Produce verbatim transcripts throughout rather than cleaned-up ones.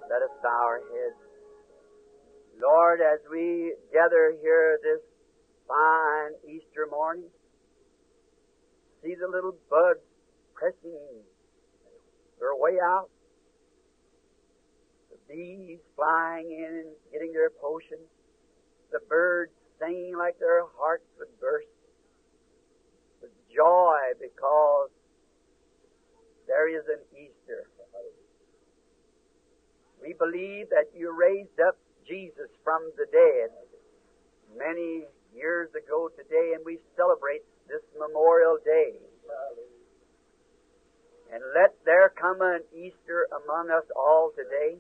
Let us bow our heads. Lord, as we gather here this fine Easter morning, see the little buds pressing their way out, the bees flying in and getting their potion, the birds singing like their hearts would burst with joy because there is an Easter. We believe that you raised up Jesus from the dead many years ago today, and we celebrate this Memorial Day. And let there come an Easter among us all today.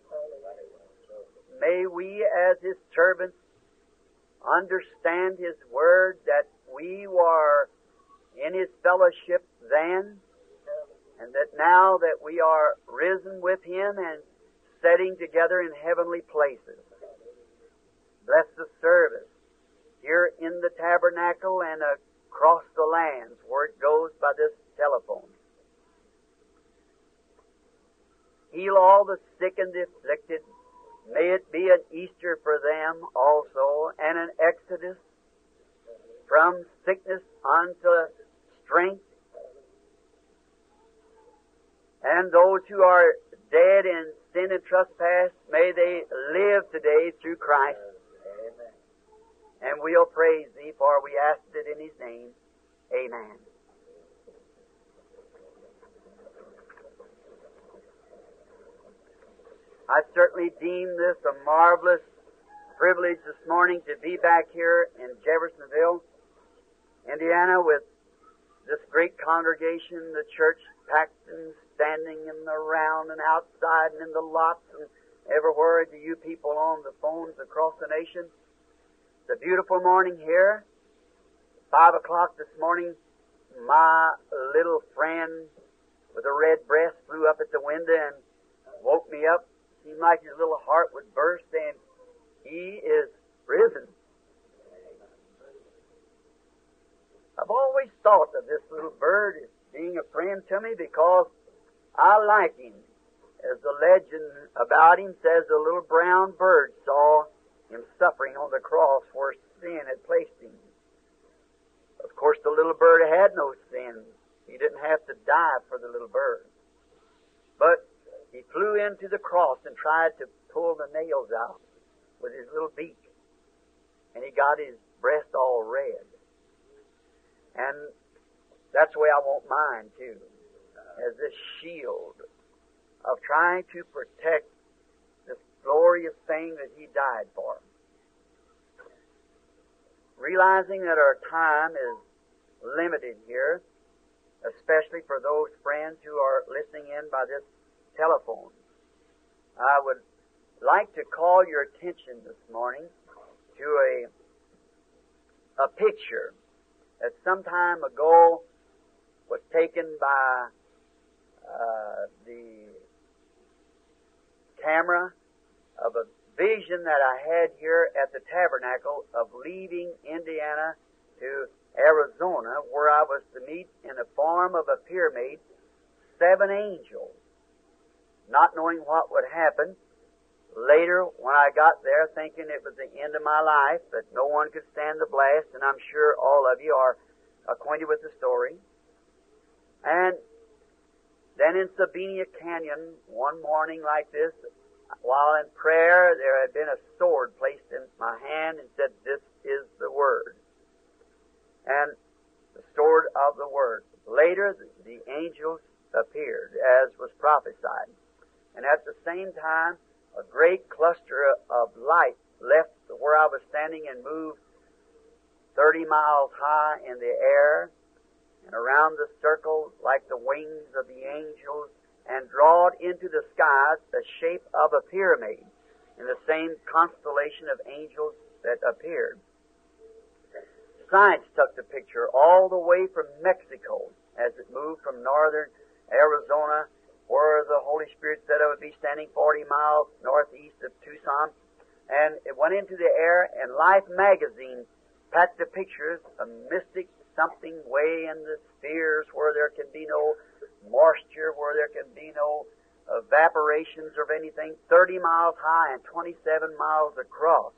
May we, as His servants, understand His Word, that we were in His fellowship then, and that now that we are risen with Him and setting together in heavenly places. Bless the service here in the tabernacle and across the lands where it goes by this telephone. Heal all the sick and the afflicted. May it be an Easter for them also, and an exodus from sickness unto strength. And those who are dead in sin and trespass, may they live today through Christ. Amen. And we'll praise Thee, for we ask it in His name. Amen. I certainly deem this a marvelous privilege this morning to be back here in Jeffersonville, Indiana, with this great congregation, the church packed and standing in the round and outside and in the lots and everywhere, to you people on the phones across the nation. It's a beautiful morning here. Five o'clock this morning, my little friend with a red breast flew up at the window and woke me up. Seemed like his little heart would burst, and he is risen. I've always thought of this little bird as being a friend to me because I like him. As the legend about him says, the little brown bird saw him suffering on the cross where sin had placed him. Of course, the little bird had no sin. He didn't have to die for the little bird. But he flew into the cross and tried to pull the nails out with his little beak. And he got his breast all red. And that's the way I want mine, too. As this shield of trying to protect this glorious thing that He died for. Realizing that our time is limited here, especially for those friends who are listening in by this telephone, I would like to call your attention this morning to a a picture that some time ago was taken by uh, the camera of a vision that I had here at the tabernacle of leaving Indiana to Arizona, where I was to meet in the form of a pyramid seven angels. Not knowing what would happen, later when I got there thinking it was the end of my life, but no one could stand the blast, and I'm sure all of you are acquainted with the story. And then in Sabina Canyon, one morning like this, while in prayer, there had been a sword placed in my hand and said, "This is the Word." And the sword of the Word. Later, the angels appeared, as was prophesied. And at the same time, a great cluster of light left where I was standing and moved thirty miles high in the air and around the circle like the wings of the angels, and drawed into the skies the shape of a pyramid in the same constellation of angels that appeared. Science took the picture all the way from Mexico as it moved from northern Arizona, where the Holy Spirit said I would be standing forty miles northeast of Tucson, and it went into the air, and Life magazine packed the pictures of mystic something way in the spheres where there can be no moisture, where there can be no evaporations of anything, thirty miles high and twenty-seven miles across.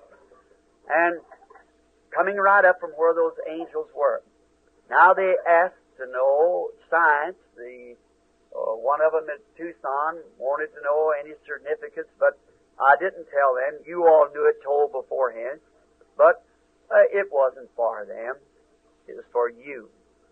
And coming right up from where those angels were. Now they asked to know science. The uh, one of them at Tucson wanted to know any significance, but I didn't tell them. You all knew it told beforehand. But uh, it wasn't for them. It was for you.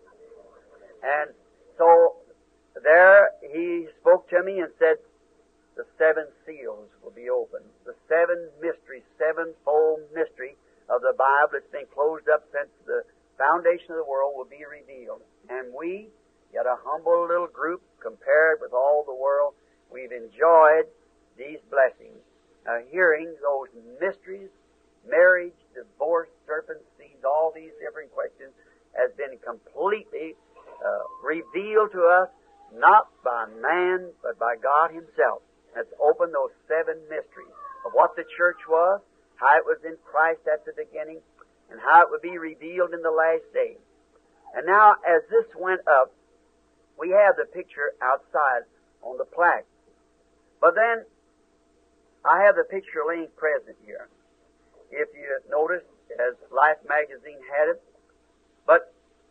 And so there he spoke to me and said, the seven seals will be opened. The seven mysteries, sevenfold mystery of the Bible that's been closed up since the foundation of the world will be revealed. And we, yet a humble little group compared with all the world, we've enjoyed these blessings. Now, hearing those mysteries, marriage, divorce, serpent seeds, all these different questions has been completely uh, revealed to us, not by man, but by God Himself. That's opened those seven mysteries of what the church was, how it was in Christ at the beginning, and how it would be revealed in the last day. And now, as this went up, we have the picture outside on the plaque. But then, I have the picture laying present here. If you notice, as Life magazine had it. But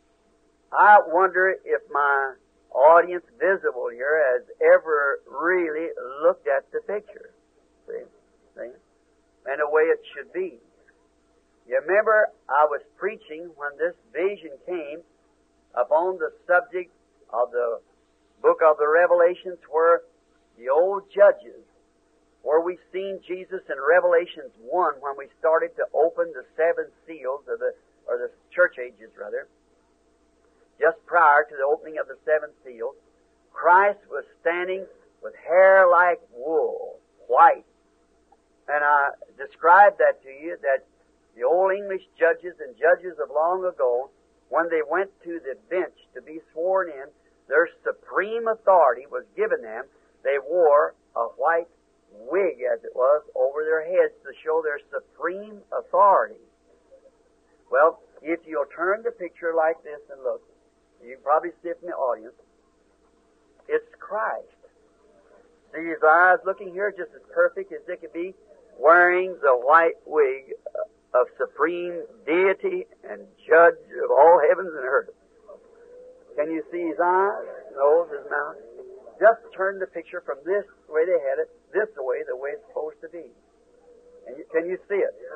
I wonder if my audience visible here has ever really looked at the picture. See? See? And the way it should be. You remember I was preaching when this vision came upon the subject of the book of the Revelations, where the old judges, where we've seen Jesus in Revelations one when we started to open the seven seals of the, or the church ages rather, just prior to the opening of the seven seals, Christ was standing with hair like wool, white. And I described that to you, that the old English judges and judges of long ago, when they went to the bench to be sworn in, their supreme authority was given them. They wore a white wig, as it was, over their heads to show their supreme authority. Well, if you'll turn the picture like this and look, you can probably see it in the audience. It's Christ. See his eyes looking here just as perfect as they could be, wearing the white wig of supreme deity and judge of all heavens and earth. Can you see his eyes, nose, his mouth? Just turn the picture from this way they had it, this way, the way it's supposed to be. And you, can you see it?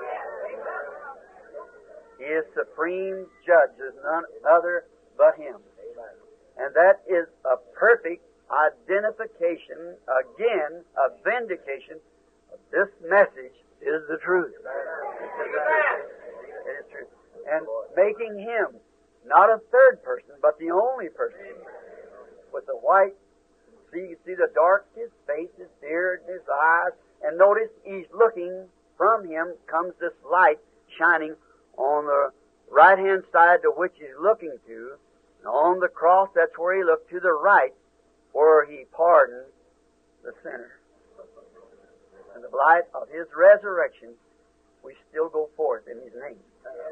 He is supreme judge. There's none other but Him. And that is a perfect identification, again, a vindication of this message is the truth. It is the truth. It is true. And making Him not a third person, but the only person with the white. See, you see the dark, His face, His beard, His eyes, and notice He's looking, from Him comes this light shining on the right-hand side to which He's looking to. And on the cross, that's where He looked to the right, where He pardoned the sinner. In the light of His resurrection, we still go forth in His name.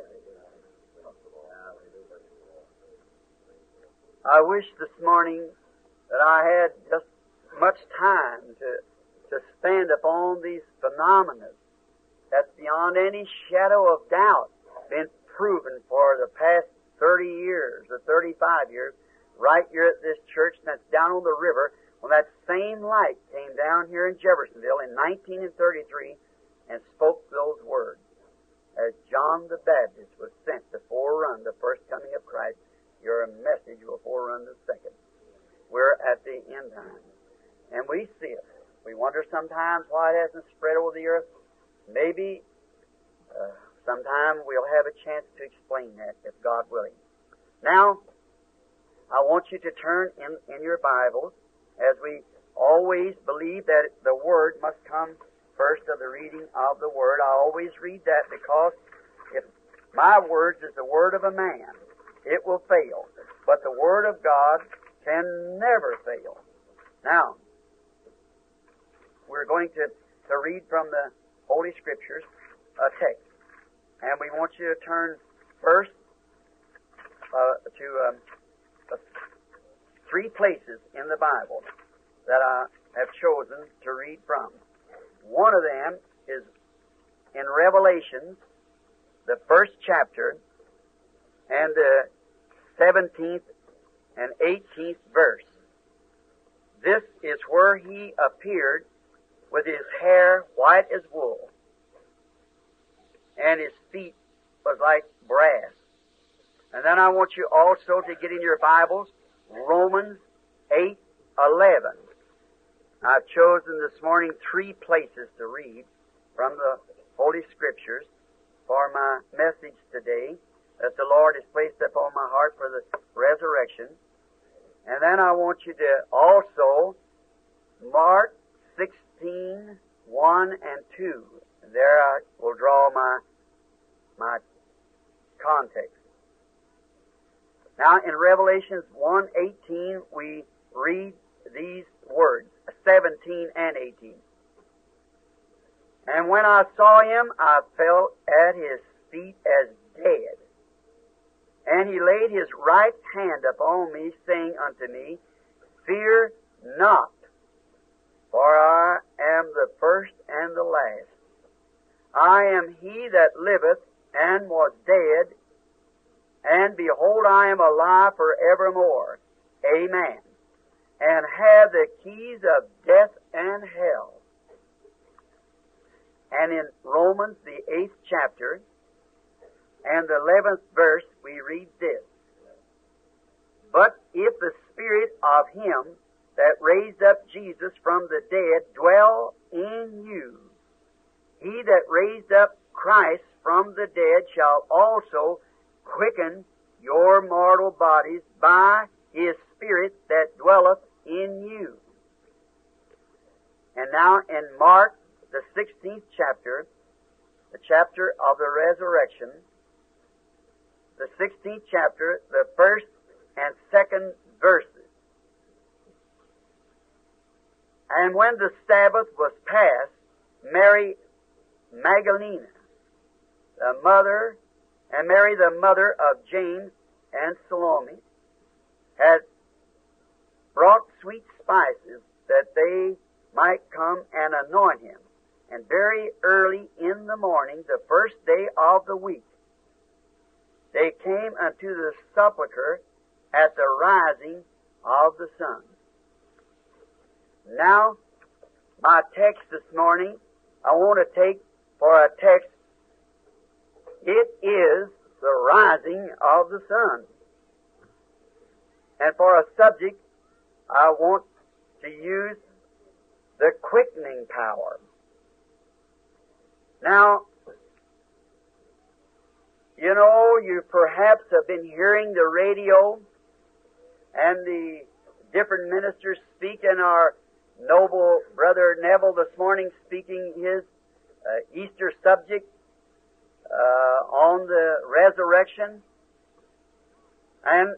I wish this morning that I had just much time to to stand upon these phenomena that's beyond any shadow of doubt been proven for the past thirty years or thirty-five years, right here at this church that's down on the river, when that same light came down here in Jeffersonville in nineteen thirty-three and spoke those words. As John the Baptist was sent to forerun the first coming of Christ, your message will forerun the second. We're at the end time. And we see it. We wonder sometimes why it hasn't spread over the earth. Maybe uh, sometime we'll have a chance to explain that, if God willing. Now, I want you to turn in, in your Bibles, as we always believe that the Word must come first of the reading of the Word. I always read that because if my words is the word of a man, it will fail. But the Word of God can never fail. Now, we're going to, to read from the Holy Scriptures a text. And we want you to turn first uh, to um, uh, three places in the Bible that I have chosen to read from. One of them is in Revelation, the first chapter, and the seventeenth and eighteenth verse. This is where he appeared with his hair white as wool, and his feet was like brass. And then I want you also to get in your Bibles Romans eight eleven. I've chosen this morning three places to read from the Holy Scriptures for my message today that the Lord has placed upon my heart for the resurrection. And then I want you to also mark sixteen, one and two. There I will draw my, my context. Now in Revelation one eighteen we read these words, seventeen and eighteen. And when I saw him, I fell at his feet as dead. And he laid his right hand upon me, saying unto me, Fear not, for I am the first and the last. I am he that liveth and was dead, and behold, I am alive forevermore. Amen. And have the keys of death and hell. And in Romans, the eighth chapter, and the eleventh verse, we read this. But if the Spirit of him that raised up Jesus from the dead dwell in you, he that raised up Christ from the dead shall also quicken your mortal bodies by his Spirit that dwelleth in you. And now in Mark, the sixteenth chapter, the chapter of the resurrection, the sixteenth chapter, the first and second verses. And when the Sabbath was past, Mary Magdalene, the mother, and Mary the mother of James and Salome, had brought sweet spices that they might come and anoint him. And very early in the morning, the first day of the week, they came unto the sepulchre at the rising of the sun. Now, my text this morning, I want to take for a text, it is the rising of the sun. And for a subject, I want to use the quickening power. Now, you know, you perhaps have been hearing the radio and the different ministers speak, and our noble brother Neville this morning speaking his uh, Easter subject uh, on the resurrection. And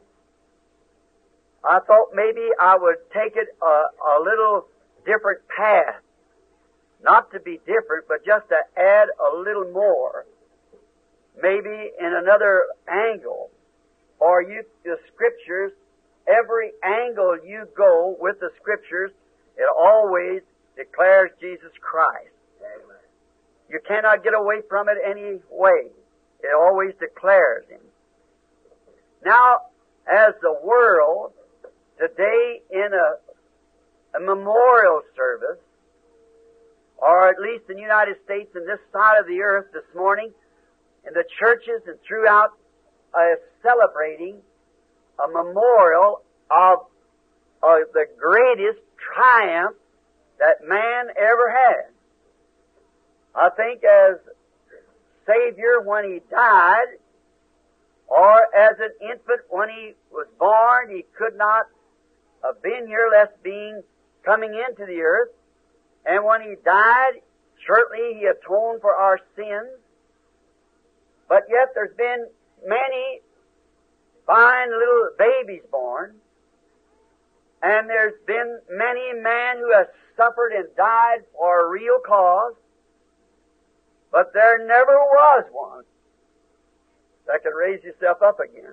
I thought maybe I would take it a, a little different path. Not to be different, but just to add a little more. Maybe in another angle. For you, the Scriptures, every angle you go with the Scriptures, it always declares Jesus Christ. Amen. You cannot get away from it any way. It always declares Him. Now, as the world today in a, a memorial service, or at least in the United States and this side of the earth this morning, in the churches and throughout, uh, celebrating a memorial of, of the greatest triumph that man ever had. I think as Savior when He died, or as an infant when He was born, He could not have been here lest being coming into the earth. And when He died, certainly He atoned for our sins. But yet there's been many fine little babies born. And there's been many men who have suffered and died for a real cause. But there never was one that could raise himself up again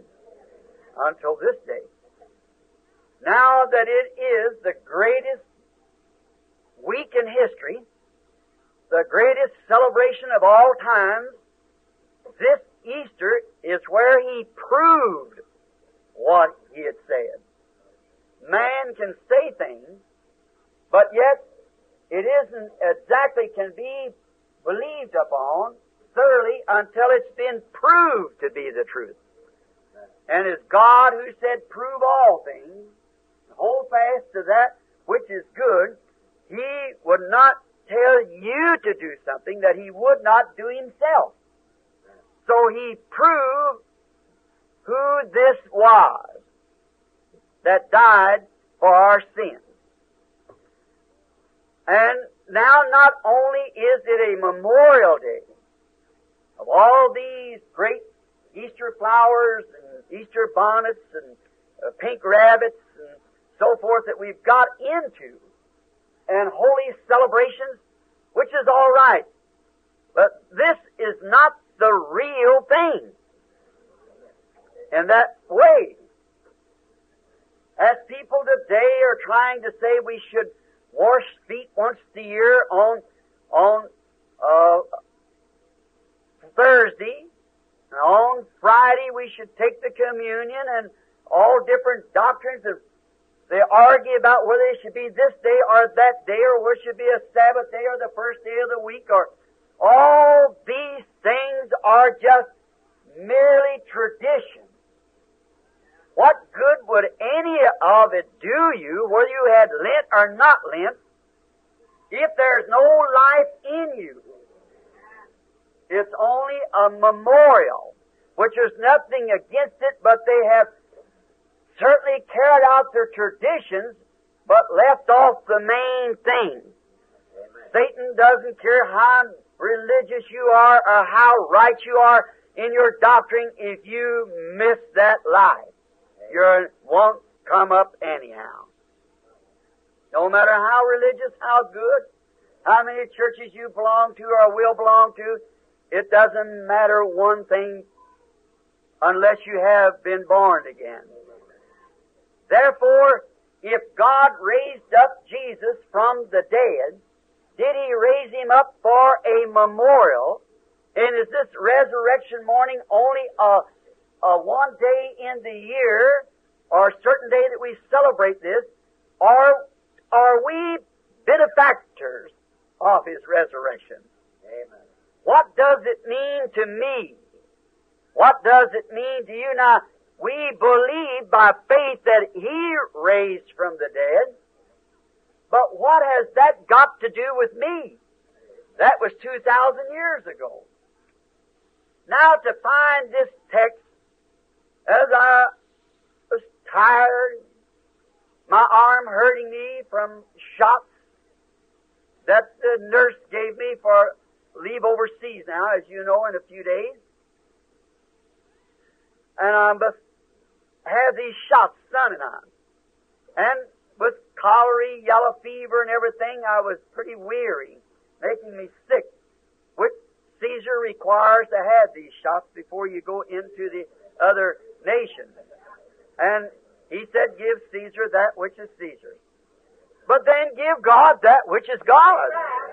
until this day. Now that it is the greatest week in history, the greatest celebration of all times, this Easter is where He proved what He had said. Man can say things, but yet it isn't exactly can be believed upon thoroughly until it's been proved to be the truth. And it's God who said, prove all things, hold fast to that which is good. He would not tell you to do something that He would not do Himself. So He proved who this was that died for our sins. And now not only is it a memorial day of all these great Easter flowers and Easter bonnets and uh, pink rabbits and so forth that we've got into, and holy celebrations, which is all right. But this is not the real thing. In that way, as people today are trying to say we should wash feet once a year on on uh, Thursday, and on Friday we should take the communion, and all different doctrines of they argue about whether it should be this day or that day, or whether it should be a Sabbath day or the first day of the week, or all these things are just merely tradition. What good would any of it do you, whether you had Lent or not Lent, if there's no life in you? It's only a memorial, which is nothing against it, but they have certainly carried out their traditions, but left off the main thing. Amen. Satan doesn't care how religious you are or how right you are in your doctrine if you miss that life. You won't come up anyhow. No matter how religious, how good, how many churches you belong to or will belong to, it doesn't matter one thing unless you have been born again. Therefore, if God raised up Jesus from the dead, did He raise Him up for a memorial? And is this resurrection morning only a Uh, one day in the year, or a certain day that we celebrate this, or are we benefactors of His resurrection? Amen. What does it mean to me? What does it mean to you? Now, we believe by faith that He raised from the dead, but what has that got to do with me? That was two thousand years ago. Now, to find this text, as I was tired, my arm hurting me from shots that the nurse gave me for leave overseas now, as you know, in a few days. And I must have these shots stunning on. And with cholera, yellow fever, and everything, I was pretty weary, making me sick, which Caesar requires to have these shots before you go into the other nation. And he said, give Caesar that which is Caesar's. But then give God that which is God's.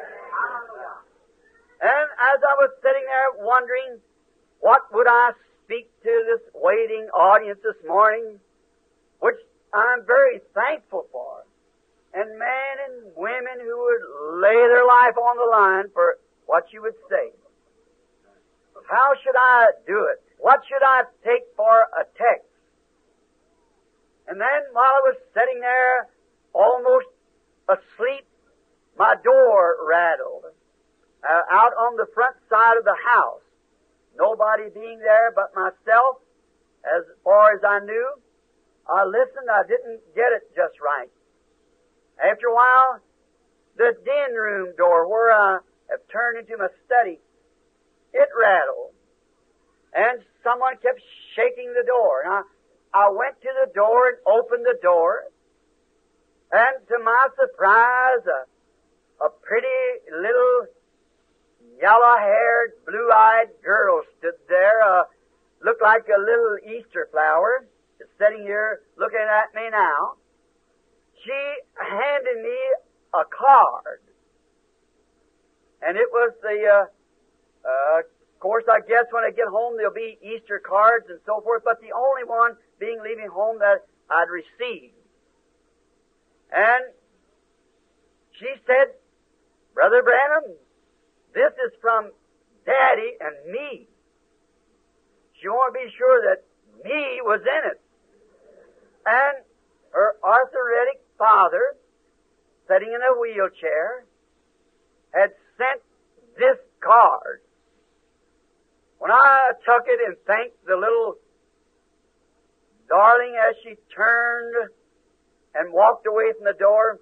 And as I was sitting there wondering, what would I speak to this waiting audience this morning, which I'm very thankful for, and men and women who would lay their life on the line for what you would say. How should I do it? What should I take for a text? And then while I was sitting there, almost asleep, my door rattled uh, out on the front side of the house. Nobody being there but myself, as far as I knew. I listened, I didn't get it just right. After a while, the den room door where I have turned into my study, it rattled. And someone kept shaking the door. And I, I went to the door and opened the door. And to my surprise, a, a pretty little yellow-haired, blue-eyed girl stood there, uh, looked like a little Easter flower, just sitting here looking at me now. She handed me a card. And it was the, uh, uh, of course, I guess when I get home there'll be Easter cards and so forth, but the only one being leaving home that I'd received. And she said, Brother Branham, this is from Daddy and me. She wanted to be sure that me was in it. And her arthritic father, sitting in a wheelchair, had sent this card. When I took it and thanked the little darling as she turned and walked away from the door,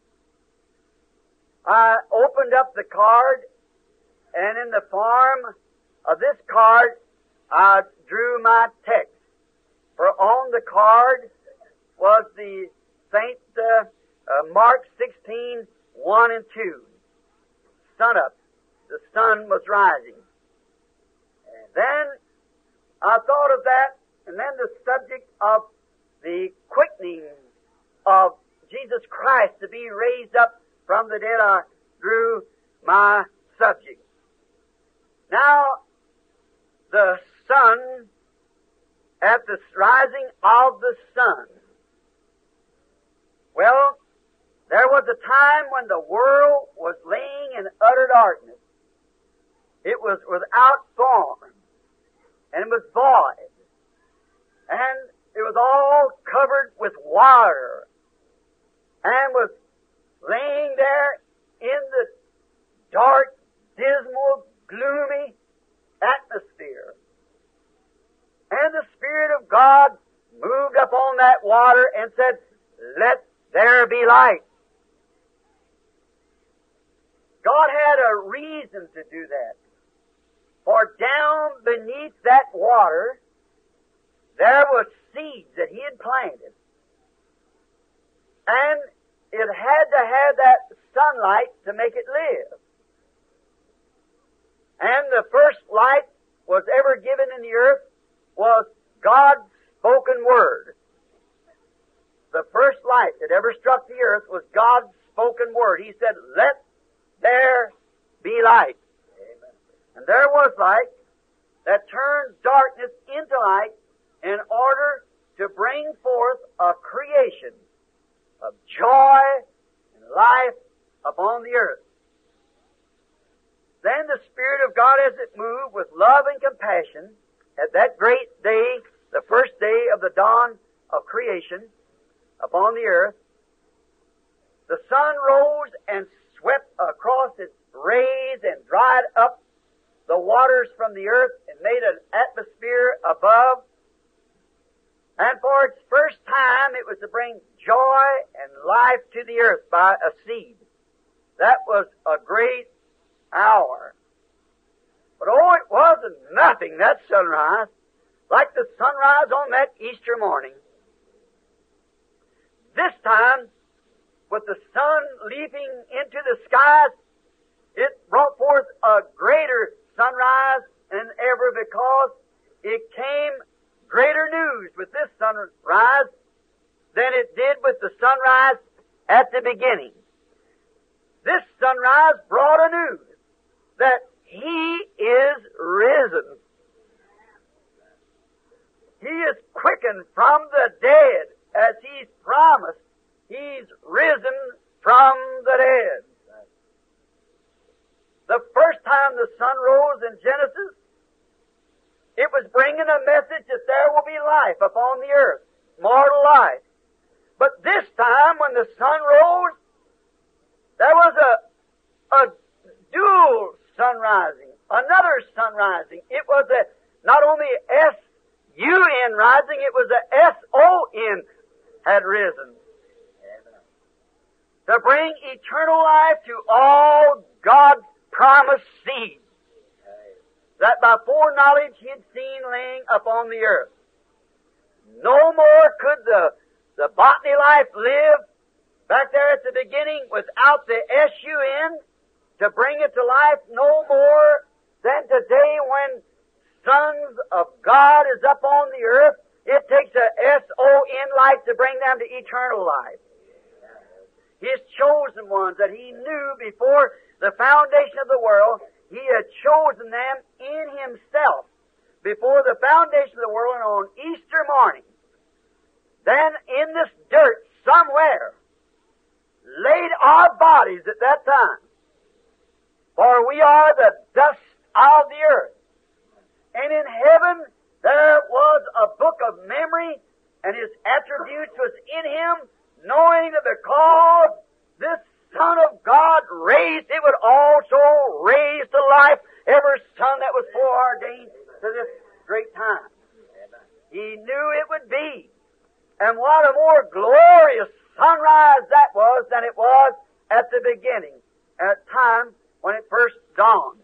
I opened up the card, and in the form of this card, I drew my text. For on the card was the Saint uh, uh, Mark sixteen, one and two. Sun up. The sun was rising. And then I thought of that, and then the subject of the quickening of Jesus Christ to be raised up from the dead, I drew my subject. Now, the sun, at the rising of the sun, well, there was a time when the world was laying in utter darkness. It was without form, and it was void, and it was all covered with water, and was laying there in the dark, dismal, gloomy atmosphere. And the Spirit of God moved upon that water and said, let there be light. God had a reason to do that. For down beneath that water, there was seeds that He had planted. And it had to have that sunlight to make it live. And the first light was ever given in the earth was God's spoken word. The first light that ever struck the earth was God's spoken word. He said, let there be light. Amen. And there was light that turned darkness into light in order to bring forth a creation of joy and life upon the earth. Then the Spirit of God, as it moved with love and compassion, at that great day, the first day of the dawn of creation upon the earth, the sun rose and swept across its rays and dried up the waters from the earth and made an atmosphere above. And for its first time, it was to bring joy and life to the earth by a seed. That was a great hour. But oh, it wasn't nothing, that sunrise, like the sunrise on that Easter morning. This time, with the sun leaping into the skies, it brought forth a greater sunrise than ever, because it came greater news with this sunrise than it did with the sunrise at the beginning. This sunrise brought a news that He is risen. He is quickened from the dead, as He's promised. He's risen from the dead. The first time the sun rose in Genesis, it was bringing a message that there will be life upon the earth, mortal life. But this time, when the sun rose, there was a, a dual sun rising, another sun rising. It was a, not only S U N rising, it was a S O N had risen. Amen. To bring eternal life to all God's promised seed that by foreknowledge He had seen laying upon the earth. No more could the, the botany life live back there at the beginning without the S U N to bring it to life, no more than today when sons of God is up on the earth. It takes a S O N life to bring them to eternal life. His chosen ones that He knew before the foundation of the world. He had chosen them in Himself before the foundation of the world, and on Easter morning, then in this dirt somewhere, laid our bodies at that time. For we are the dust of the earth. And in heaven there was a book of memory, and His attributes was in Him, knowing that because this Son of God raised, it would also raise to life every son that was foreordained to this great time. He knew it would be. And what a more glorious sunrise that was than it was at the beginning, at time when it first dawned.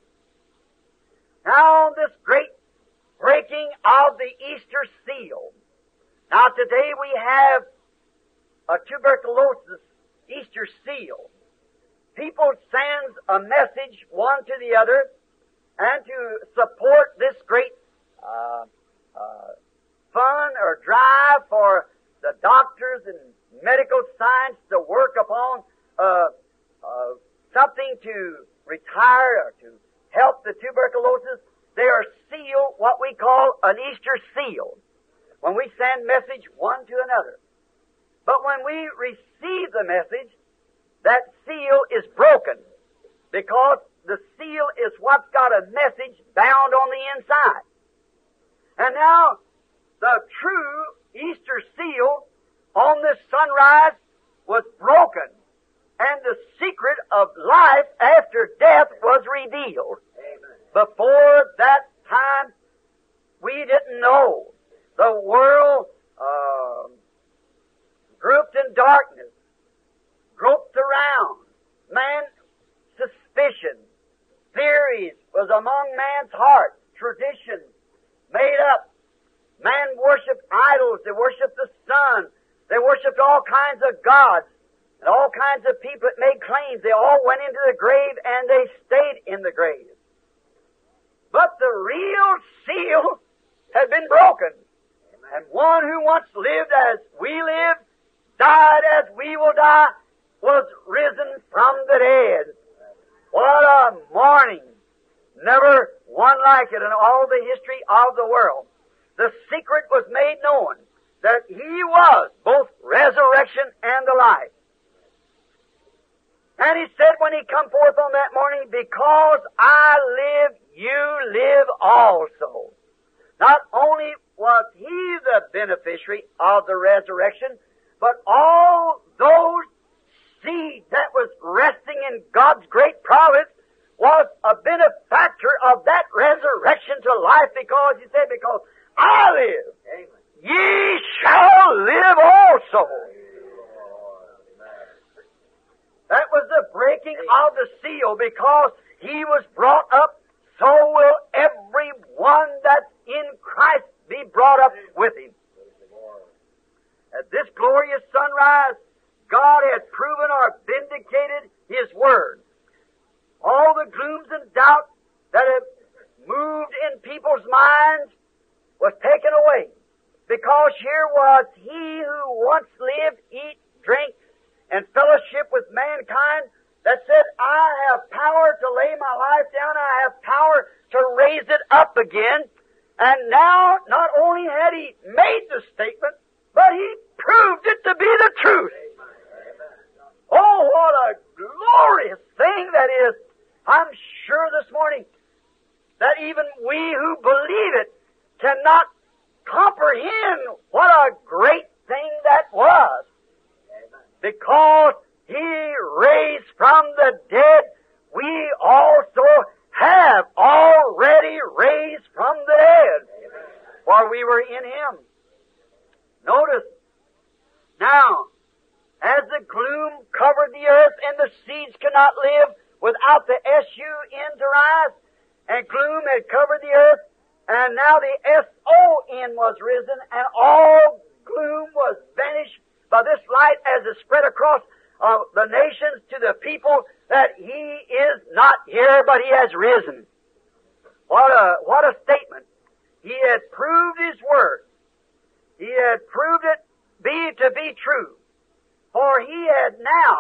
Now on this great breaking of the Easter seal. Now today we have a tuberculosis Easter seal. People send a message one to the other, and to support this great uh, uh, fun or drive for the doctors and medical science to work upon uh, uh, something to retire or to help the tuberculosis. They are sealed, what we call an Easter seal, when we send message one to another. But when we receive the message, that seal is broken, because the seal is what's got a message bound on the inside. And now, the true Easter seal on this sunrise was broken, and the secret of life after death was revealed. Amen. Before that time, we didn't know. The world uh, grouped in darkness, groped around. Man, suspicion, theories was among man's heart, tradition, made up. Man worshipped idols. They worshipped the sun. They worshipped all kinds of gods. And all kinds of people that made claims. They all went into the grave and they stayed in the grave. But the real seal had been broken. And one who once lived as we live, died as we will die, was risen from the dead. What a morning. Never one like it in all the history of the world. The secret was made known that He was both resurrection and the life. And He said when He come forth on that morning, because I live, you live also. Not only was He the beneficiary of the resurrection, but all those seed that was resting in God's great providence was a benefactor of that resurrection to life, because He said, because I live, amen, ye shall live also. That was the breaking of the seal, because He was brought up, so will every one that's in Christ be brought up with Him. At this glorious sunrise, God had proven or vindicated His Word. All the glooms and doubts that had moved in people's minds was taken away, because here was He who once lived, eat, drink, and fellowship with mankind, that said, I have power to lay my life down, I have power to raise it up again. And now, not only had He made the statement, but He proved it to be the truth. Oh, what a glorious thing that is. I'm sure this morning that even we who believe it cannot comprehend what a great thing that was. Because He raised from the dead, we also have already raised from the dead. For we were in Him. Notice, now, as the gloom covered the earth and the seeds could not live without the S U N to rise, and gloom had covered the earth, and now the S O N was risen, and all gloom was vanished by this light as it spread across uh, the nations to the people, that He is not here, but He has risen. What a, what a statement. He had proved His Word. He had proved it be to be true. For He had now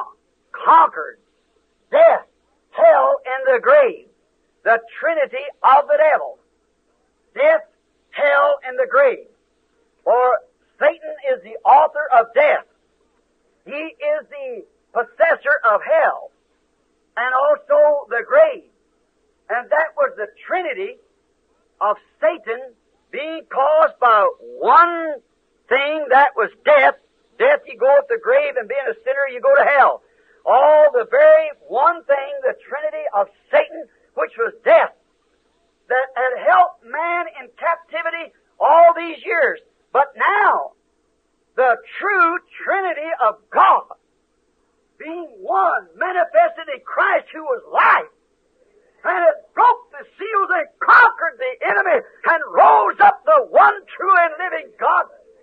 conquered death, hell, and the grave. The trinity of the devil. Death, hell, and the grave. For Satan is the author of death. He is the possessor of hell and also the grave. And that was the trinity of Satan being caused by one thing, that was death. Death, you go to the grave, and being a sinner, you go to hell. All the very one thing, the trinity of Satan, which was death, that had helped man in captivity all these years. But now, the true trinity of God, being one, manifested in Christ, who was life, and it broke the seals and conquered the enemy and rose up the one true and living God.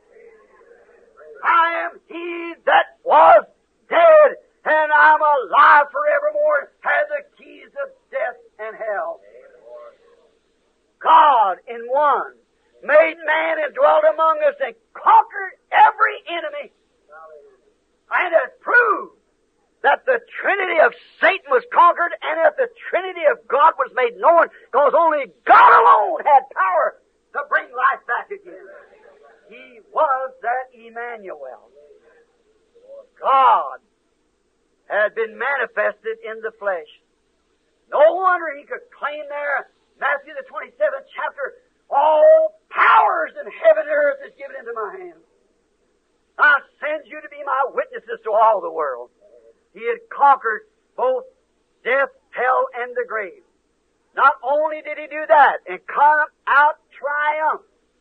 I am He that was dead, and I'm alive forevermore, and have the keys of death and hell. God in one made man and dwelt among us and conquered every enemy. And it proved that the trinity of Satan was conquered and that the trinity of God was made known, because only God alone had power to bring life back again. He was that Emmanuel. God had been manifested in the flesh. No wonder he could claim there, Matthew the twenty-seventh chapter, all powers in heaven and earth is given into my hand. I send you to be my witnesses to all the world. He had conquered both death, hell, and the grave. Not only did he do that and come out triumph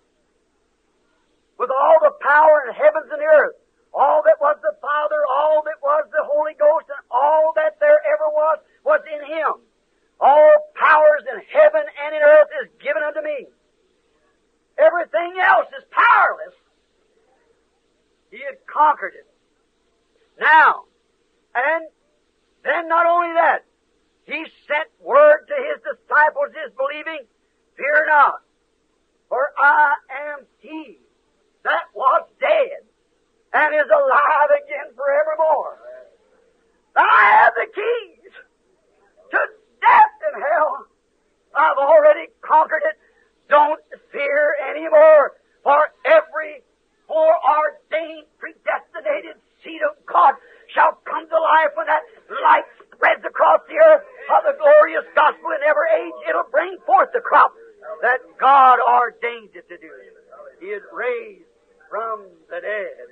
with all the power in heavens and earth, all that was the Father, all that was the Holy Ghost, and all that there ever was, was in Him. All powers in heaven and in earth is given unto me. Everything else is powerless. He had conquered it. Now, and then not only that, He sent word to His disciples, His believing, fear not, for I am He that was dead and is alive again forevermore. I have the keys to death and hell. I've already conquered it. Don't fear anymore, for every foreordained, predestinated seed of God shall come to life when that light spreads across the earth of the glorious gospel in every age. It'll bring forth the crop that God ordained it to do. He is raised from the dead.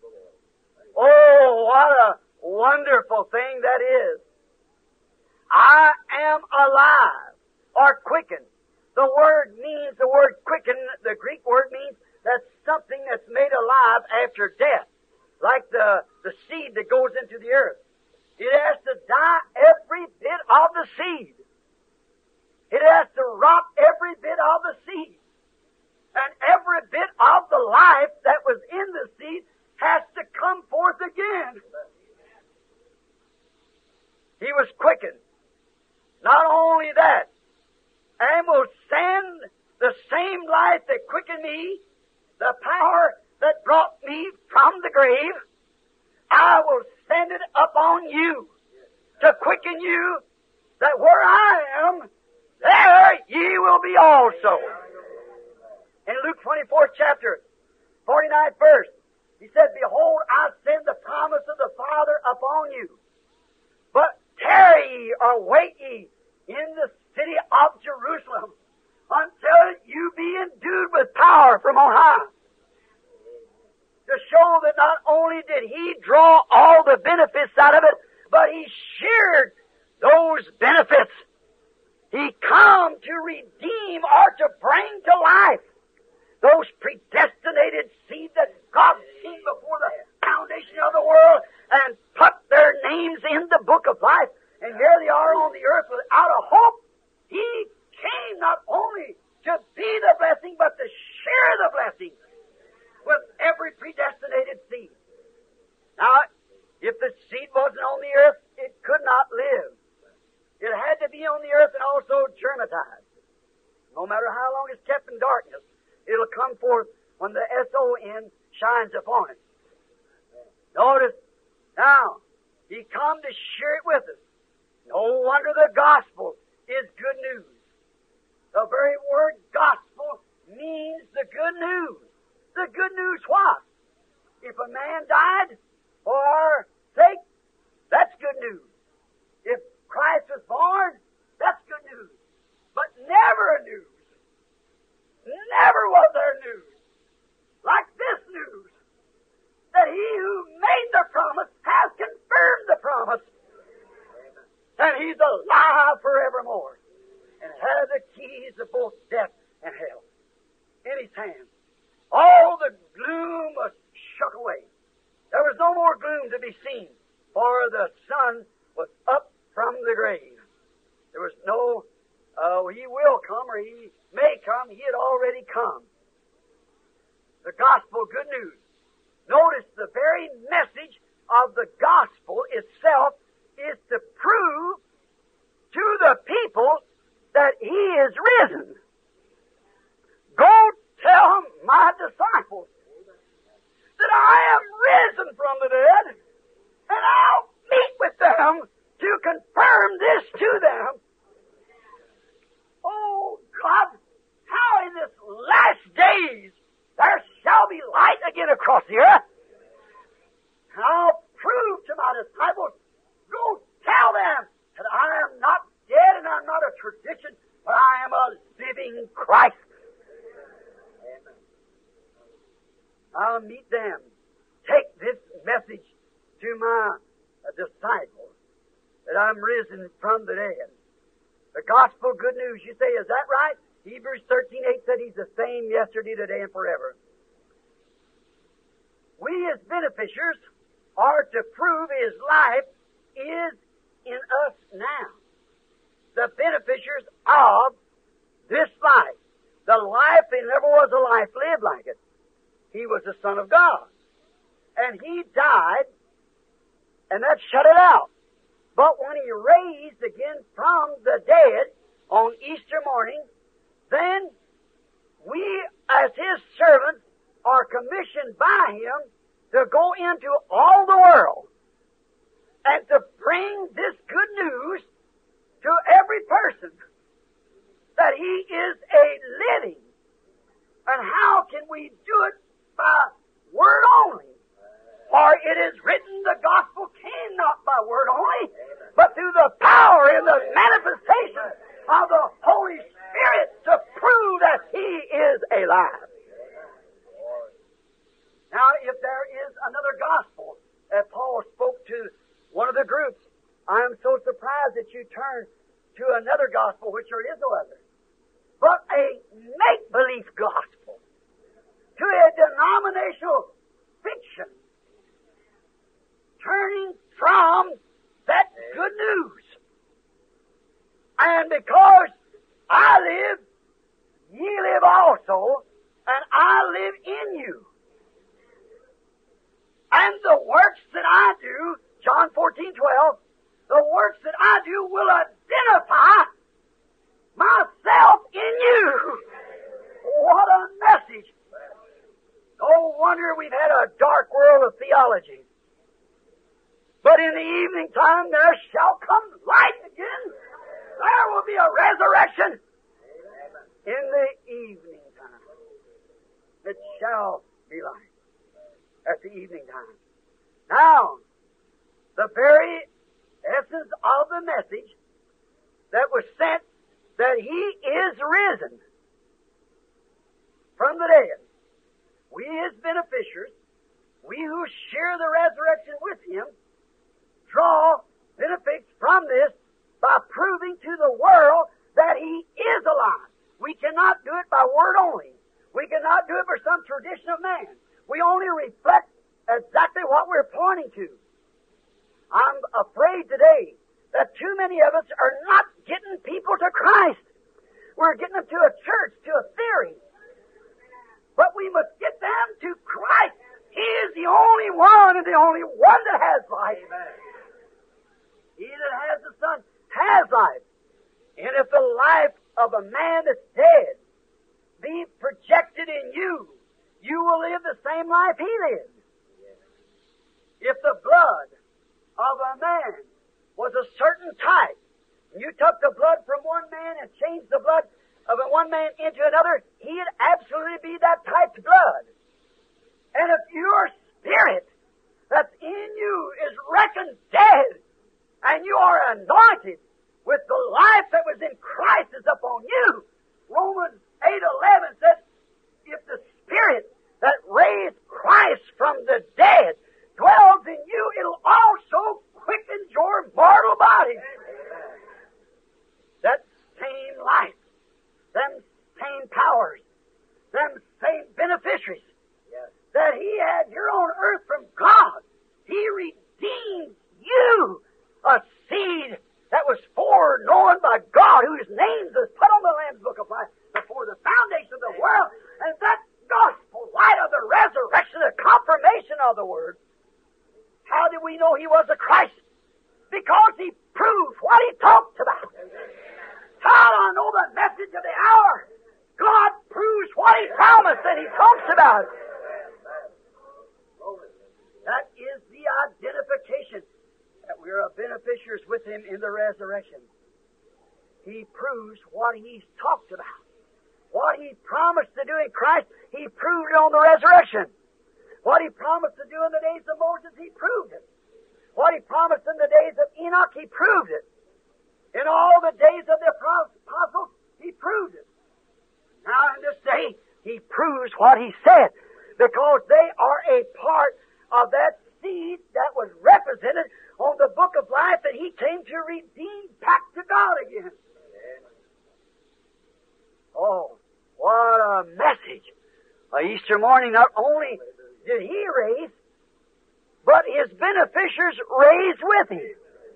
Oh, what a wonderful thing that is. I am alive, or quickened. The word means, the word quicken, the Greek word means that's something that's made alive after death. Like the, the seed that goes into the earth. It has to die every bit of the seed. It has to rot every bit of the seed. And every bit of the life that was in the seed has to come forth again. He was quickened. Not only that, and will send the same life that quickened me, the power that brought me from the grave, I will send it upon you to quicken you, that where I am, there ye will be also. In Luke twenty-fourth chapter, forty-ninth verse, He said, Behold, I send the promise of the Father upon you. But tarry ye or wait ye in the city of Jerusalem until you be endued with power from on high. To show that not only did He draw all the benefits out of it, but He shared those benefits. He come to redeem or to bring to life those predestinated seed that God seen before the foundation of the world and put their names in the book of life. And here they are on the earth without a hope. He came not only to be the blessing, but to share the blessing with every predestinated seed. Now, if the seed wasn't on the earth, it could not live. It had to be on the earth and also germinate. No matter how long it's kept in darkness, it'll come forth when the S O N shines upon it. Notice, now, He come to share it with us. No wonder the gospel is good news. The very word gospel means the good news. The good news what? If a man died for our sake, that's good news. If Christ was born, that's good news. But never a news. Never was there news like this news, that He who made the promise has confirmed the promise. And He's alive forevermore and has the keys of both death and hell in His hand. All the gloom was shook away. There was no more gloom to be seen, for the sun was up from the grave. There was no, uh, He will come or He may come. He had already come. The gospel, good news. Notice the very message of the gospel itself is to prove to the people that He is risen. Go tell my disciples that I am risen from the dead, and I'll meet with them to confirm this to them. Oh, God, how in this last days there shall be light again across the earth. And I'll prove to my disciples, go tell them that I am not dead and I'm not a tradition, but I am a living Christ. I'll meet them. Take this message to my disciples that I'm risen from the dead. The gospel good news. You say, is that right? Hebrews thirteen eight said He's the same yesterday, today, and forever. We as beneficiaries are to prove His life is in us now. The beneficiaries of this life. The life, there never was a life lived like it. He was the Son of God. And He died, and that shut it out. But when He raised again from the dead on Easter morning, then we, as His servants, are commissioned by Him to go into all the world and to bring this good news to every person that He is a living. And how can we do it? By word only. For it is written, the gospel came not by word only, but through the power and the manifestation of the Holy Spirit to prove that He is alive. Now, if there is another gospel, as Paul spoke to one of the groups, I am so surprised that you turn to another gospel, which there is no other, but a make-believe gospel, to a denominational fiction, turning from that good news. And because I live, ye live also, and I live in you. And the works that I do, John fourteen twelve, the works that I do will identify myself in you. What a message. No wonder we've had a dark world of theology. But in the evening time there shall come light again. There will be a resurrection. In the evening time it shall be light. At the evening time. Now, the very essence of the message that was sent, that He is risen from the dead. We as beneficiaries, we who share the resurrection with Him, draw benefits from this by proving to the world that He is alive. We cannot do it by word only. We cannot do it for some tradition of man. We only reflect exactly what we're pointing to. I'm afraid today that too many of us are not getting people to Christ. We're getting them to a church, to a theory. But we must get them to Christ. He is the only one and the only one that has life. Amen. He that has the Son has life. And if the life of a man that's dead be projected in you, you will live the same life he lived. If the blood of a man was a certain type. You took the blood from one man and changed the blood of one man into another, he'd absolutely be that type's blood. And if your spirit that's in you is reckoned dead, and you are anointed with the life that was in Christ is upon you, Romans eight eleven says, if the Spirit that raised Christ from the dead dwells in you, it'll also quicken your mortal body. That same life, them same powers, them same beneficiaries that He had here on earth from God, He redeemed you, a seed that was foreknown by God, whose names was put on the Lamb's Book of Life before the foundation of the world. And that gospel light of the resurrection, the confirmation of the Word. How did we know He was the Christ? Because He proved what He talked about. How do I know the message of the hour? God proves what He promised and He talks about. That is the identification that we are beneficiaries with Him in the resurrection. He proves what He's talked about. What He promised to do in Christ, He proved it on the resurrection. What He promised to do in the days of Moses, He proved it. What He promised in the days of Enoch, He proved it. In all the days of the apostles, He proved it. Now in this day, He proves what He said, because they are a part of that seed that was represented on the Book of Life that He came to redeem back to God again. Oh, what a message. On Easter morning, not only did He raise, but His beneficiaries raised with Him.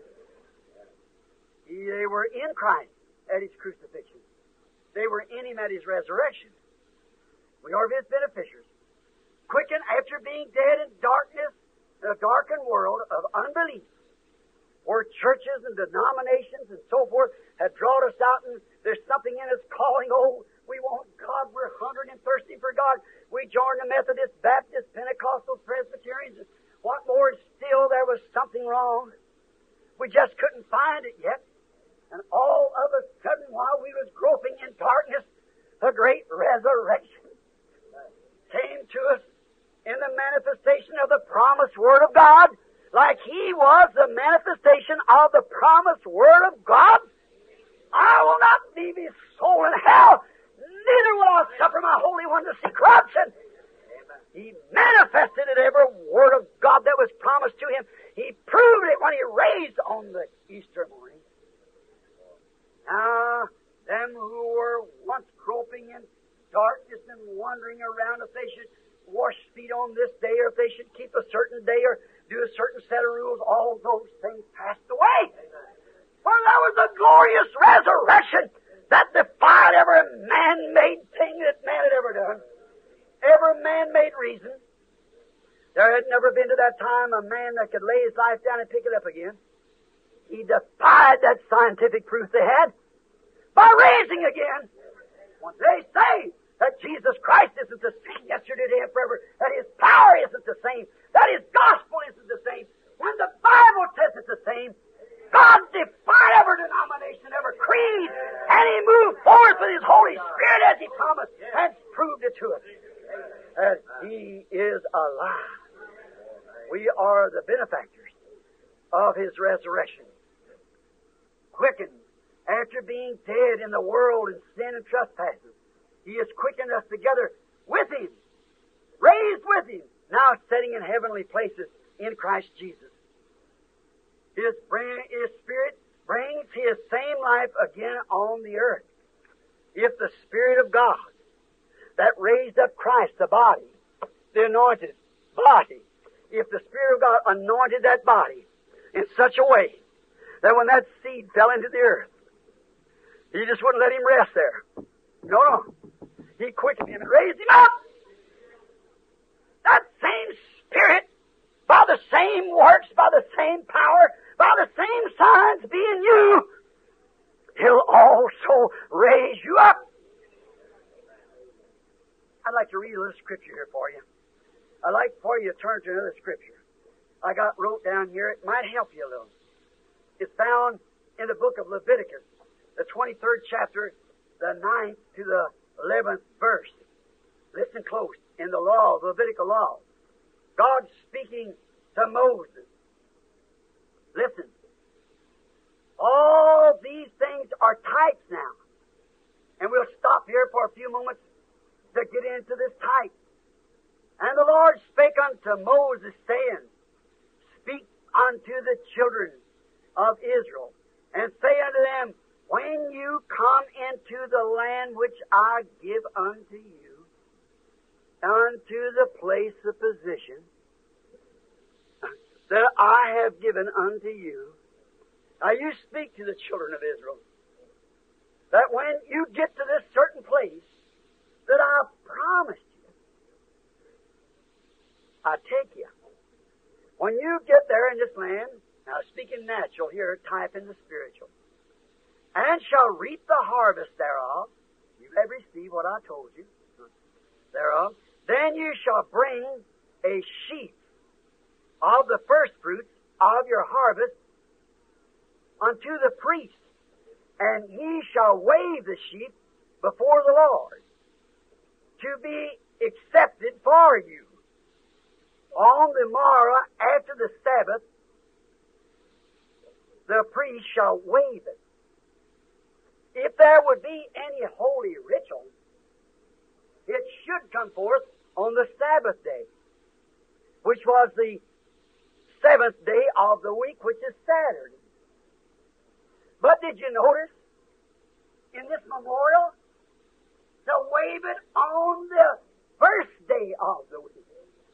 They were in Christ at His crucifixion. They were in Him at His resurrection. We are His beneficiaries. Quickened after being dead in darkness, in a darkened world of unbelief, where churches and denominations and so forth had drawn us out, and there's something in us calling, oh, we want God, we're hungering and thirsty for God. We joined the Methodist, Baptist, Pentecostal, Presbyterians, and what more still, there was something wrong. We just couldn't find it yet. And all of a sudden, while we was groping in darkness, the great resurrection came to us in the manifestation of the promised Word of God, like He was the manifestation of the promised Word of God. I will not leave His soul in hell, neither will I suffer my Holy One to see corruption. He manifested it, every Word of God that was promised to Him. He proved it when He raised on the Easter morning. Now, them who were once groping in darkness and wandering around, if they should wash feet on this day, or if they should keep a certain day, or do a certain set of rules, all those things passed away. For there was a glorious resurrection that defied every man-made thing that man had ever done, every man-made reason. There had never been to that time a man that could lay his life down and pick it up again. He defied that scientific proof they had by raising again. When they say that Jesus Christ isn't the same yesterday, today, and forever, that His power isn't the same, that His gospel isn't the same, when the Bible says it's the same, God defied every denomination, every creed, and He moved forth with His Holy Spirit as He promised, and proved it to us that He is alive. We are the benefactors of His resurrection. Quickened after being dead in the world in sin and trespasses, He has quickened us together with Him, raised with Him, now sitting in heavenly places in Christ Jesus. His, bring, His Spirit brings His same life again on the earth. If the Spirit of God that raised up Christ, the body, the anointed body, if the Spirit of God anointed that body in such a way that when that seed fell into the earth, He just wouldn't let him rest there. No, no. He quickened him and raised him up. That same Spirit, by the same works, by the same power, by the same signs be in you, He'll also raise you up. I'd like to read a little scripture here for you. I'd like for you to turn to another scripture. I got wrote down here. It might help you a little. It's found in the book of Leviticus, the twenty-third chapter, the ninth to the eleventh verse. Listen close. In the law, the Levitical law, God speaking to Moses. Listen. All these things are types now. And we'll stop here for a few moments to get into this type. And the Lord spake unto Moses, saying, Speak unto the children of Israel, and say unto them, When you come into the land which I give unto you, unto the place of position that I have given unto you. Now you speak to the children of Israel that when you get to this certain place that I promised you, I take you. When you get there in this land, now speaking natural here, type in the spiritual, and shall reap the harvest thereof, you have received what I told you thereof, then you shall bring a sheaf of the first fruits of your harvest unto the priest, and he shall wave the sheaf before the Lord to be accepted for you. On the morrow after the Sabbath, the priest shall wave it. If there would be any holy ritual, it should come forth on the Sabbath day, which was the seventh day of the week, which is Saturday. But did you notice in this memorial to wave it on the first day of the week?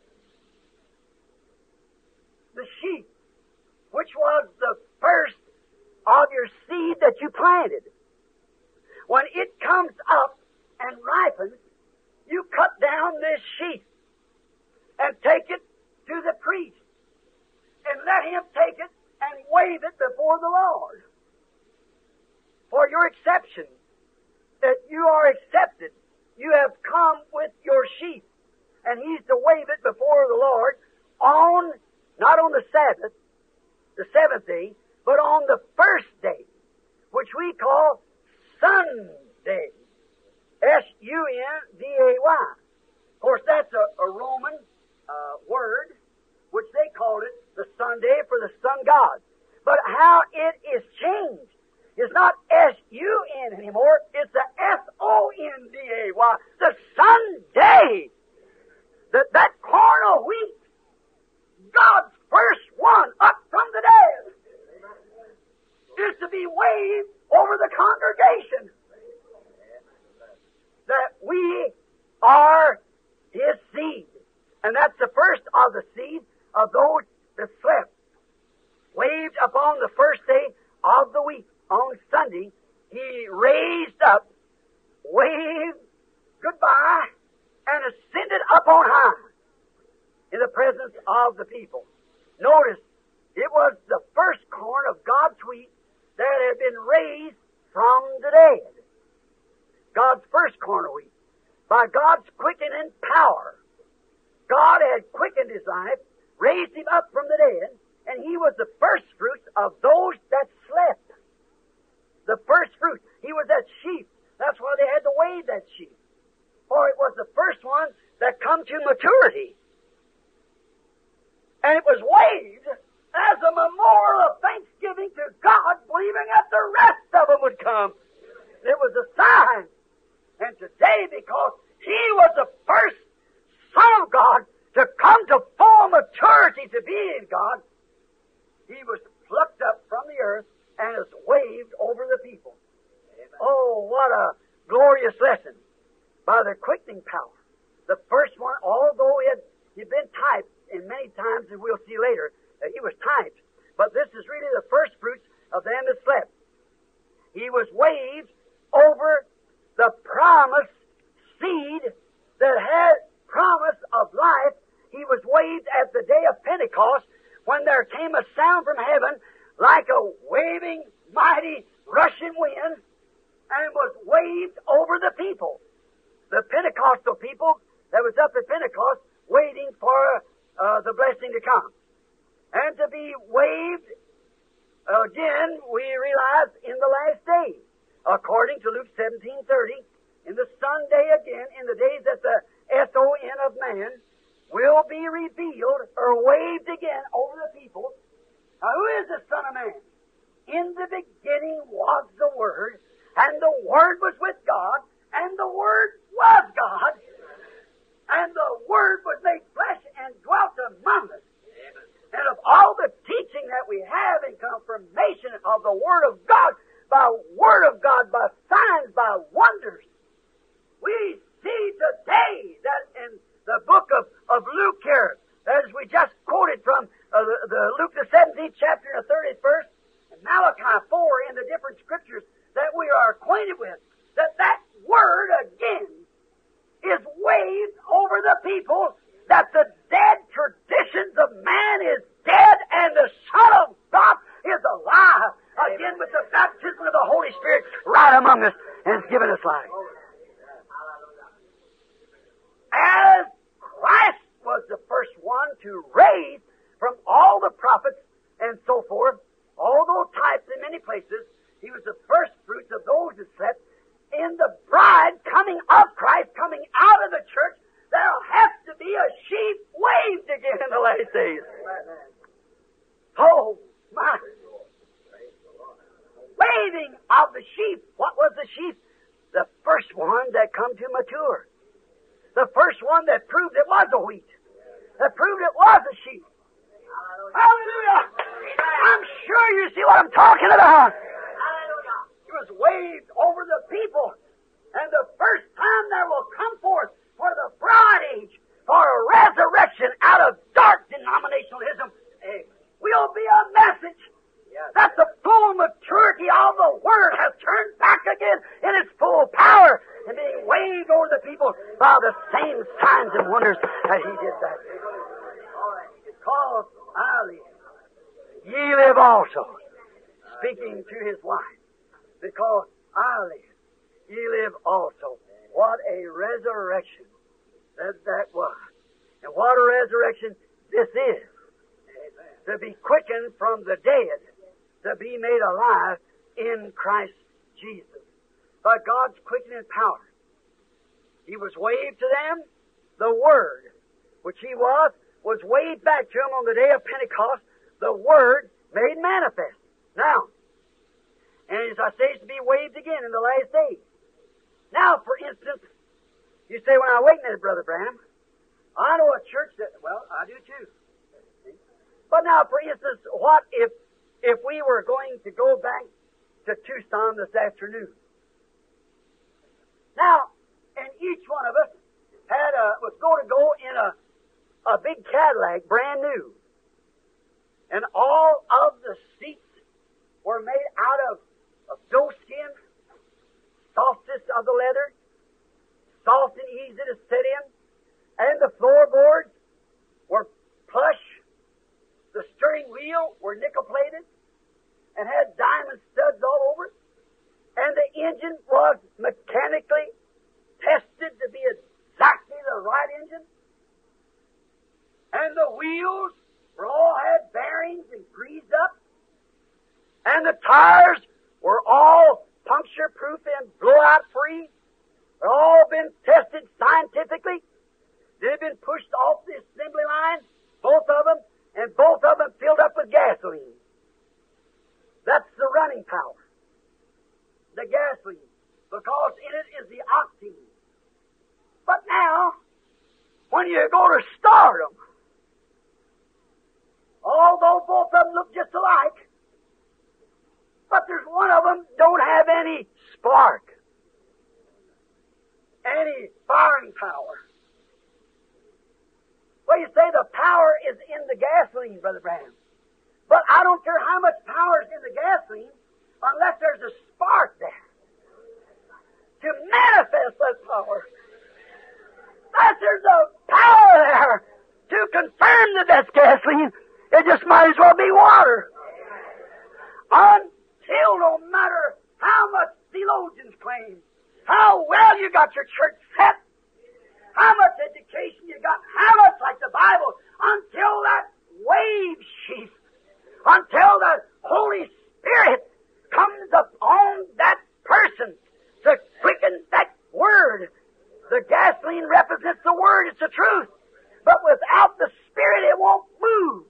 The sheep, which was the first of your seed that you planted, when it comes up and ripens, you cut down this sheaf and take it to the priest and let him take it and wave it before the Lord for your exception, that you are accepted. You have come with your sheaf, and he's to wave it before the Lord on, not on the Sabbath, the seventh day, but on the first day, which we call Sunday. S U N D A Y. Of course, that's a, a Roman uh, word, which they called it the Sunday for the sun god. But how it is changed is not S U N anymore, it's the S O N D A Y. The Sunday. That, that corn of wheat, God's first one up from the dead, is to be waved over the congregation. That we are His seed. And that's the first of the seed of those that slept. Waved upon the first day of the week, on Sunday, He raised up, waved goodbye, and ascended up on high in the presence of the people. Notice, it was the first corn of God's wheat that had been raised from the dead. God's first corn of wheat. By God's quickening power, God had quickened His life, raised Him up from the dead, and He was the first fruits of those that slept. The first fruit. He was that sheep. That's why they had to wave that sheep. For it was the first one that come to maturity. And it was waved as a memorial of thanksgiving to God, believing that the rest of them would come. It was a sign. And today, because He was the first Son of God to come to full maturity to be in God, He was plucked up from the earth and is waved over the people. Amen. Oh, what a glorious lesson. By the quickening power. The first one, although it had been typed, and many times, and we'll see later, that He was typed, but this is really the first fruits of them that slept. He was waved over the promised seed that had promise of life. He was waved at the day of Pentecost when there came a sound from heaven like a waving, mighty, rushing wind, and was waved over the people. The Pentecostal people that was up at Pentecost waiting for uh, the blessing to come. and to be waved again, we realize, in the last days, according to Luke seventeen thirty, in the Sunday again, in the days that the S O N of man will be revealed or waved again over the people. Now, who is the Son of Man? In the beginning was the Word, and the Word was with God, and the Word was God, and the Word was made flesh and dwelt among us. And of all the teaching that we have in confirmation of the Word of God, by Word of God, by signs, by wonders, we see today that in the book of, of Luke here, as we just quoted from uh, the, the Luke the seventeenth chapter and the thirtieth verse, and Malachi four in the different scriptures that we are acquainted with, that that Word again is waved over the people, that the dead traditions of man is dead and the Son of God is alive again with the baptism of the Holy Spirit right among us and has given us life. As Christ was the first one to raise from all the prophets and so forth, all those types in many places, He was the first fruits of those that slept. In the bride coming of Christ, coming out of the church, there'll have to be a sheep waved again in the last days. Oh, my. Waving of the sheep. What was the sheep? The first one that come to mature. The first one that proved it was a wheat. That proved it was a sheep. Hallelujah! I'm sure you see what I'm talking about. It was waved over the people. And the first time there will come forth for the broad age, for a resurrection out of dark denominationalism, will be a message that the full maturity of the Word has turned back again in its full power and being waved over the people by the same signs and wonders that He did that day. Because I live, ye live also, speaking to His wife. Because I live, ye live also. What a resurrection that that was. And what a resurrection this is. To be quickened from the dead, to be made alive in Christ Jesus. By God's quickening power. He was waved to them. The Word, which He was, was waved back to them on the day of Pentecost. The Word made manifest. Now, and as I say, it's to be waved again in the last days. Now, for instance, you say, well, now, wait a minute, Brother Branham. I know a church that, well, I do too. But now, for instance, what if if we were going to go back to Tucson this afternoon? Now, and each one of us had a, was going to go in a, a big Cadillac, brand new. And all of the seats were made out of of doe skin, softest of the leather, soft and easy to sit in, and the floorboards were plush, the steering wheel were nickel-plated, and had diamond studs all over it, and the engine was mechanically tested to be exactly the right engine, and the wheels were all had bearings and greased up, and the tires were all puncture-proof and blowout-free. They'd all been tested scientifically. They'd been pushed off the assembly line, both of them, and both of them filled up with gasoline. That's the running power. The gasoline. Because in it is the octane. But now, when you go to start them, although both of them look just alike, but there's one of them don't have any spark, any firing power. Well, you say the power is in the gasoline, Brother Branham. But I don't care how much power is in the gasoline unless there's a spark there to manifest that power. Unless there's a power there to confirm that that's gasoline, it just might as well be water. Until no matter how much theologians claim, how well you got your church set, how much education you got, how much like the Bible, until that wave sheath until the Holy Spirit comes upon that person to quicken that Word. The gasoline represents the Word, it's the truth. But without the Spirit, it won't move.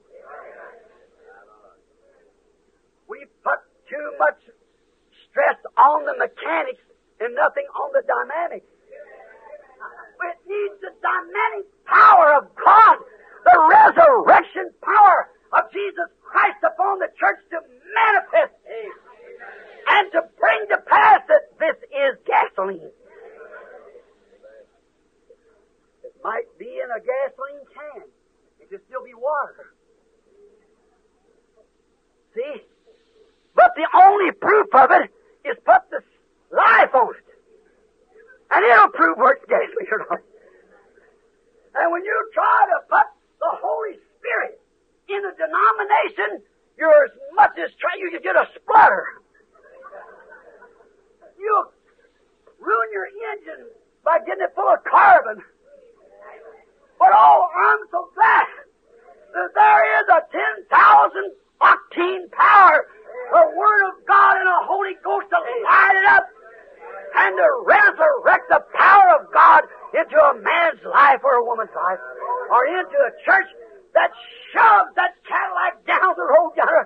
We put too much stress on the mechanics and nothing on the dynamics. It needs the dynamic power of God, the resurrection power of Jesus Christ upon the church to manifest and to bring to pass that this is gasoline. It might be in a gasoline can. It could still be water. See? But the only proof of it is put the life on it. And it'll prove where it's gasoline or not. And when you try to put the Holy Spirit in a denomination, you're as much as trying, you can get a splatter. You'll ruin your engine by getting it full of carbon. But oh, I'm so glad that there is a ten thousand octane power, the Word of God and a Holy Ghost to light it up and to resurrect the power of God into a man's life or a woman's life, or into a church that shoves that Cadillac down the road yonder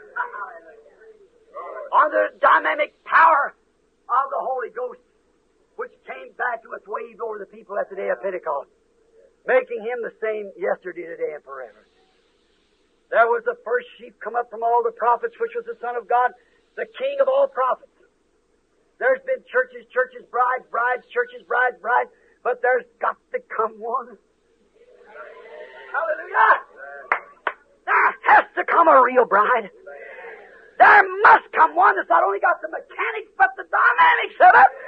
on the dynamic power of the Holy Ghost, which came back to us, waved over the people at the day of Pentecost, making Him the same yesterday, today, and forever. There was the first sheep come up from all the prophets, which was the Son of God, the King of all prophets. There's been churches, churches, brides, brides, churches, brides, brides, but there's got to come one. Hallelujah! There has to come a real bride. There must come one that's not only got the mechanics, but the dynamics of it.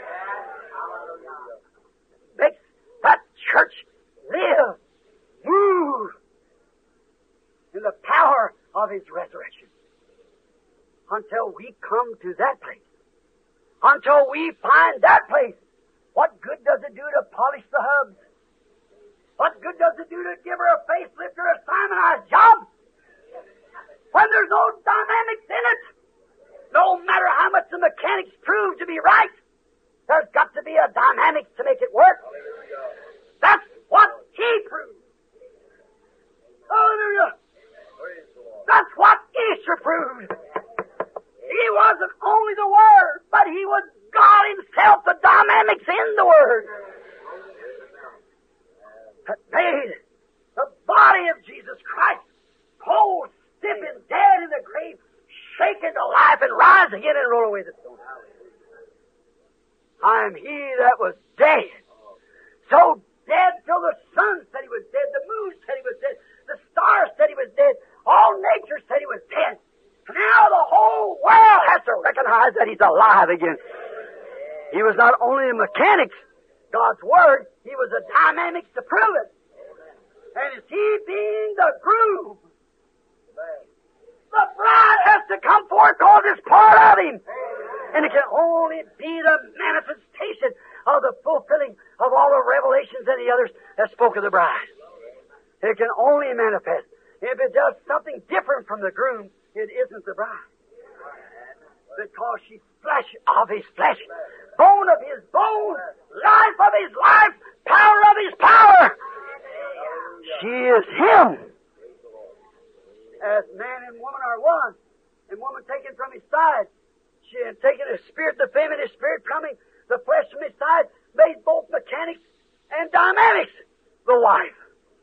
Makes that church live, move in the power of His resurrection. Until we come to that place. Until we find that place. What good does it do to polish the hubs? What good does it do to give her a facelift or a Simonized job when there's no dynamics in it? No matter how much the mechanics prove to be right, there's got to be a dynamics to make it work. That's what He proved. Hallelujah. That's what Easter proved. He wasn't only the Word, but He was God Himself, the dynamics in the Word. That made the body of Jesus Christ cold, stiff, and dead in the grave, shaken to life and rise again and roll away the stone. I am He that was dead. So dead till the sun said He was dead, the moon said He was dead, the stars said He was dead, all nature said He was dead. Now the whole world has to recognize that He's alive again. He was not only a mechanics, God's Word, He was a dynamics to prove it. And is He being the groom? The bride has to come forth because it's part of Him. And it can only be the manifestation of the fulfilling of all the revelations and the others that spoke of the bride. It can only manifest. If it does something different from the groom, it isn't the bride. Because she's flesh of His flesh, bone of His bone, life of His life, power of His power. She is Him. As man and woman are one, and woman taken from His side, she had taken His spirit, the feminine spirit coming, the flesh from His side, made both mechanics and dynamics the wife.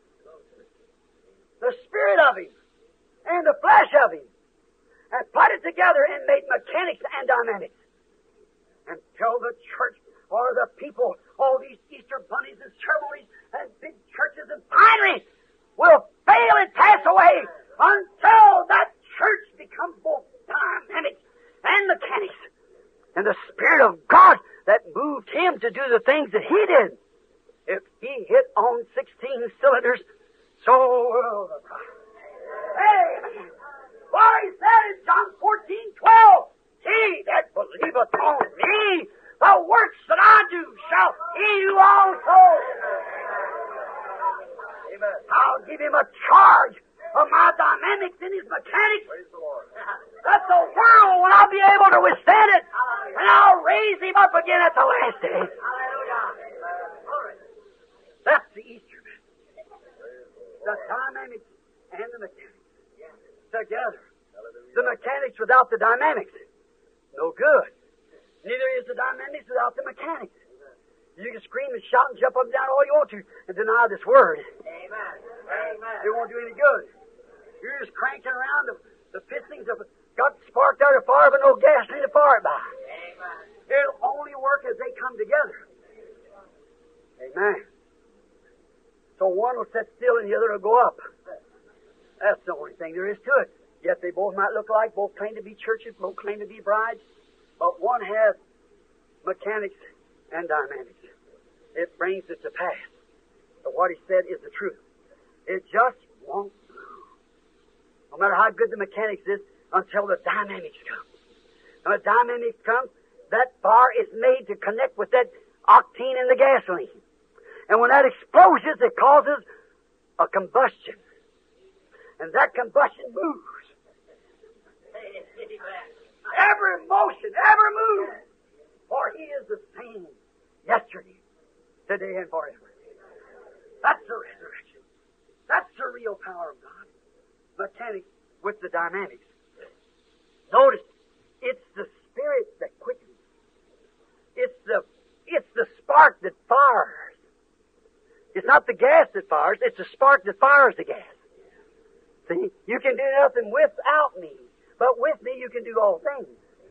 The spirit of Him and the flesh of Him, and put it together and made mechanics and dynamics. Until the church or the people, all these Easter bunnies and ceremonies and big churches and finery will fail and pass away until that church becomes both dynamics and mechanics. And the Spirit of God that moved Him to do the things that He did. If He hit on sixteen cylinders, so will the bride. Amen. For He said in John fourteen twelve, He that believeth on Me, the works that I do shall He do also. Amen. I'll give Him a charge of my dynamics in His mechanics. That's the world when I'll be able to withstand it. And I'll raise Him up again at the last day. That's the Easter message. The dynamics and the mechanics together. The mechanics without the dynamics, no good. Neither is the dynamics without the mechanics. You can scream and shout and jump up and down all you want to and deny this word. Amen. Amen. It won't do any good. You're just cranking around. The, the pistons have got sparked out of fire, but no gasoline to fire it by. Amen. It'll only work as they come together. Amen. So one will sit still and the other will go up. That's the only thing there is to it. Yet they both might look alike, both claim to be churches, both claim to be brides, but one has mechanics and dynamics. It brings it to pass. But what he said is the truth. It just won't move. No matter how good the mechanics is, until the dynamics come. When the dynamics come, that fire is made to connect with that octane in the gasoline. And when that explodes, it causes a combustion. And that combustion moves. Every motion, every move. For He is the same yesterday, today, and forever. That's the resurrection. That's the real power of God. Mechanics with the dynamics. Notice, it's the Spirit that quickens. It's the, it's the spark that fires. It's not the gas that fires, it's the spark that fires the gas. See, you can do nothing without me, but with me you can do all things.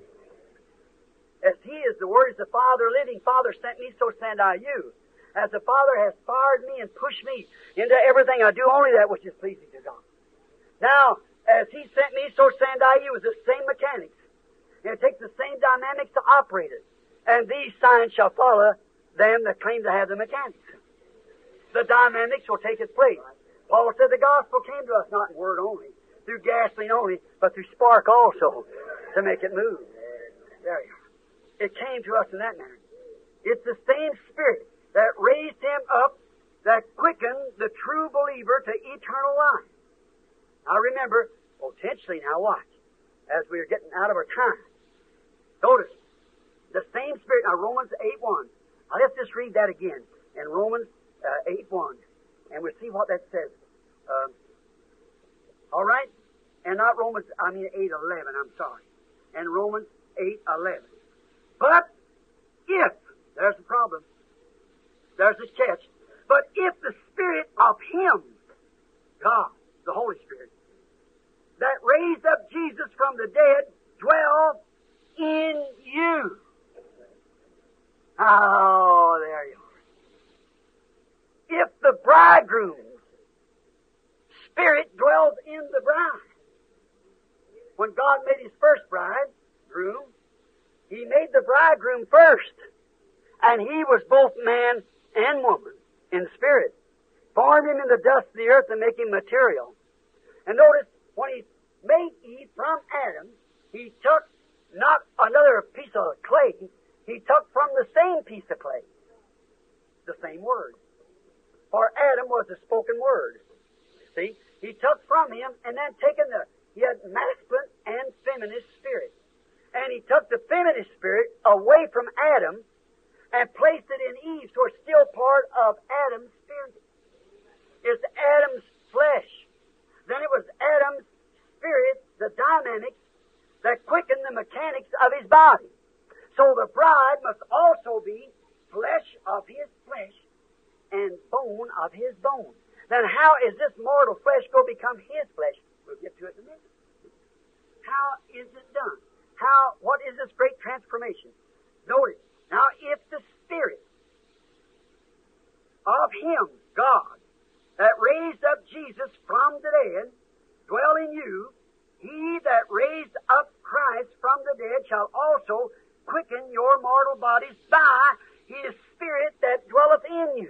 As He is the Word, is the Father living. Father sent me, so send I you. As the Father has fired me and pushed me into everything I do, only that which is pleasing to God. Now, as He sent me, so send I you, is the same mechanics. And it takes the same dynamics to operate it. And these signs shall follow them that claim to have the mechanics. The dynamics will take its place. Paul said the gospel came to us not in word only, through gasoline only, but through spark also, to make it move. There you are. It came to us in that manner. It's the same Spirit that raised Him up, that quickened the true believer to eternal life. Now remember, potentially now watch, as we are getting out of our time. Notice, the same Spirit, now Romans eight one. Now let's just read that again, in Romans uh, eight one, and we'll see what that says. Um, all right? And not Romans, I mean eight eleven, I'm sorry. And Romans eight eleven. But if, there's the problem, there's the catch, but if the Spirit of Him, God, the Holy Spirit, that raised up Jesus from the dead, dwell in you. Oh, there you are. If the bridegroom's Spirit dwells in the bride, when God made His first bridegroom, He made the bridegroom first, and he was both man and woman in spirit. Formed him in the dust of the earth and make him material. And notice, when He made Eve from Adam, He took not another piece of clay, He took from the same piece of clay the same word. For Adam was the spoken word. See? He took from him and then taken the, he had masculine and feminine spirit. And He took the feminine spirit away from Adam and placed it in Eve, so it's still part of Adam's spirit. It's Adam's flesh. Then it was Adam's spirit, the dynamics, that quickened the mechanics of his body. So the bride must also be flesh of his flesh and bone of his bone. Then how is this mortal flesh going to become his flesh? We'll get to it in a minute. How is it done? How, what is this great transformation? Notice, now if the Spirit of Him, God, that raised up Jesus from the dead, dwell in you, He that raised up Christ from the dead shall also quicken your mortal bodies by His Spirit that dwelleth in you.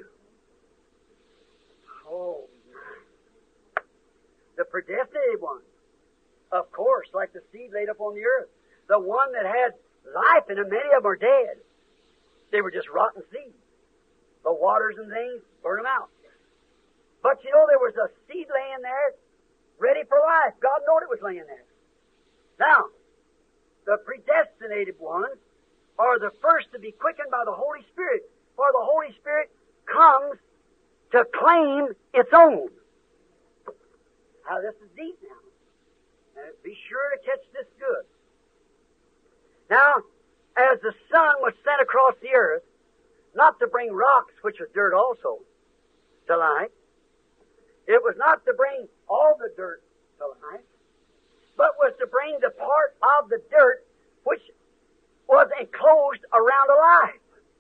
Oh, my. The predestinated one, of course, like the seed laid upon the earth. The one that had life in them, many of them are dead. They were just rotten seeds. The waters and things burned them out. But you know, there was a seed laying there ready for life. God knew it was laying there. Now, the predestinated ones are the first to be quickened by the Holy Spirit, for the Holy Spirit comes to claim its own. Now, this is deep now. And be sure to catch this good. Now, as the sun was sent across the earth, not to bring rocks, which are dirt also, to light, it was not to bring all the dirt to light, but was to bring the part of the dirt which was enclosed around a life.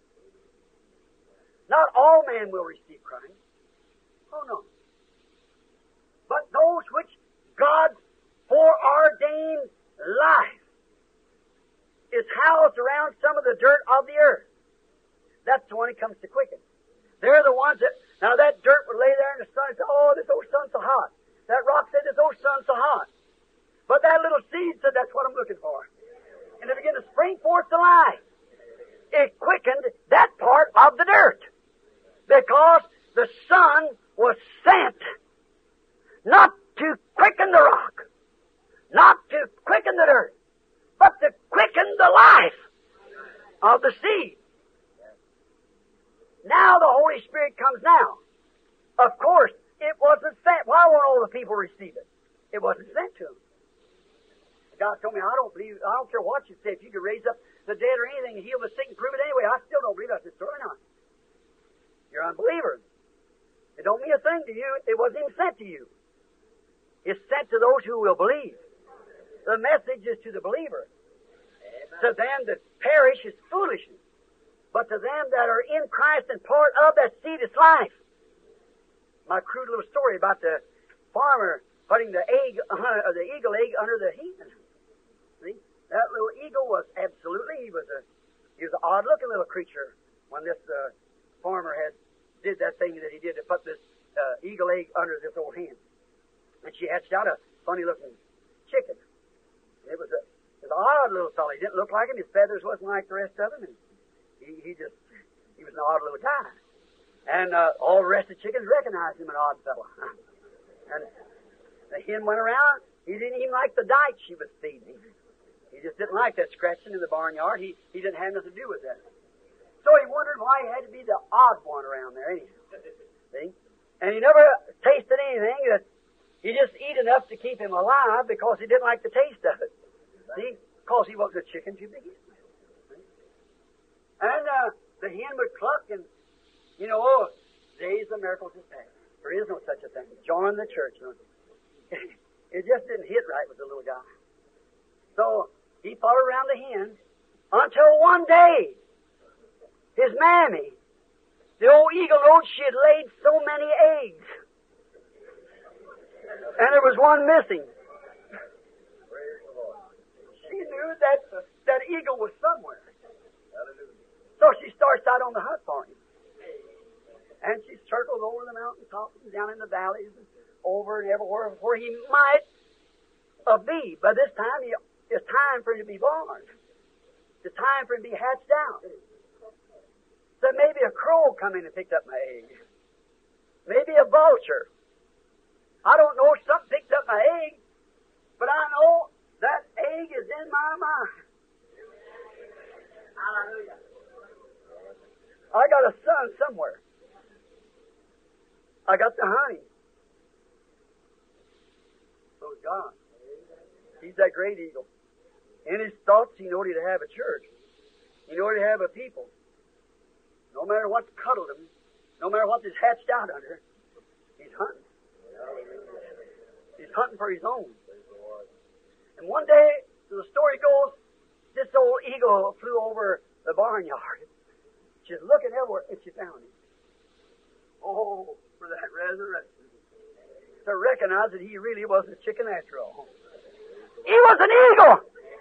Not all men will receive Christ. Oh, no. But those which God's foreordained life is housed around some of the dirt of the earth. That's the one He comes to quicken. They're the ones that, now that dirt would lay there in the sun and say, oh, this old sun's so hot. That rock said, this old sun's so hot. But that little seed said, that's what I'm looking for. And it began to spring forth to life. It quickened that part of the dirt. Because the sun was sent not to quicken the rock, not to quicken the dirt, but to quicken the life of the seed. Now the Holy Spirit comes now. Of course, it wasn't sent. Why won't all the people receive it? It wasn't sent to them. God told me, I don't believe, I don't care what you say, if you could raise up the dead or anything, heal the sick and prove it anyway, I still don't believe. I said, certainly not. You're an unbeliever. It don't mean a thing to you. It wasn't even sent to you. It's sent to those who will believe. The message is to the believer. To them that perish is foolishness. But to them that are in Christ and part of that seed is life. My crude little story about the farmer putting the egg, uh, the eagle egg under the hen. See? That little eagle was absolutely, he was a, he was an odd looking little creature when this, uh, farmer had, did that thing that he did to put this, uh, eagle egg under this old hen. And she hatched out a funny looking chicken. And it was a, it was an odd little fellow. He didn't look like him. His feathers wasn't like the rest of him. And he, he just, he was an odd little guy. And, uh, all the rest of the chickens recognized him, an odd fellow. And the hen went around. He didn't even like the dike she was feeding him. He just didn't like that scratching in the barnyard. He, he didn't have nothing to do with that. So he wondered why he had to be the odd one around there, anyhow. See? And he never tasted anything that he just eat enough to keep him alive because he didn't like the taste of it. See? Because he wasn't a chicken to begin with. And uh, the hen would cluck and, you know, oh, days of miracles is past. There is no such a thing. Join the church. No. It just didn't hit right with the little guy. So he followed around the hen until one day his mammy, the old eagle road, she had laid so many eggs. And there was one missing. She knew that that eagle was somewhere. So she starts out on the hunt for him. And she circles over the mountaintops and down in the valleys and over and everywhere where he might uh, be. By this time, he, it's time for him to be born. It's time for him to be hatched out. So maybe a crow come in and picked up my egg. Maybe a vulture. I don't know if something picked up my egg, but I know that egg is in my mind. Hallelujah. I got a son somewhere. I got the honey. So is God. He's that great eagle. In his thoughts, he knew he'd have a church. He knew he'd have a people. No matter what cuddled him, no matter what is hatched out under, he's hunting. He's hunting for his own. And one day, the story goes, this old eagle flew over the barnyard. She's looking everywhere, and she found him. Oh, for that resurrection. To recognize that he really wasn't a chicken after all. He was an eagle!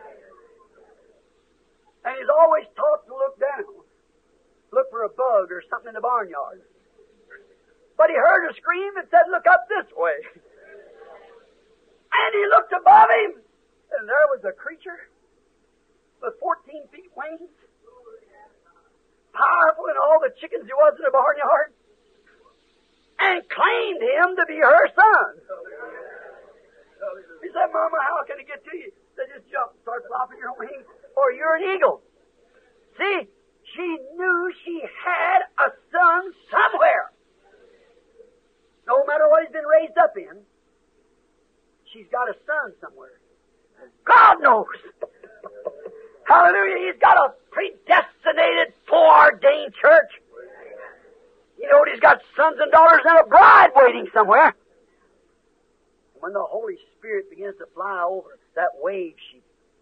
And he's always taught to look down. Look for a bug or something in the barnyard. But he heard her scream and said, look up this way. And he looked above him, and there was a creature with fourteen feet wings, powerful in all the chickens there was in the barnyard, and claimed him to be her son. He said, Mama, how can it get to you? They just jump, start flopping your wings, or you're an eagle. See, she knew she had a son somewhere. No matter what he's been raised up in, she's got a son somewhere. God knows. Hallelujah. He's got a predestinated, foreordained church. You know, he's got sons and daughters and a bride waiting somewhere. When the Holy Spirit begins to fly over that wave sheet,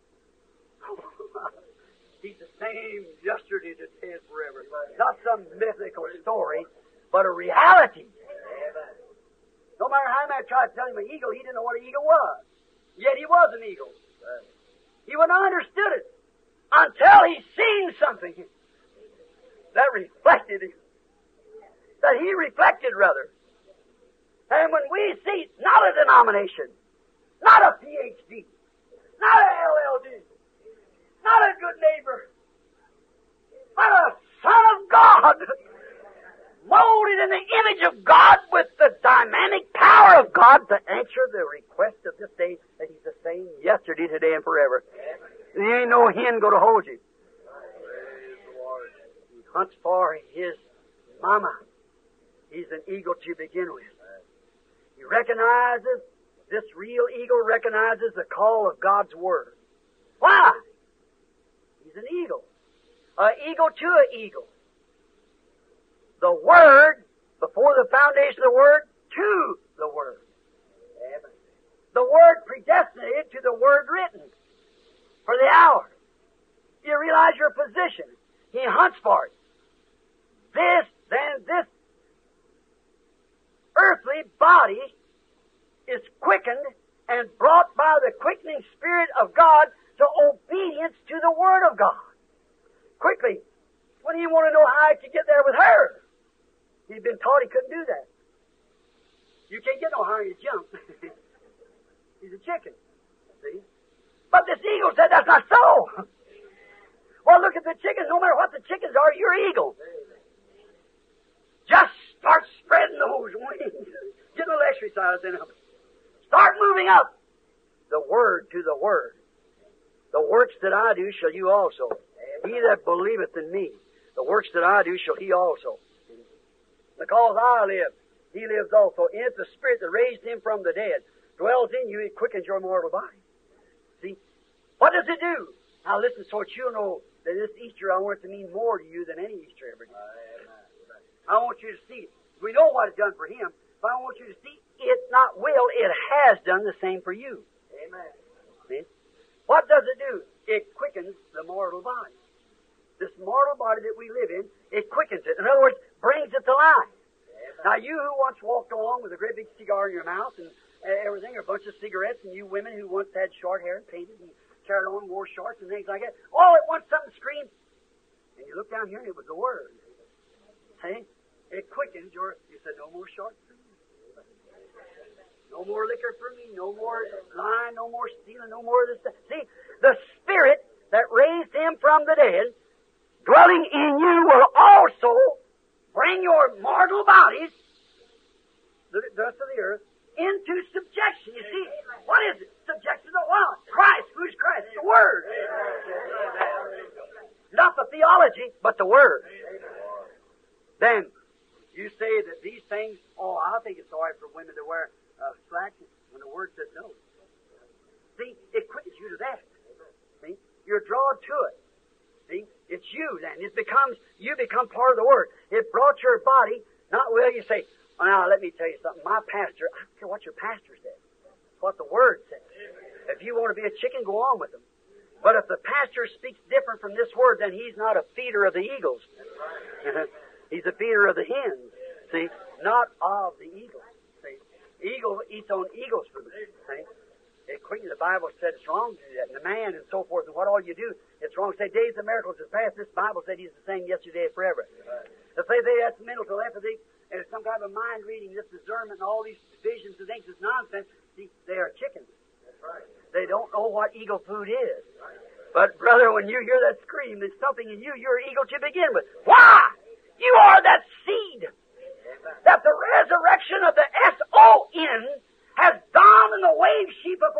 He's the same yesterday, today, and forever. Not some mythical story, but a reality. No matter how many tried to tell him an eagle, he didn't know what an eagle was. Yet he was an eagle. He wouldn't have understood it until he seen something that reflected him. That he reflected, rather. And when we see not a denomination, not a P H D, not a L L D, not a good neighbor, but a Son of God, molded in the image of God with the dynamic power of God to answer the request of this day that He's the same yesterday, today, and forever. There ain't no hen going to hold you. He hunts for his mama. He's an eagle to begin with. He recognizes, this real eagle recognizes the call of God's Word. Why? He's an eagle. An eagle to an eagle. The Word, before the foundation of the Word, to the Word. The Word predestinated to the Word written for the hour. You realize your position. He hunts for it. This, then, this earthly body is quickened and brought by the quickening Spirit of God to obedience to the Word of God. Quickly. When he wanted to know how to get there with her, he'd been taught he couldn't do that. You can't get no higher, you jump. He's a chicken. See? But this eagle said that's not so. Well, look at the chickens. No matter what the chickens are, you're eagle. Just start spreading those wings. Get a little exercise in them. Start moving up. The Word to the Word. The works that I do shall you also. He that believeth in me, the works that I do shall he also. Because I live, he lives also. And it's the Spirit that raised him from the dead dwells in you, it quickens your mortal body. See? What does it do? Now listen, so that you'll know that this Easter I want it to mean more to you than any Easter ever did. I want you to see it. We know what it's done for him, but I want you to see it not will, it has done the same for you. Amen. See? What does it do? It quickens the mortal body. This mortal body that we live in, it quickens it. In other words, brings it to life. Amen. Now you who once walked along with a great big cigar in your mouth and everything, or a bunch of cigarettes, and you women who once had short hair and painted and carried on, wore shorts and things like that, all at once something screamed. And you look down here and it was the Word. See? It quickens your, you said, no more shorts for me. No more liquor for me. No more lying. No more stealing. No more of this stuff. See? The Spirit that raised him from the dead, dwelling in you, will also bring your mortal bodies, the dust of the earth, into subjection. You see, what is it? Subjection to what? Christ. Who's Christ? The Word. Not the theology, but the Word. Then, you say that these things, oh, I think it's all right for women to wear uh, slacks when the Word said no. See, it quickens you to that. See, you're drawn to it. See, it's you then. It becomes, you become part of the Word. It brought your body, not, well, you say, oh, now let me tell you something. My pastor, I don't care what your pastor says. It's what the Word says. If you want to be a chicken, go on with them. But if the pastor speaks different from this Word, then he's not a feeder of the eagles. He's a feeder of the hens. See, not of the eagles. See, eagle eats on eagle's food. See, it quickly, the Bible said it's wrong to do that. And the man and so forth, and what all you do, it's wrong. Say, days of miracles is past. This Bible said he's the same yesterday and forever. If they say that's mental telepathy, and it's some kind of a mind reading, this discernment, and all these visions and things, it's nonsense. See, they are chickens. That's right. They don't know what eagle food is. But, brother, when you hear that scream, there's something in you. You're an eagle to begin with. Why? You are that seed that the resurrection of the S O N has dawned in the wave sheep of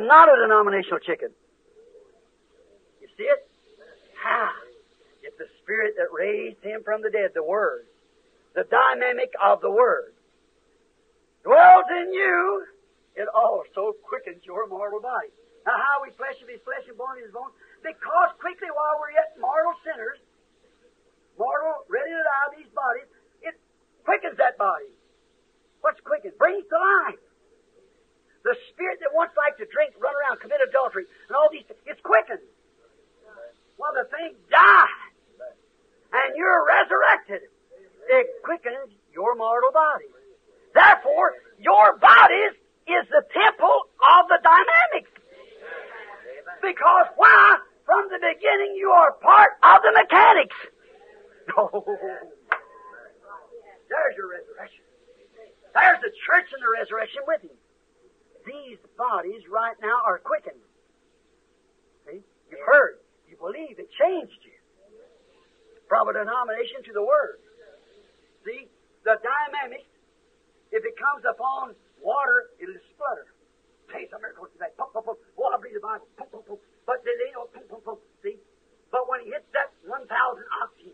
not a denominational chicken. You see it? How? It's the Spirit that raised Him from the dead, the Word. The dynamic of the Word dwells in you. It also quickens your mortal body. Now, how we flesh of His flesh and bone of His bones? Because quickly while we're yet mortal sinners, mortal, ready to die, these bodies, it quickens that body. What's quickened? Brings to life. The spirit that once liked to drink, run around, commit adultery, and all these things, it's quickened. Well, the thing died, and you're resurrected. It quickens your mortal body. Therefore, your bodies is the temple of the dynamics. Because why? From the beginning you are part of the mechanics. Oh, there's your resurrection. There's the church and the resurrection with Him. These bodies right now are quickened. See? You've heard. You believe. It changed you. From a denomination to the Word. See? The dynamics, if it comes upon water, it'll splutter. Say some miracles today. Pump, pump, pump. Oh, I believe the Bible. Pump, pump, pump. But they ain't no pump, pump, pump. See? But when he hits that one thousand octane,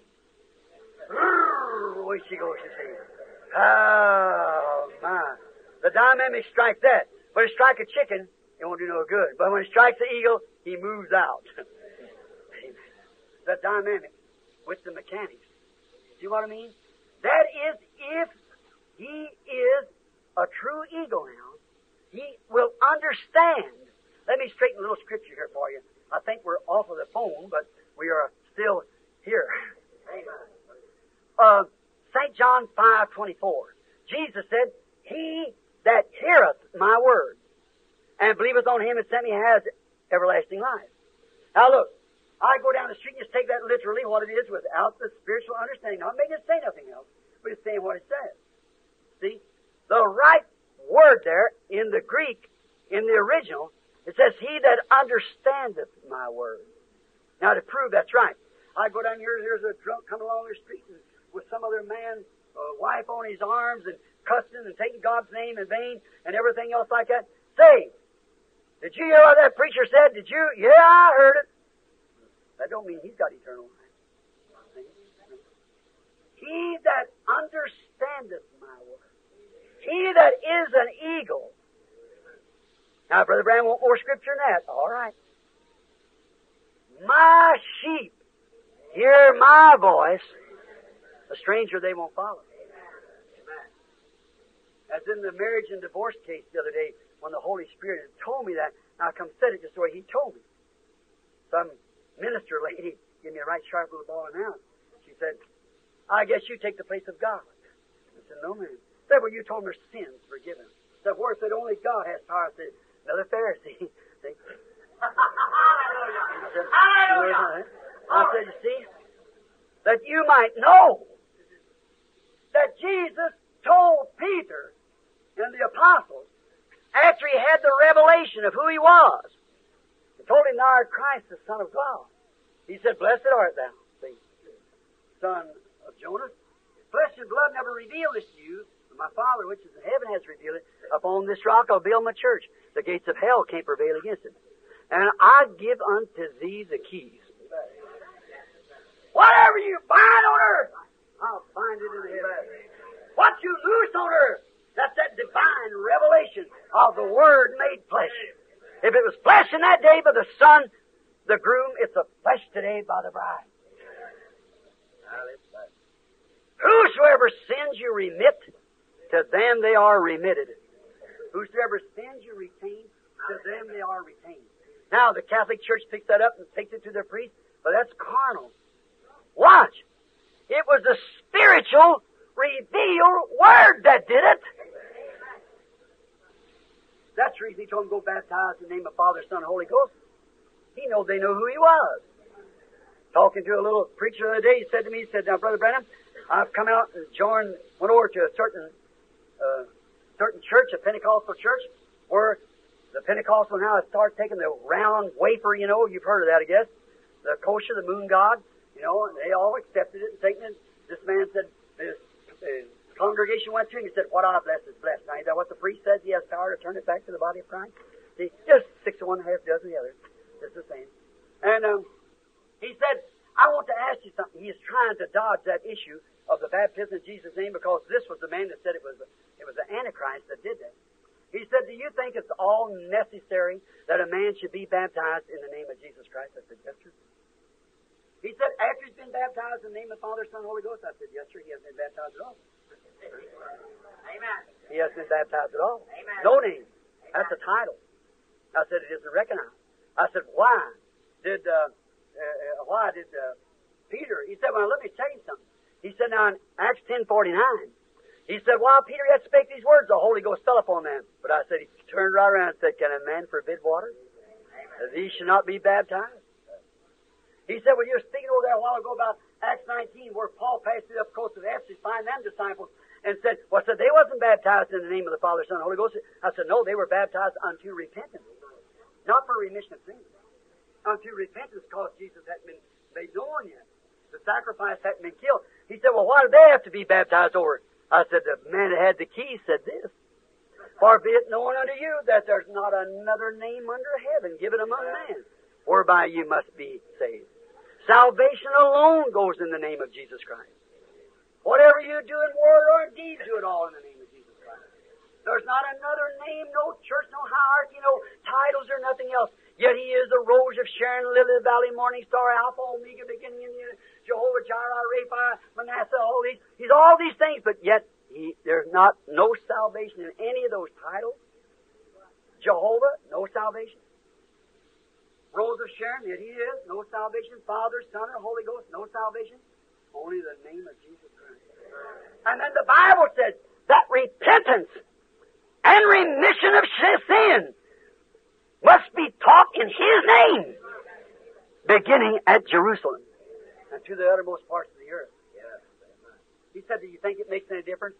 away she goes, you see. Oh, my. The dynamics strike that. But it strike a chicken, it won't do no good. But when it strikes the eagle, he moves out. The dynamic with the mechanics. See what I mean? That is, if he is a true eagle now, he will understand. Let me straighten a little scripture here for you. I think we're off of the phone, but we are still here. Uh, Saint John five twenty-four. Jesus said, He that heareth my word and believeth on Him that sent me has everlasting life. Now look, I go down the street and just take that literally what it is without the spiritual understanding. Not making it say nothing else, but it's saying what it says. See? The right word there in the Greek, in the original, it says, He that understandeth my word. Now to prove that's right, I go down here, there's a drunk coming along the street and with some other man, a wife on his arms and cussing and taking God's name in vain and everything else like that. Say, did you hear what that preacher said? Did you? Yeah, I heard it. That don't mean he's got eternal life. He that understandeth my word. He that is an eagle. Now, Brother Branham want more scripture than that. All right. My sheep hear my voice. A stranger they won't follow. As in the marriage and divorce case the other day, when the Holy Spirit had told me that, and I come said it just the way He told me. Some minister lady gave me a right sharp little ball and out. She said, I guess you take the place of God. I said, no, man. I said, well, you told them their sins forgiven. I said, where? I said, only God has power. I said, another Pharisee. See? I said, I said, you see, that you might know that Jesus told Peter and the apostles, after he had the revelation of who he was, he told him, thou art Christ, the Son of God. He said, blessed art thou, see, son of Jonas. Flesh and blood never revealed this to you, but my Father which is in heaven has revealed it. Upon this rock I'll build my church. The gates of hell can't prevail against it. And I give unto thee the keys. Whatever you bind on earth, I'll bind it in heaven. What you loose on earth, that's that divine revelation of the Word made flesh. If it was flesh in that day by the Son, the groom, it's a flesh today by the bride. Whosoever sins you remit, to them they are remitted. Whosoever sins you retain, to them they are retained. Now, the Catholic Church picks that up and takes it to their priest, but that's carnal. Watch. It was the spiritual, revealed Word that did it. That's the reason he told them to go baptize in the name of Father, Son, and Holy Ghost. He knew they knew who he was. Talking to a little preacher the other day, he said to me, he said, now, Brother Branham, I've come out and joined, went over to a certain, uh, certain church, a Pentecostal church, where the Pentecostal now has started taking the round wafer, you know, you've heard of that, I guess, the kosher, the moon god, you know, and they all accepted it and taken it. This man said, his, his congregation went through and he said, what I bless is blessed. Now, is that what the priest said? He has power to turn it back to the body of Christ? See, just six of one, half dozen of the other. Just the same. And um, he said, I want to ask you something. He is trying to dodge that issue of the baptism in Jesus' name because this was the man that said it was it was the Antichrist that did that. He said, do you think it's all necessary that a man should be baptized in the name of Jesus Christ? I said, yes, sir. He said, after he's been baptized in the name of the Father, Son, and Holy Ghost? I said, yes, sir. He hasn't been baptized at all. Amen. He hasn't been baptized at all. Amen. No name. That's a title. I said, it isn't recognized. I said, why did, uh, uh, why did uh, Peter, he said, well, let me tell you something. He said, now in Acts ten forty-nine, he said, while Peter yet spake these words, the Holy Ghost fell upon them. But I said, he turned right around and said, can a man forbid water? That he should not be baptized? He said, well, you're speaking over there a while ago about Acts nineteen, where Paul passed it up coast of Ephesus, find them disciples, and said, well, said they wasn't baptized in the name of the Father, Son, and Holy Ghost. I said, no, they were baptized unto repentance. Not for remission of sins. Unto repentance, because Jesus hadn't been made known yet. The sacrifice hadn't been killed. He said, well, why do they have to be baptized over? I said, the man that had the key said this. For be it known unto you that there's not another name under heaven given among men, whereby you must be saved. Salvation alone goes in the name of Jesus Christ. Whatever you do in word or in deed, do it all in the name of Jesus Christ. There's not another name, no church, no hierarchy, no titles or nothing else. Yet He is the Rose of Sharon, Lily of the Valley, Morning Star, Alpha, Omega, beginning and end, Jehovah Jireh, Rapha, Manasseh, all these. He's all these things, but yet he, there's not no salvation in any of those titles. Jehovah, no salvation. Rose of Sharon, yet He is, no salvation. Father, Son, or Holy Ghost, no salvation. Only the name of Jesus Christ. And then the Bible says that repentance and remission of sin must be taught in His name, beginning at Jerusalem and to the uttermost parts of the earth. He said, do you think it makes any difference?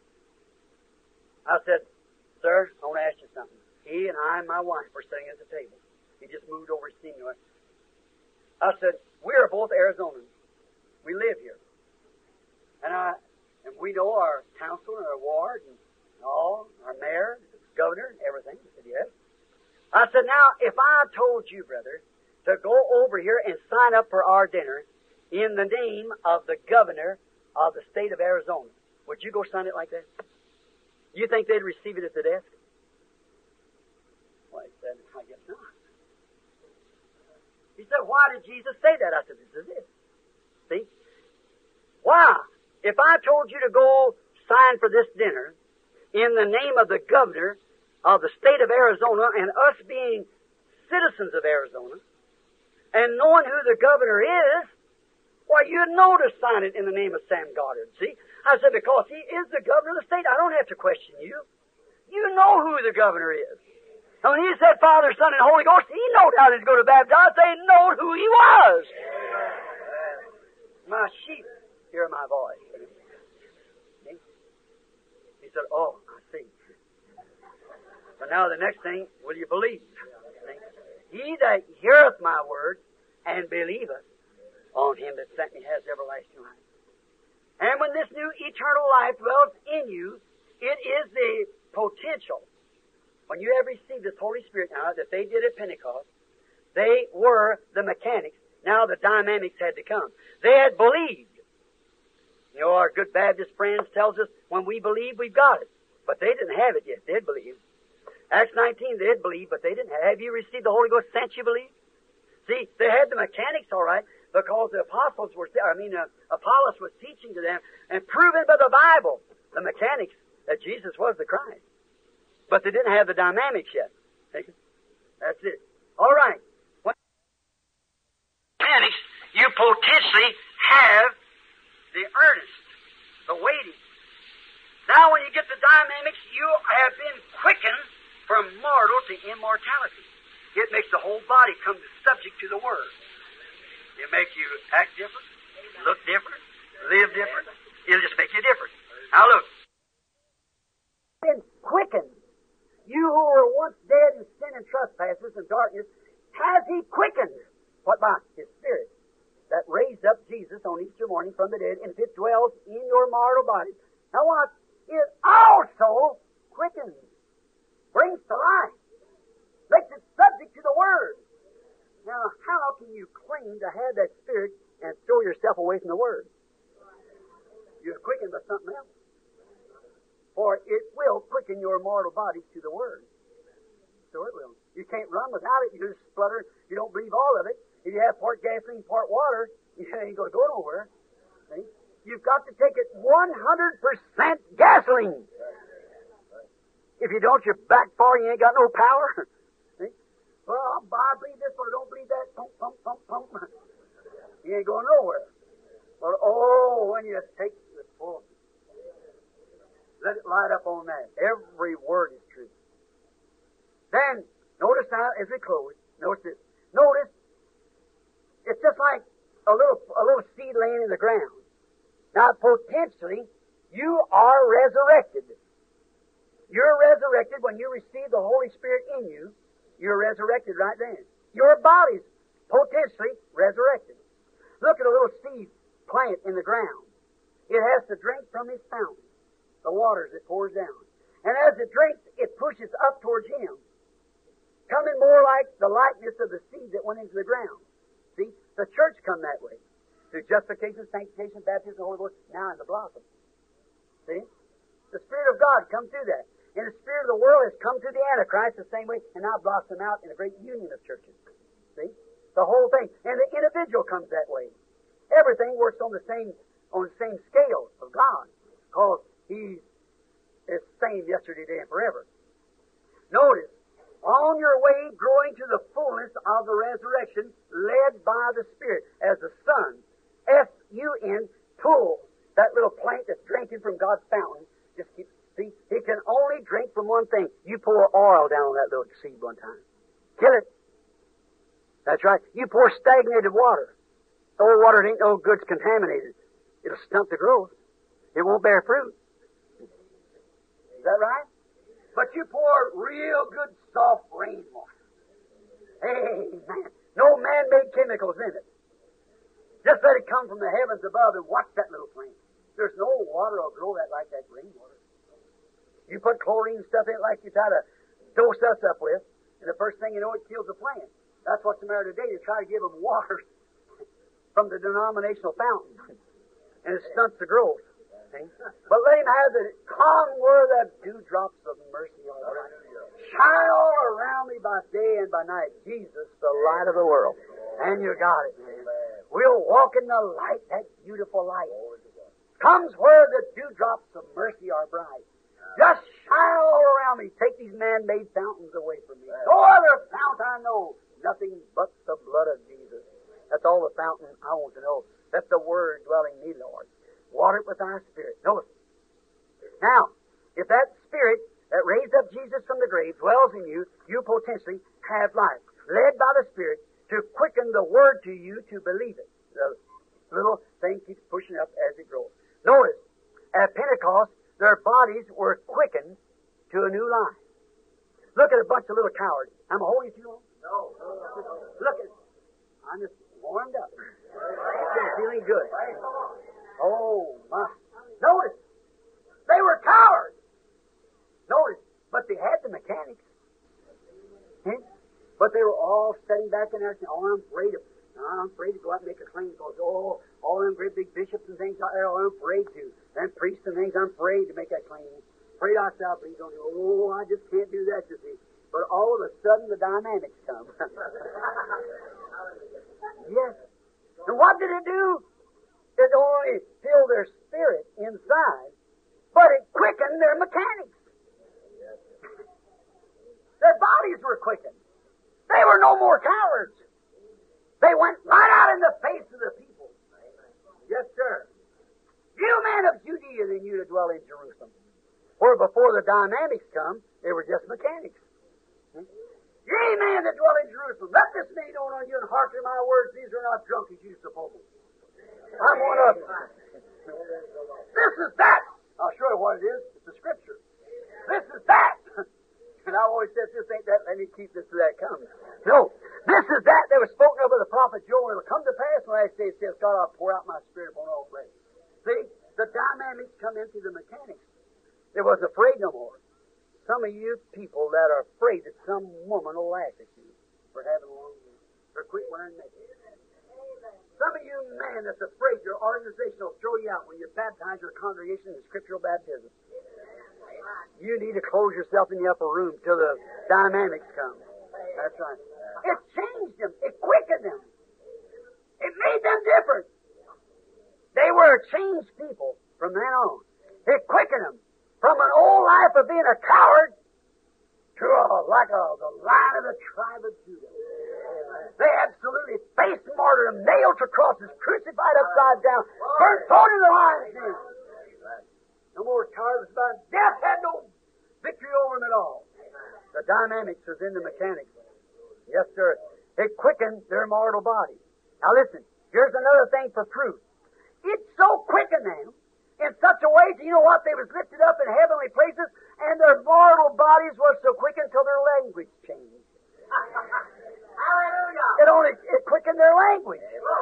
I said, sir, I want to ask you something. He and I and my wife were sitting at the table. He just moved over to see me. I said, we are both Arizonans. We live here. And I, and we know our council and our ward and all, our mayor, governor, and everything. He said, yes. I said, now, if I told you, brother, to go over here and sign up for our dinner in the name of the governor of the state of Arizona, would you go sign it like that? You think they'd receive it at the desk? Well, he said, I guess not. He said, why did Jesus say that? I said, this is it. See? Why? If I told you to go sign for this dinner in the name of the governor of the state of Arizona and us being citizens of Arizona and knowing who the governor is, why, you'd know to sign it in the name of Sam Goddard. See? I said, because he is the governor of the state, I don't have to question you. You know who the governor is. And when he said Father, Son, and Holy Ghost, he knowed how to go to baptize. They knowed who he was. My sheep hear my voice. See? He said, oh, I see. But now the next thing, will you believe? See? He that heareth my word and believeth on him that sent me has everlasting life. And when this new eternal life dwells in you, it is the potential. When you have received this Holy Spirit now that they did at Pentecost, they were the mechanics. Now the dynamics had to come. They had believed. You know, our good Baptist friends tells us when we believe, we've got it. But they didn't have it yet. They had believed. Acts nineteen, they had believed, but they didn't have. Have you received the Holy Ghost since you believed? See, they had the mechanics all right because the apostles were, I mean, uh, Apollos was teaching to them and proving by the Bible, the mechanics, that Jesus was the Christ. But they didn't have the dynamics yet. That's it. All right. When mechanics, you potentially have the earnest, the waiting. Now when you get the dynamics, you have been quickened from mortal to immortality. It makes the whole body come subject to the Word. It makes you act different, look different, live different. It'll just make you different. Now look. Been quickened. You who were once dead in sin and trespasses and darkness, has He quickened. What by? His Spirit that raised up Jesus on Easter morning from the dead, and if it dwells in your mortal body. Now what? It also quickens, brings to life. It's subject to the Word. Now, how can you claim to have that Spirit and throw yourself away from the Word? You're quickened by something else. For it will quicken your mortal bodies to the Word. So it will. You can't run without it. You just splutter. You don't believe all of it. If you have part gasoline, part water, you ain't going to go nowhere. See? You've got to take it one hundred percent gasoline. If you don't, you're back far. You ain't got no power. See? Well, I believe this, but I don't believe that. Pump, pump, pump, pump. You ain't going nowhere. But oh, when you take the full, let it light up on that. Every word is true. Then, notice now as we close, notice this. Notice, it's just like a little a little seed laying in the ground. Now, potentially, you are resurrected. You're resurrected when you receive the Holy Spirit in you. You're resurrected right then. Your body's potentially resurrected. Look at a little seed plant in the ground. It has to drink from His fountain, the waters it pours down. And as it drinks, it pushes up towards Him, coming more like the likeness of the seed that went into the ground. See, the church come that way. Through justification, sanctification, baptism, the Holy Ghost, now in the blossom. See? The Spirit of God comes through that. And the Spirit of the world has come through the Antichrist the same way, and now blossom out in a great union of churches. See? The whole thing. And the individual comes that way. Everything works on the same on the same scale of God, because He's the same yesterday, today, and forever. Notice, on your way growing to the fullness of the resurrection, led by the Spirit, as the Son, S U N, pulls that little plant that's drinking from God's fountain. Just keep, see, it can only drink from one thing. You pour oil down on that little seed one time. Kill it. That's right. You pour stagnated water. The old water ain't no good, it's contaminated. It'll stunt the growth. It won't bear fruit. Is that right? But you pour real good, soft rainwater. Amen. No man-made chemicals in it. Just let it come from the heavens above and watch that little plant. There's no water will grow that like that rainwater. You put chlorine stuff in it like you try to dose us up with, and the first thing you know, it kills the plant. That's what's the matter today. You try to give them water from the denominational fountain, and it stunts the growth. See? But let Him have the come where the dewdrops of mercy are. Shine all around me by day and by night. Jesus, the light of the world. And you got it, man. We'll walk in the light, that beautiful light. Comes where the dewdrops of mercy are bright. Just shine all around me. Take these man-made fountains away from me. No other fount I know. Nothing but the blood of Jesus. That's all the fountain I want to know. Let the Word dwell in me, Lord. Water it with Thy Spirit. Notice. Now, if that Spirit that raised up Jesus from the grave dwells in you, you potentially have life. Led by the Spirit to quicken the Word to you to believe it. The little thing keeps pushing up as it grows. Notice, at Pentecost, their bodies were quickened to a new life. Look at a bunch of little cowards. I'm holding you too long? No. Look at, I'm just warmed up. I'm feeling good. Oh, my. Notice, they were cowards. Notice, but they had the mechanics. Hmm? But they were all sitting back in there saying, oh, I'm afraid of, I'm afraid to go out and make a claim because, oh, all them great big bishops and things out there, oh, I'm afraid to. Them priests and things, I'm afraid to make that claim. Afraid I shall believe on you. Oh, I just can't do that, you see. But all of a sudden, the dynamics come. Yes. And what did it do? It only filled their spirit inside, but it quickened their mechanics. Their bodies were quickened. They were no more cowards. They went right out in the face of the people. Yes, sir. You men of Judea than you to dwell in Jerusalem. For before the dynamics come, they were just mechanics. Ye men that dwell in Jerusalem, let this be known unto you and hearken to my words. These are not drunk as you suppose. I'm one of them. This is that. I'll show you what it is. It's the Scripture. This is that. And I always said, this ain't that, let me keep this till that comes. No, this is that that was spoken of by the prophet Joel. It'll come to pass when I say, it says, God, I'll pour out my Spirit upon all flesh. See, the dynamics come into the mechanics. They wasn't afraid no more. some of you people that are afraid that some woman will laugh at you for having a long hair, for quit wearing makeup. Some of you men that's afraid your organization will throw you out when you baptize your congregation in scriptural baptism. You need to close yourself in the upper room till the dynamics come. That's right. It changed them. It quickened them. It made them different. They were changed people from then on. It quickened them from an old life of being a coward to a, like a, the Lion of the tribe of Judah. They absolutely faced martyrdom, nailed to crosses, crucified upside down, burnt, thrown in the lion's den. No more cowards about death had no victory over them at all. The dynamics was in the mechanics. Yes, sir. It quickened their mortal body. Now listen, here's another thing for proof. It so quickened them in such a way that, you know what, they was lifted up in heavenly places, and their mortal bodies was so quickened till their language changed. Hallelujah. It only it quickened their language.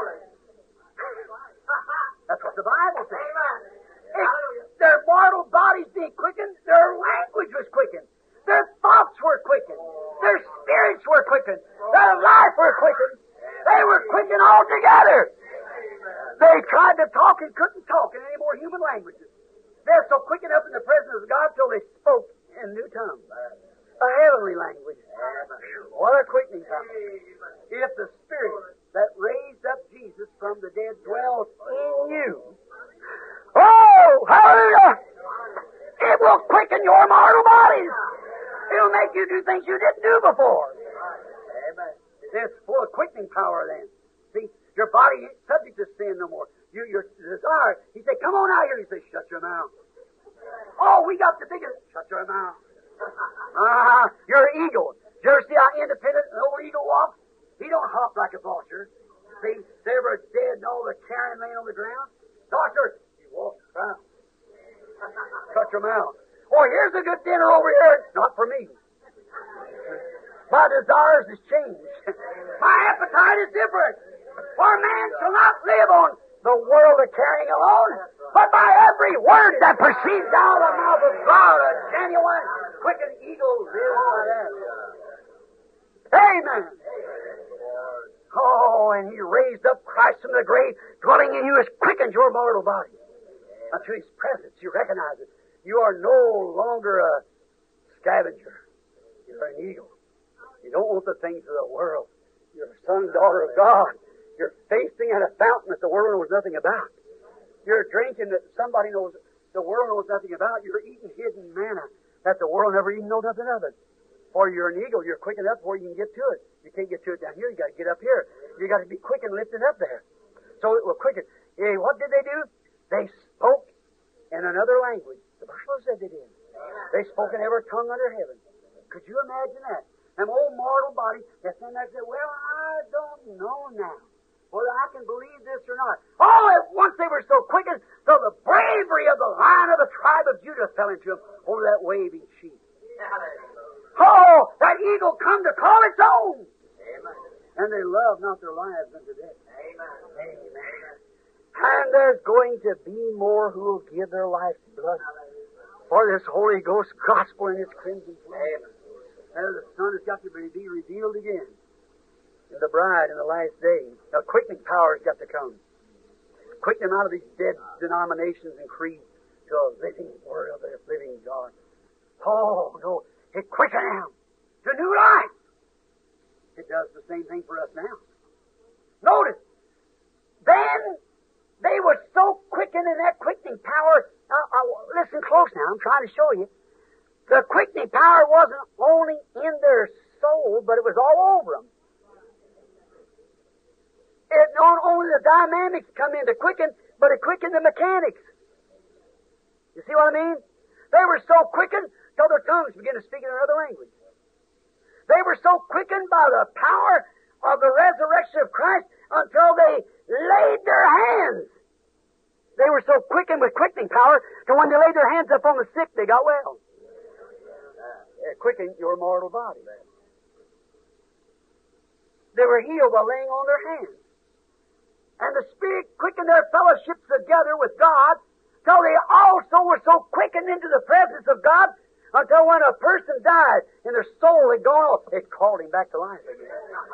That's what the Bible says. It, their mortal bodies being quickened, their language was quickened. Their thoughts were quickened. Their spirits were quickened. Their life were quickened. They were quickened all together. They tried to talk and couldn't talk in any more human languages. They're so quickened up in the presence of God till they spoke in new tongues. A heavenly language. What a quickening time. If the Spirit that raised up Jesus from the dead dwells in you, oh, hallelujah! It will quicken your mortal bodies. It'll make you do things you didn't do before. It's full of quickening power then. See, your body ain't subject to sin no more. You, your desire. He said, come on out here. He said, shut your mouth. Oh, we got the biggest. Shut your mouth. Ah, you're an eagle. Did you ever see how independent an old eagle walks? He don't hop like a vulture. See, they were dead and all the carrion laying on the ground. Doctor, he walks around. Shut your mouth. Oh, here's a good dinner over here. Not for me. My desires has changed. My appetite is different. For man shall not live on the world of carrying alone, but by every word that proceeds out of the mouth of God, a genuine, quickened eagle lives by that. Amen. Oh, and He raised up Christ from the grave, dwelling in you has quickened your mortal body. Unto His presence, you recognize it. You are no longer a scavenger. You're an eagle. You don't want the things of the world. You're a son, daughter of God. You're facing at a fountain that the world knows nothing about. You're drinking that somebody knows, the world knows nothing about. You're eating hidden manna that the world never even knows nothing of it. Or you're an eagle. You're quick enough before you can get to it. You can't get to it down here. You got to get up here. You got to be quick and lifted up there. So it will quicken. Eh, what did they do? They spoke in another language. The Bible said they did. They spoke in every tongue under heaven. Could you imagine that? Them old mortal bodies, they stand there and say, well, I don't know now whether I can believe this or not. Oh, at once they were so quickened, so the bravery of the Lion of the tribe of Judah fell into them over that waving sheet. Oh, that eagle come to call its own. Amen. And they love not their lives unto death. Amen. Amen. And there's going to be more who will give their life's blood for this Holy Ghost gospel in its crimson flame. And the Son has got to be revealed again in the bride in the last day. A quickening power has got to come. Quicken them out of these dead denominations and creeds to a living Word of the living God. Oh, no. It quickens them to new life. It does the same thing for us now. Notice, then they were so quickened in that quickening power. Now, uh, listen close now. I'm trying to show you. The quickening power wasn't only in their soul, but it was all over them. It not only the dynamics come in to quicken, but it quickened the mechanics. You see what I mean? They were so quickened till their tongues began to speak in another language. They were so quickened by the power of the resurrection of Christ until they laid their hands. They were so quickened with quickening power that when they laid their hands upon the sick, they got well. It quickened your mortal body. They were healed by laying on their hands. And the Spirit quickened their fellowships together with God till they also were so quickened into the presence of God Until when a person died and their soul had gone off, it called him back to life again.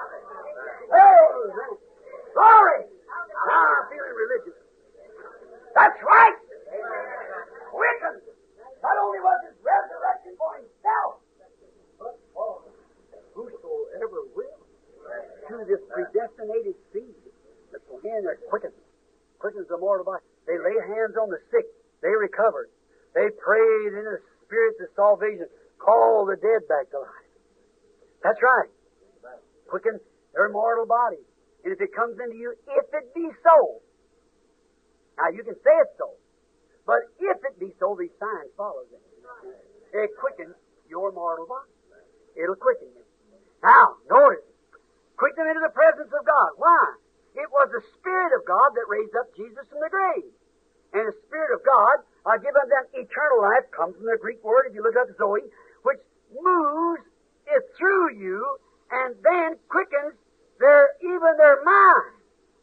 Oh, glory! Now I'm feeling religious. That's right! Quickened! Not only was his resurrection for himself, but for whosoever will. To this predestinated seed that's in there, quickens. Quickens the mortal body. They lay hands on the sick. They recovered. They prayed in the spirits of salvation. Called the dead back to life. That's right. Quicken their mortal body. And if it comes into you, if it be so. Now you can say it's so. But if it be so, these signs follow them. It quickens your mortal body. It'll quicken you. Now, notice. Quicken them into the presence of God. Why? It was the Spirit of God that raised up Jesus from the grave. And the Spirit of God, uh, given them eternal life, comes from the Greek word, if you look up Zoe, which moves it through you and then quickens their, even their mind.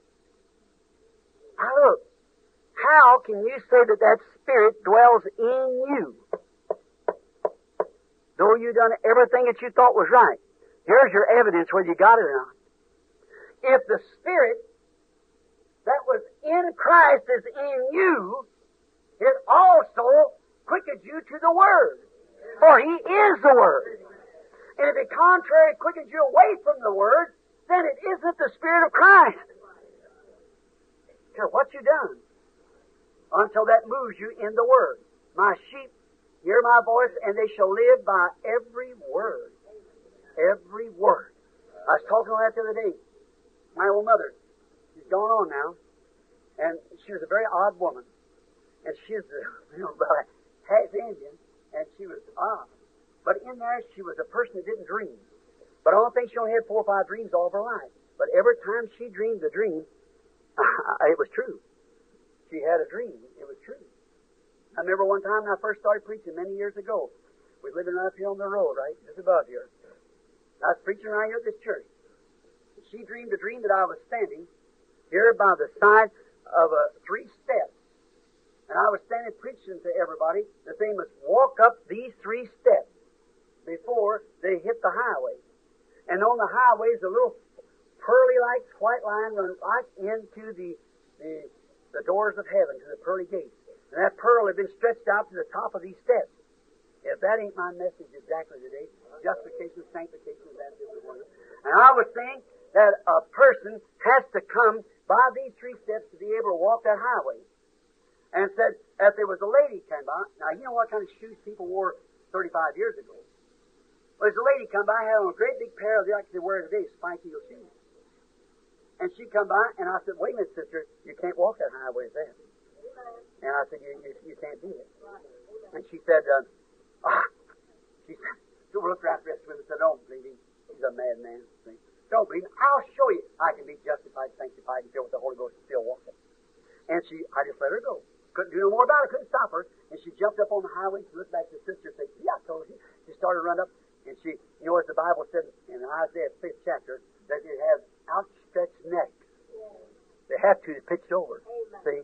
Now look, how can you say that that Spirit dwells in you? Though you done everything that you thought was right. Here's your evidence whether you got it or not. If the Spirit that was in Christ is in you, it also quickens you to the Word. For He is the Word. And if it contrary quickens you away from the Word, then it isn't the Spirit of Christ. Care what you done until that moves you in the Word. My sheep hear my voice, and they shall live by every word. Every word. I was talking on that the other day. My old mother, she's gone on now, and she was a very odd woman. And she was, you know, about half Indian, and she was odd. But in there, she was a person that didn't dream. But I don't think she only had four or five dreams all of her life. But every time she dreamed a dream, it was true. She had a dream. It was true. I remember one time when I first started preaching many years ago. We were living right up here on the road, right, just above here. I was preaching right here at this church. She dreamed a dream that I was standing here by the side of a three steps. And I was standing preaching to everybody that they must walk up these three steps before they hit the highway. And on the highway is a little pearly-like white line runs right into the, the, the doors of heaven, to the pearly gates. And that pearl had been stretched out to the top of these steps. If that ain't my message exactly today, justification, sanctification, baptism. And I was saying that a person has to come by these three steps to be able to walk that highway. And said that there was a lady came by. Now, you know what kind of shoes people wore thirty-five years ago? Well, there's a lady come by, had on a great big pair of the like they wear today, spike heel shoes. And she come by, and I said, wait a minute, sister, you can't walk that highway with that. And I said, you, you, you can't do it. And she said, uh, ah, she said, she looked around the rest of him and said, don't believe him. He's a madman. Don't believe him. I'll show you. I can be justified, sanctified, and filled with the Holy Ghost and still walk it. And she, I just let her go. Couldn't do no more about it. Couldn't stop her. And she jumped up on the highway. She looked back at the sister and said, see, I told you. She started to run up. And she, you know, as the Bible said in Isaiah fifth chapter, that it has outstretched necks. They have to pitch over. See?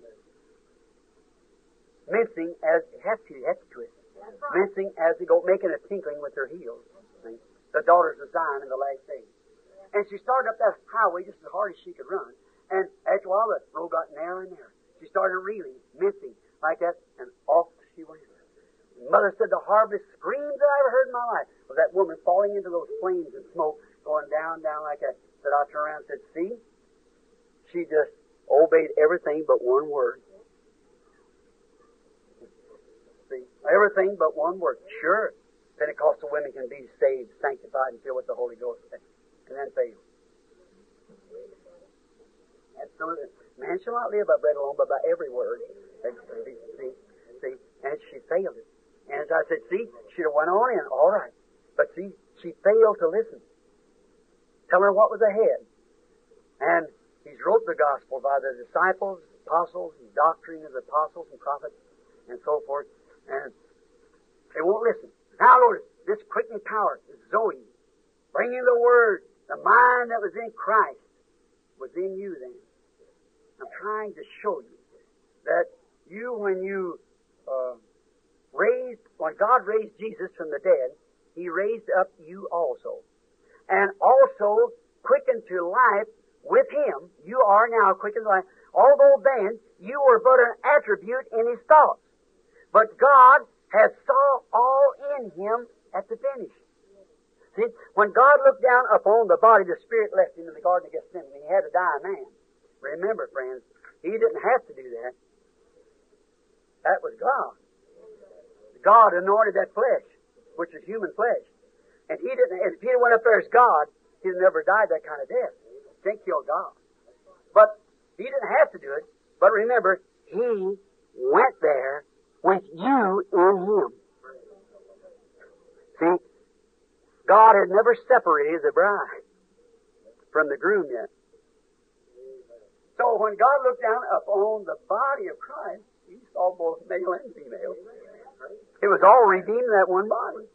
Mincing as, have to, have to twist. Mincing as they go, making a tinkling with their heels. See? The daughters of Zion in the last days. And she started up that highway just as hard as she could run. And after a while, the road got narrower and narrower. She started reeling, mincing, like that, and off she went. Mother said the hardest screams that I ever heard in my life was that woman falling into those flames and smoke, going down, down like that. Said I turned around and said, see? She just obeyed everything but one word. See? Everything but one word. Sure, Pentecostal women can be saved, sanctified, and filled with the Holy Ghost, and then fail. Absolutely. Man shall not live by bread alone, but by every word. See, see, see. And she failed it. And as I said, see, she'd have went on in, all right. But see, she failed to listen. Tell her what was ahead. And he's wrote the gospel by the disciples, apostles, and doctrine of the apostles and prophets, and so forth. And they won't listen. Now, Lord, this quickening power, this Zoe, bringing the Word, the mind that was in Christ, was in you then. I'm trying to show you that you, when you uh, raised, when God raised Jesus from the dead, He raised up you also. And also quickened to life with Him. You are now quickened to life. Although then you were but an attribute in His thoughts. But God has saw all in Him at the finish. See, when God looked down upon the body, the Spirit left Him in the Garden of Gethsemane. He had to die a man. Remember, friends, He didn't have to do that. That was God. God anointed that flesh, which is human flesh. And He didn't, if He went up there as God, He'd never died that kind of death. Can't kill God. But He didn't have to do it. But remember, He went there with you in Him. See, God had never separated the bride from the groom yet. So when God looked down upon the body of Christ, He saw both male and female. It was all redeemed in that one body.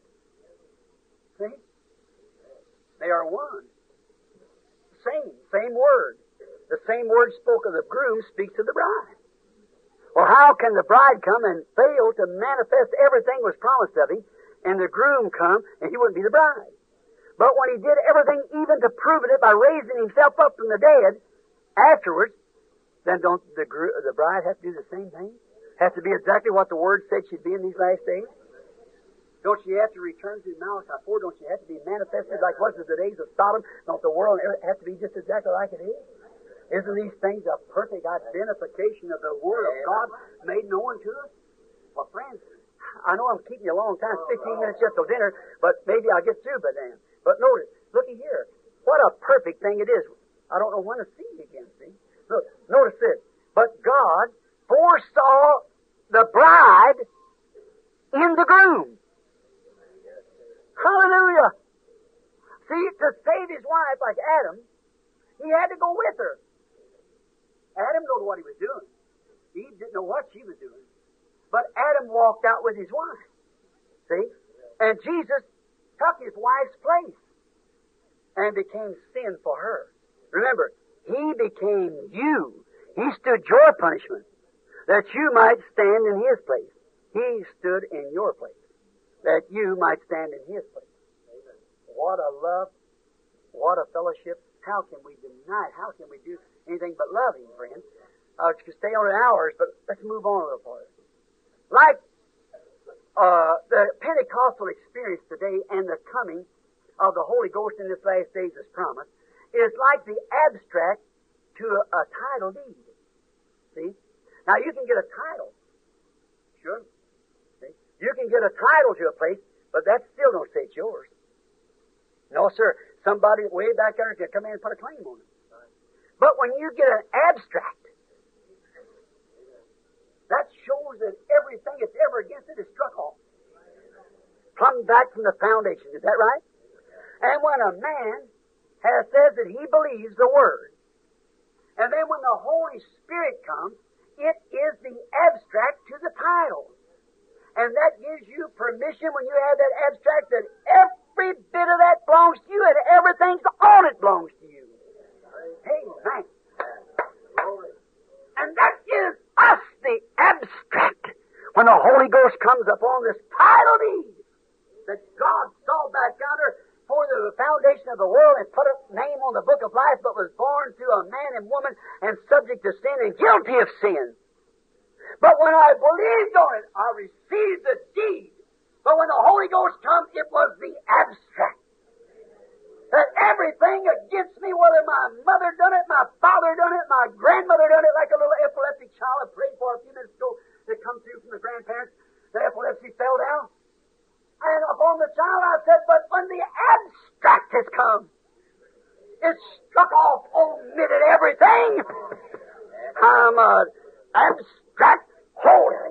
See? They are one. Same, same word. The same word spoke of the groom speaks of the bride. Well, how can the bride come and fail to manifest everything was promised of Him, and the groom come, and He wouldn't be the bride? But when He did everything even to prove it by raising Himself up from the dead afterwards, then don't the, the bride have to do the same thing? Have to be exactly what the Word said she'd be in these last days? Don't she have to return to Malachi four? Don't she have to be manifested like was it the days of Sodom? Don't the world have to be just exactly like it is? Isn't these things a perfect identification of the Word of God made known to us? Well, friends, I know I'm keeping you a long time, fifteen minutes just till dinner, but maybe I'll get through by then. But notice, looky here. What a perfect thing it is. I don't know when to see you again, see? Look, notice this. But God foresaw the bride in the groom. Hallelujah. See, to save his wife like Adam, he had to go with her. Adam knew what he was doing. Eve didn't know what she was doing. But Adam walked out with his wife. See? And Jesus took his wife's place and became sin for her. Remember, He became you. He stood your punishment, that you might stand in His place. He stood in your place, that you might stand in His place. Amen. What a love, what a fellowship. How can we deny it? How can we do anything but love Him, friends? Uh, we could stay on in hours, but let's move on a little farther. Like uh, the Pentecostal experience today and the coming of the Holy Ghost in this last days as promised is like the abstract to a, a title deed. See? Now, you can get a title. Sure. See? You can get a title to a place, but that still don't say it's yours. No, sir. Somebody way back there can come in and put a claim on it. But when you get an abstract, that shows that everything that's ever against it is struck off. Plumb back from the foundation. Is that right? And when a man has said that he believes the Word, and then when the Holy Spirit comes, it is the abstract to the title. And that gives you permission when you have that abstract that every bit of that belongs to you and everything's on it belongs to you. Amen. And that gives us the abstract when the Holy Ghost comes upon this title deed that God saw back yonder for the foundation of the world and put a name on the book of life, but was born through a man and woman and subject to sin and guilty of sin. But when I believed on it, I received the deed. But when the Holy Ghost comes, it was the abstract. That everything against me, whether my mother done it, my father done it, my grandmother done it, like a little epileptic child I prayed for a few minutes ago that come through from the grandparents, the epilepsy fell down. And upon the child I said, but when the abstract has come, it struck off, omitted everything. I'm an abstract holder.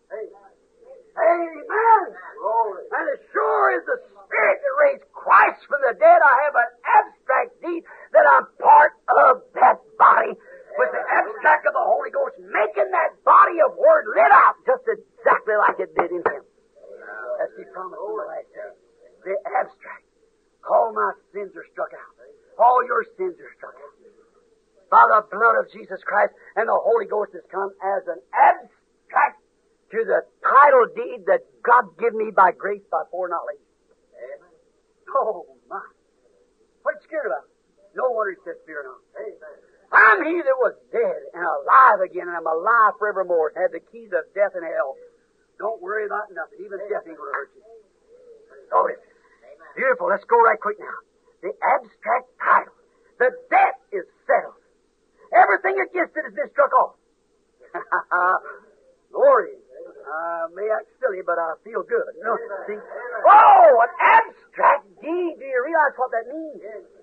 Amen. And as sure as the Spirit that raised Christ from the dead, I have an abstract deed that I'm part of that body with the abstract of the Holy Ghost making that body of Word lit out just exactly like it did in Him. As He promised in the last day. The abstract. All my sins are struck out. All your sins are struck out. By the blood of Jesus Christ, and the Holy Ghost has come as an abstract to the title deed that God give me by grace, by foreknowledge. Amen. Oh, my. What are you scared about? No wonder he said, fear not. Amen. I'm he that was dead and alive again, and I'm alive forevermore, and had the keys of death and hell. Don't worry about nothing. Even death ain't going to hurt you. Oh, it's beautiful. Let's go right quick now. The abstract title. The debt is settled. Everything against it has been struck off. Glory. Uh, may act silly, but I feel good. You know, see? Oh, an abstract deed. Do you realize what that means?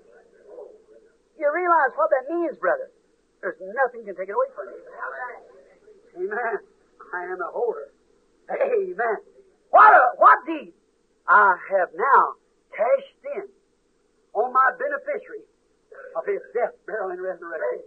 You realize what that means, brother? There's nothing can take it away from you. Amen. I am a holder. Amen. What a what deed? I have now cashed in on my beneficiary of his death, burial, and resurrection.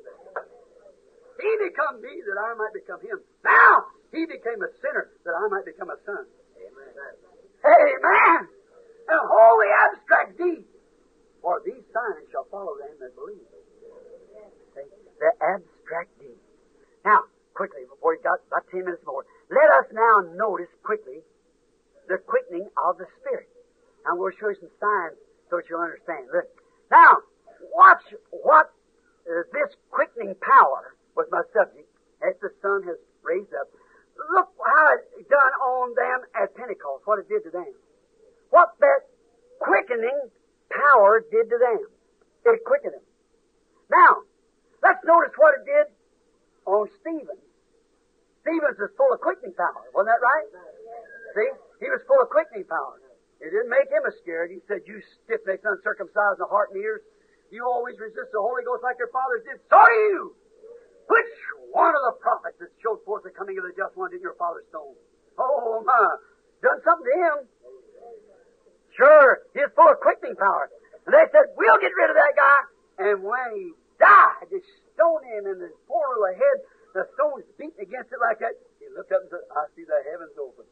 He become me that I might become him. Now he became a sinner that I might become a son. Amen. Amen. And holy abstract deed. For these signs shall follow them that believe. See? The abstract deed. Now, quickly, before you got about ten minutes more, let us now notice quickly the quickening of the Spirit. I'm going to show you some signs so that you'll understand. Look. Now, watch what uh, this quickening power was my subject as the sun has raised up. Look how it done on them at Pentecost, what it did to them. What that quickening power did to them. It quickened them. Now, let's notice what it did on Stephen. Stephen was full of quickening power. Wasn't that right? See? He was full of quickening power. It didn't make him a scared. He said, you stiff-necked, uncircumcised in the heart and ears, you always resist the Holy Ghost like your fathers did. So do you! Which one of the prophets that showed forth the coming of the just one did your father stone? Oh, my. Done something to him. Sure, he's full of quickening power. And they said, we'll get rid of that guy. And when he died, they stoned him in his poor little head. The stone's beating against it like that. He looked up and said, I see the heavens open.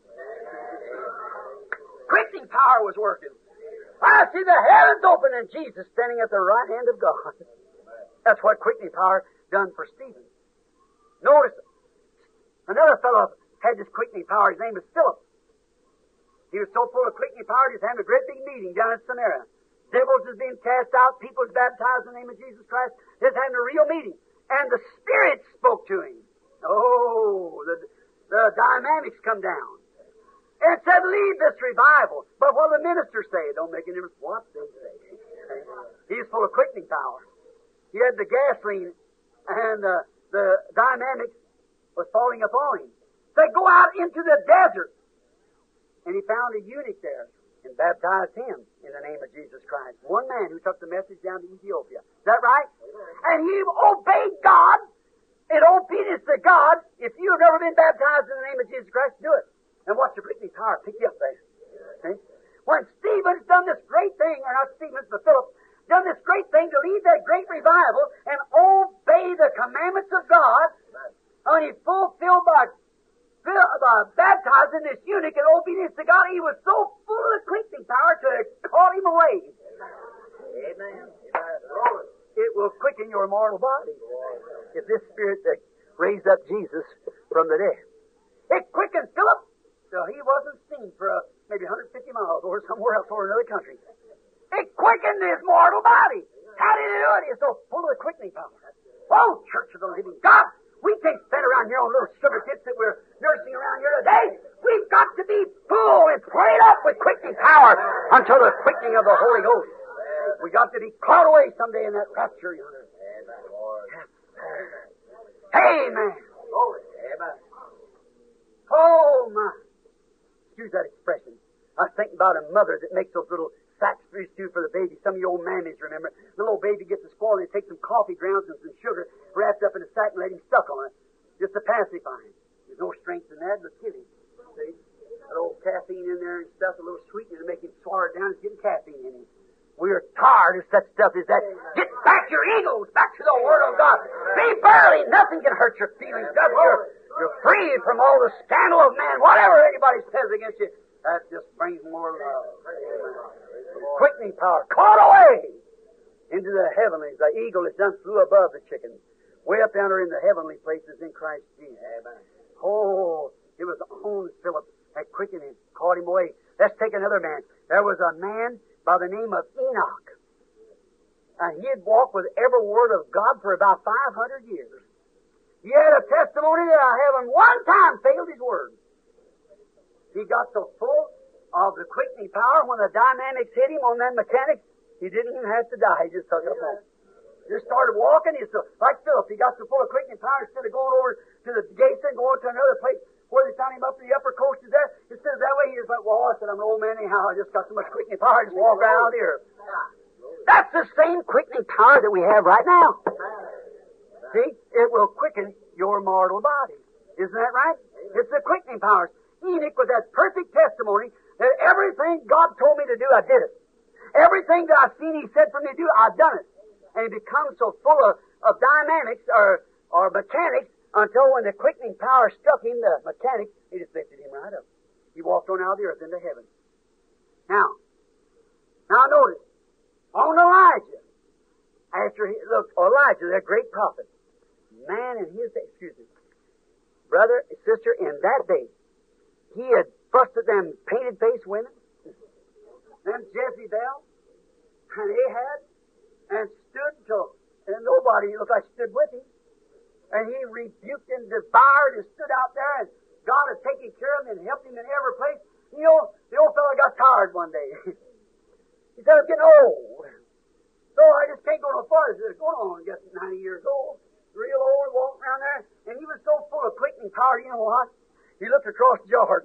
Quickening power was working. I see the heavens open and Jesus standing at the right hand of God. That's what quickening power done for Stephen. Notice, another fellow had this quickening power. His name was Philip. He was so full of quickening power, he was having a great big meeting down in Samaria. Devils was being cast out, people was baptized in the name of Jesus Christ. He was having a real meeting. And the Spirit spoke to him. Oh, the, the dynamics come down. And it said, lead this revival. But what the ministers say, it don't make any difference what they say. He's full of quickening power. He had the gasoline, and uh, the dynamics was falling upon him. Said, go out into the desert. And he found a eunuch there and baptized him in the name of Jesus Christ. One man who took the message down to Ethiopia. Is that right? And he obeyed God. In obedience to God, if you have never been baptized in the name of Jesus Christ, do it. And watch the quickening power pick you up there. See? When Stephen's done this great thing, or not Stephen's, but Philip, done this great thing to lead that great revival and obey the commandments of God, and he fulfilled by, by baptizing this eunuch in obedience to God, he was so full of quickening power to call him away. Amen. It will quicken your mortal body. If this Spirit that raised up Jesus from the dead. It quickened Philip till he wasn't seen for uh, maybe one hundred fifty miles or somewhere else or another country. It quickened his mortal body. How did it do it? It's so full of the quickening power. Oh, Church of the Living God, we can't stand around here on little sugar tits that we're nursing around here today. We've got to be full and prayed up with quickening power until the quickening of the Holy Ghost. We got to be caught away someday in that rapture yonder. Amen. Amen. Oh, my. Excuse that expression. I was thinking about a mother that makes those little sacks for stew for the baby. Some of you old mammies remember. The little baby gets a squall and they take some coffee grounds and some sugar wrapped up in a sack and let him suck on it. Just to pacify him. There's no strength in that, but kill him. See? That old caffeine in there and stuff, a little sweetener to make him swallow it down. It's getting caffeine in him. We're tired of such stuff as that. Get back your egos, back to the Word of God. Be burly. Nothing can hurt your feelings. God, you're, you're free from all the scandal of man. Whatever anybody says against you, that just brings more love. Quickening power. Caught away into the heavenlies. The eagle is done flew above the chicken. Way up yonder in the heavenly places in Christ Jesus. Oh, It was on Philip that quickened him, caught him away. Let's take another man. There was a man by the name of Enoch. And he had walked with every word of God for about five hundred years. He had a testimony that I haven't one time failed his word. He got so full of the quickening power when the dynamics hit him on that mechanics, he didn't even have to die. He just took it home. Just started walking. He's so, like Philip, he got so full of quickening power, instead of going over to the gates and going to another place where they found him up in the upper coast there, instead of that way, he just went, well, I said, I'm an old man anyhow. I just got so much quickening power, I just walk right out here. That's the same quickening power that we have right now. See, it will quicken your mortal body. Isn't that right? It's the quickening powers. Enoch was that perfect testimony that everything God told me to do, I did it. Everything that I've seen He said for me to do, I've done it. And he becomes so full of, of dynamics or, or mechanics until when the quickening power struck him, the mechanics, he just lifted him right up. He walked on out of the earth into heaven. Now, now notice, on Elijah, after he, look, Elijah, that great prophet, man in his day, excuse me, brother, sister, in that day, he had busted them painted-faced women, them Jezebel, and Ahab, and stood till, and nobody looked like stood with him. And he rebuked and devoured and stood out there, and God had taken care of him and helped him in every place. You know, the old fellow got tired one day. He said, I'm getting old. So I just can't go no farther. He said, going on, I guess ninety years old. Real old, walking around there. And he was so full of quickening power, you know what? He looked across Jordan.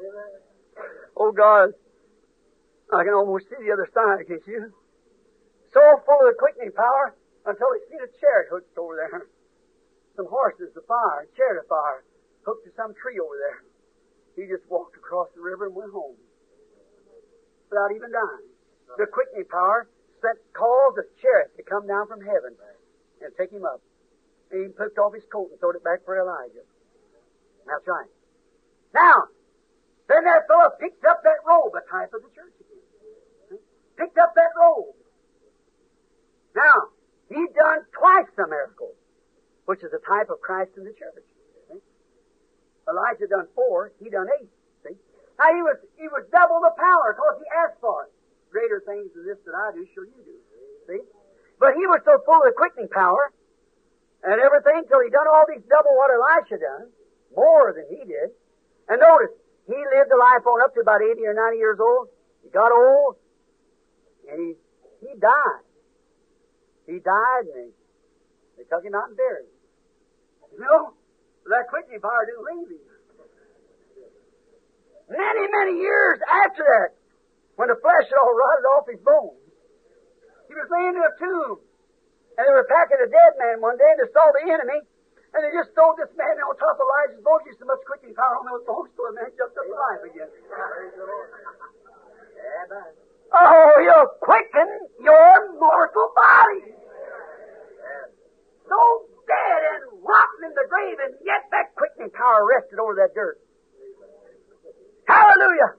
Oh, God. I can almost see the other side, can't you? So full of the quickening power until he seen a chariot hooked over there. Some horses of fire, a chariot of fire, hooked to some tree over there. He just walked across the river and went home without even dying. The quickening power sent calls a chariot to come down from heaven and take him up. And he took off his coat and throwed it back for Elijah. That's right. Now, then that fellow picked up that robe, a type of the church again. Picked up that robe. Now, he done twice the miracle, which is a type of Christ in the church. See? Elijah done four, he done eight. See? Now he was he was double the power because he asked for it. Greater things than this that I do, shall you do. See? But he was so full of the quickening power and everything till he done all these double what Elisha done, more than he did. And notice, he lived a life on up to about eighty or ninety years old. He got old, and he he died. He died, and they, they took him out and buried him. You know, that quickening power didn't leave him. Many, many years after that, when the flesh had all rotted off his bones, he was laying in a tomb, and they were packing a dead man one day, and they saw the enemy, and they just throwed this man on top of Elijah's bones. Used so much quickening power on those bones, so the man jumped up alive again. Oh, you'll quicken your mortal body. So dead and rotten in the grave, and yet that quickening power rested over that dirt. Hallelujah!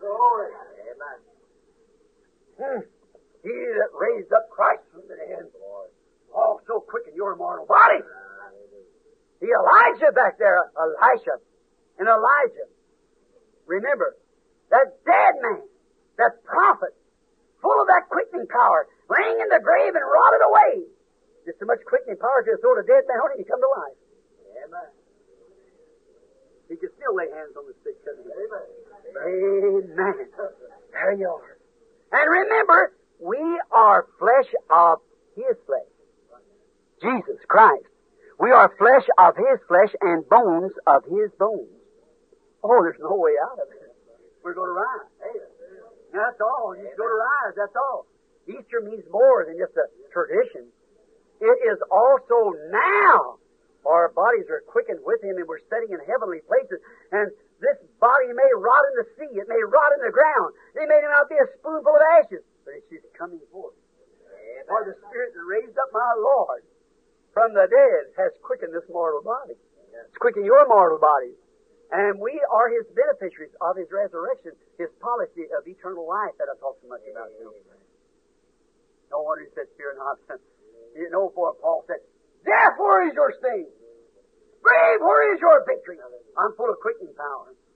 Hmm. He that raised up Christ from the dead also quicken your mortal body. The Elijah back there, Elisha and Elijah. Remember, that dead man, that prophet, full of that quickening power, laying in the grave and rotted away. Just so much quickening power to throw the dead man on him, he come to life. Amen. He could still lay hands on the sick, couldn't he? Amen. Amen. There you are. And remember, we are flesh of His flesh. Jesus Christ. We are flesh of His flesh and bones of His bones. Oh, there's no way out of it. We're going to rise. That's all. You go to rise. That's all. Easter means more than just a tradition. It is also now. Our bodies are quickened with Him, and we're sitting in heavenly places. And this body may rot in the sea. It may rot in the ground. They may not be a spoonful of ashes, but it's just coming forth. For the Spirit that raised up my Lord from the dead has quickened this mortal body. It's quickened your mortal body. And we are His beneficiaries of His resurrection, His policy of eternal life that I talk so much about. You know. No wonder He said, fear not. You know, for Paul said, death, where is your sting? Grave, where is your victory? I'm full of quickening power.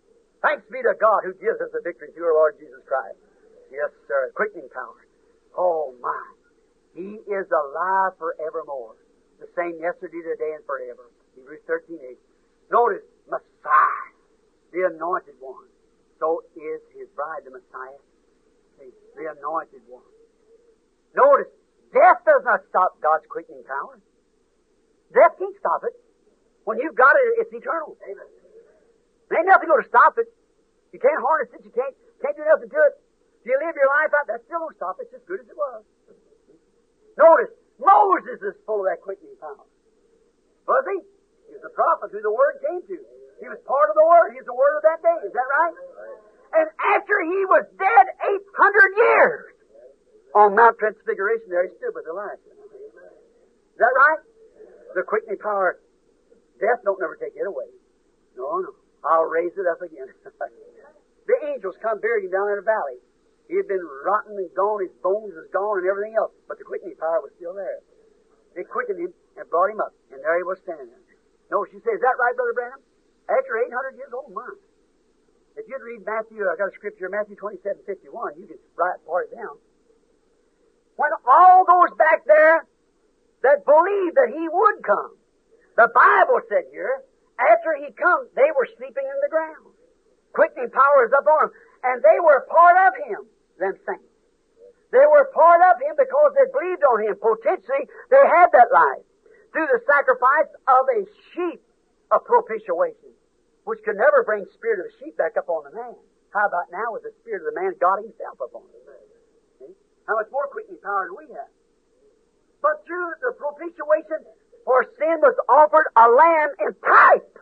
Thanks be to God who gives us the victory through our Lord Jesus Christ. Yes, sir. Quickening power. Oh, my. He is alive forevermore. The same yesterday, today, and forever. Hebrews thirteen eight. Notice, Messiah, the anointed one. So is his bride, the Messiah. See, the anointed one. Notice, death does not stop God's quickening power. Death can't stop it. When you've got it, it's eternal. Amen. There ain't nothing going to stop it. You can't harness it. You can't, can't do nothing to it. If you live your life out, that still don't stop it. It's as good as it was. Notice, Moses is full of that quickening power. Was he? He was the prophet who the Word came to. He was part of the Word. He was the Word of that day. Is that right? And after he was dead eight hundred years, on Mount Transfiguration there, he stood with Elijah. Is that right? The quickening power, death don't never take it away. No, no. I'll raise it up again. The angels come buried him down in the valley. He had been rotten and gone, his bones was gone and everything else, but the quickening power was still there. They quickened him and brought him up, and there he was standing there. No, she said, is that right, Brother Branham? After eight hundred years old, my. If you'd read Matthew, I got a scripture, Matthew twenty-seven fifty-one, you can write part it down. When all those back there that believed that he would come, the Bible said here, after he come, they were sleeping in the ground. Quickening power is up on them. And they were part of him, them saints. They were part of him because they believed on him. Potentially, they had that life through the sacrifice of a sheep of propitiation, which could never bring the spirit of the sheep back up on the man. How about now with the spirit of the man, God himself upon him? See? How much more quickening power do we have? But through the propitiation, for sin was offered a lamb in type.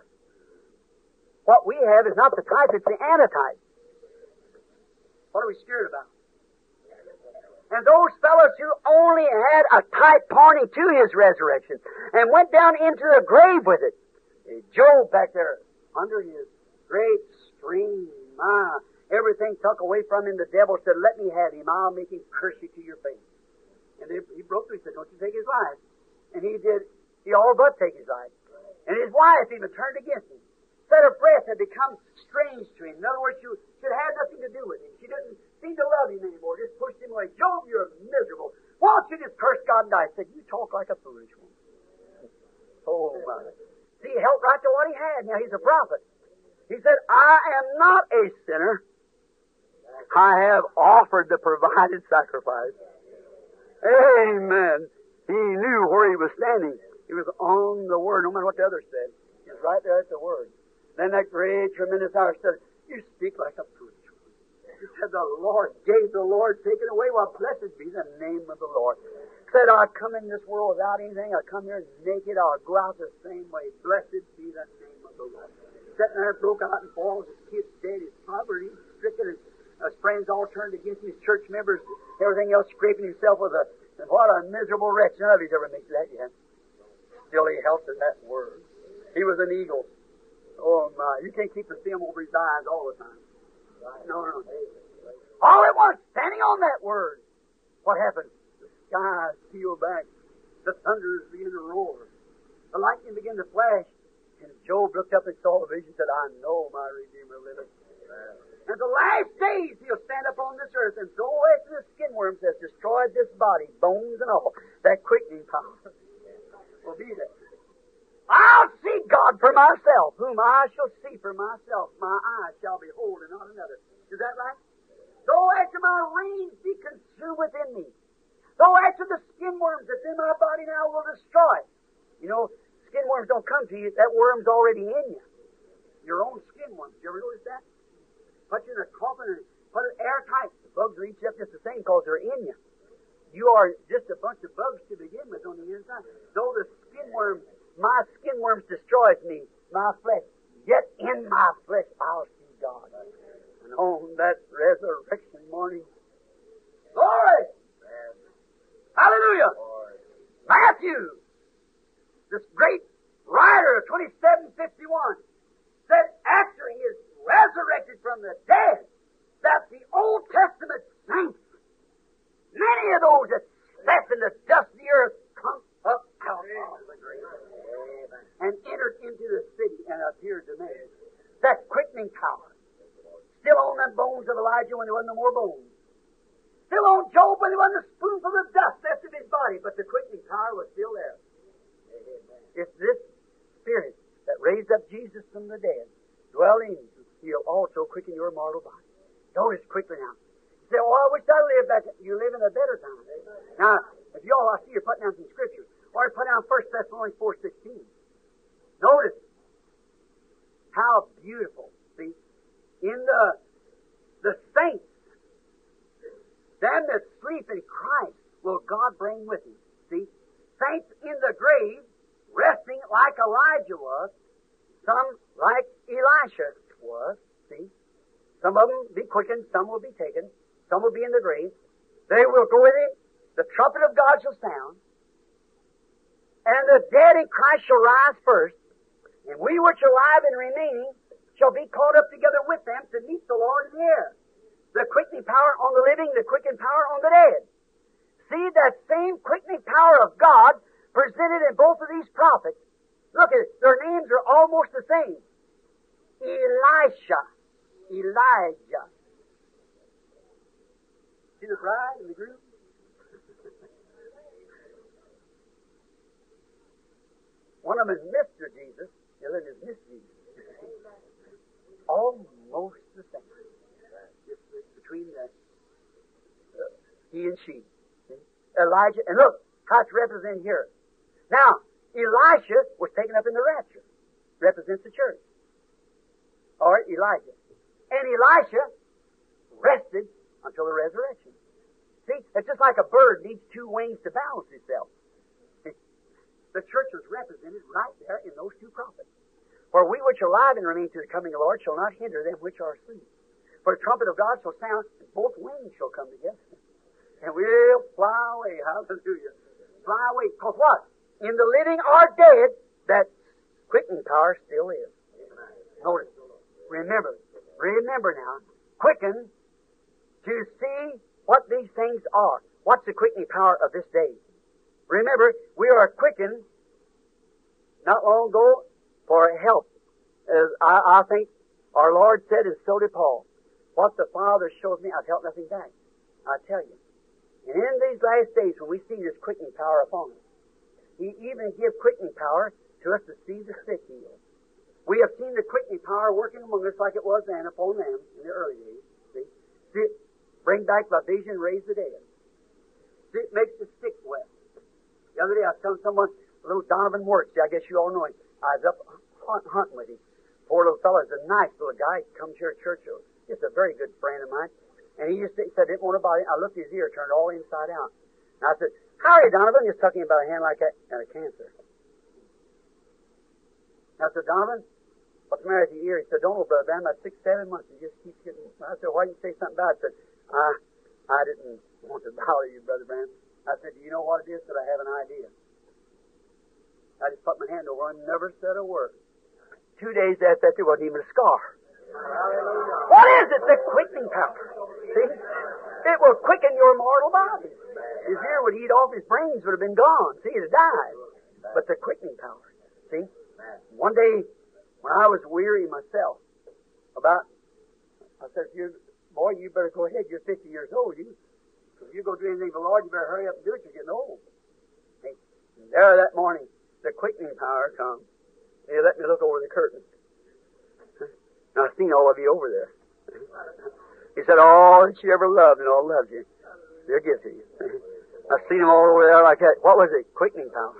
What we have is not the type, it's the antitype. What are we scared about? And those fellows who only had a type pointing to his resurrection and went down into the grave with it. Job back there, under his great stream, my, everything took away from him. The devil said, let me have him. I'll make him curse you to your face. And they, he broke through. He said, don't you take his life. And he did. He all but take his life. And his wife even turned against him. Said her breath had become strange to him. In other words, she, she had nothing to do with him. She didn't seem to love him anymore. Just pushed him away. Job, you're miserable. Why don't you just curse God and die? He said, you talk like a foolish one. Oh, my. See, he held right to what he had. Now, he's a prophet. He said, I am not a sinner. I have offered the provided sacrifice. Amen. He knew where he was standing. He was on the Word, no matter what the others said. He was right there at the Word. Then that great, tremendous hour said, you speak like a foolish one. He said, the Lord gave, the Lord taken away. Well, blessed be the name of the Lord. Said, I come in this world without anything. I come here naked. I'll go out the same way. Blessed be the name of the Lord. Sitting there, broke out in falls. His kids dead. His poverty stricken. His, his friends all turned against him. His church members, everything else, scraping himself with a, and what a miserable wretch. None of he's ever made that yet. Still, he held to that Word. He was an eagle. Oh, my. You can't keep the film over his eyes all the time. No, no. All at once, standing on that Word. What happened? The skies peeled back. The thunders began to roar. The lightning began to flash. And Job looked up and saw the vision and said, I know my Redeemer liveth. And the last days he'll stand upon this earth, and so after the skin worms has destroyed this body, bones and all, that quickening power will be there. I'll see God for myself, whom I shall see for myself. My eyes shall behold and not another. Is that right? Though after my reins be consumed within me, though after the skin worms that's in my body now will destroy. You know, skin worms don't come to you, that worm's already in you. Your own skin worms. You ever notice that? Put you in a coffin and put it airtight. The bugs will eat you up just the same because they're in you. You are just a bunch of bugs to begin with on the inside. Though the skin worms, my skin worms destroys me, my flesh, yet in my flesh I'll see God. And on that resurrection morning, glory! Hallelujah! Matthew, this great writer of twenty-seven fifty-one, said after he is resurrected from the dead, that the Old Testament saints, many of those that slept in the dust of the earth, come up out of the grave and entered into the city and appeared to man. That quickening power. Elijah when there wasn't no more bones. Still on Job when there wasn't a spoonful of dust left of his body, but the quickening power was still there. It's this Spirit that raised up Jesus from the dead, dwelling, He'll also quicken your mortal body. Notice quickly now. You say, oh, I wish I lived back. You live in a better time. Now, if you all, I see you're putting down some scriptures. Or put down First Thessalonians four sixteen. Notice how beautiful. See, in the the saints, them that sleep in Christ will God bring with Him. See, saints in the grave, resting like Elijah was, some like Elisha was. See, some of them be quickened, some will be taken, some will be in the grave. They will go with Him. The trumpet of God shall sound, and the dead in Christ shall rise first, and we which are alive and remaining shall be caught up together with them to meet the Lord in the air. The quickening power on the living, the quickening power on the dead. See that same quickening power of God presented in both of these prophets. Look at it. Their names are almost the same. Elisha. Elijah. See the bride and the groom? One of them is Mister Jesus, the other is Miss Jesus. Almost the same. Just between the, uh, he and she. See? Elijah, and look how it's represented here. Now, Elisha was taken up in the rapture. Represents the church. Or Elijah. And Elisha rested until the resurrection. See, it's just like a bird needs two wings to balance itself. The church was represented right there in those two prophets. For we which are alive and remain to the coming of the Lord shall not hinder them which are asleep. For the trumpet of God shall sound, and both wings shall come together. And we'll fly away. Hallelujah. Fly away. Because what? In the living or dead, that quickening power still is. Notice. Remember. Remember now. Quicken to see what these things are. What's the quickening power of this day? Remember, we are quickened not long ago for help. As I, I think our Lord said, and so did Paul, what the Father shows me, I've held nothing back. I tell you. And in these last days, when we see this quickening power upon us, He even give quickening power to us to see the sick healed. We have seen the quickening power working among us like it was then upon them in the early days. See? See it bring back by vision, raise the dead. See, it makes the sick well. The other day I was telling someone, little Donovan Works, I guess you all know him. I was up hunt, hunting with him. Poor little fellow, he's a nice little guy. He comes here at church. Just a very good friend of mine. And he just he said, didn't want to bother him. I looked at his ear, turned all inside out. And I said, how are you, Donovan? Just talking about a hand like that and a cancer. And I said, Donovan, what's the matter with your ear? He said, don't know, Brother Van, about six, seven months. He just keeps getting... I said, why didn't you say something about it? I said, I, I didn't want to bother you, Brother Van. I said, do you know what it is? That I have an idea. I just put my hand over and never said a word. Two days after that, there wasn't even a scar. Hallelujah. What is it? The quickening power. See? It will quicken your mortal body. His ear would eat off, his brains would have been gone. See, he'd have died. But the quickening power. See? One day, when I was weary myself, about, I said, you, boy, you better go ahead. You're fifty years old. You If you go do anything for the Lord, you better hurry up and do it. You're getting old. Hey, there that morning, the quickening power comes. He let me look over the curtain. And I've seen all of you over there. He said, all that you ever loved and all loves you, they'll give to you. I've seen them all over there like that. What was it? Quickening power.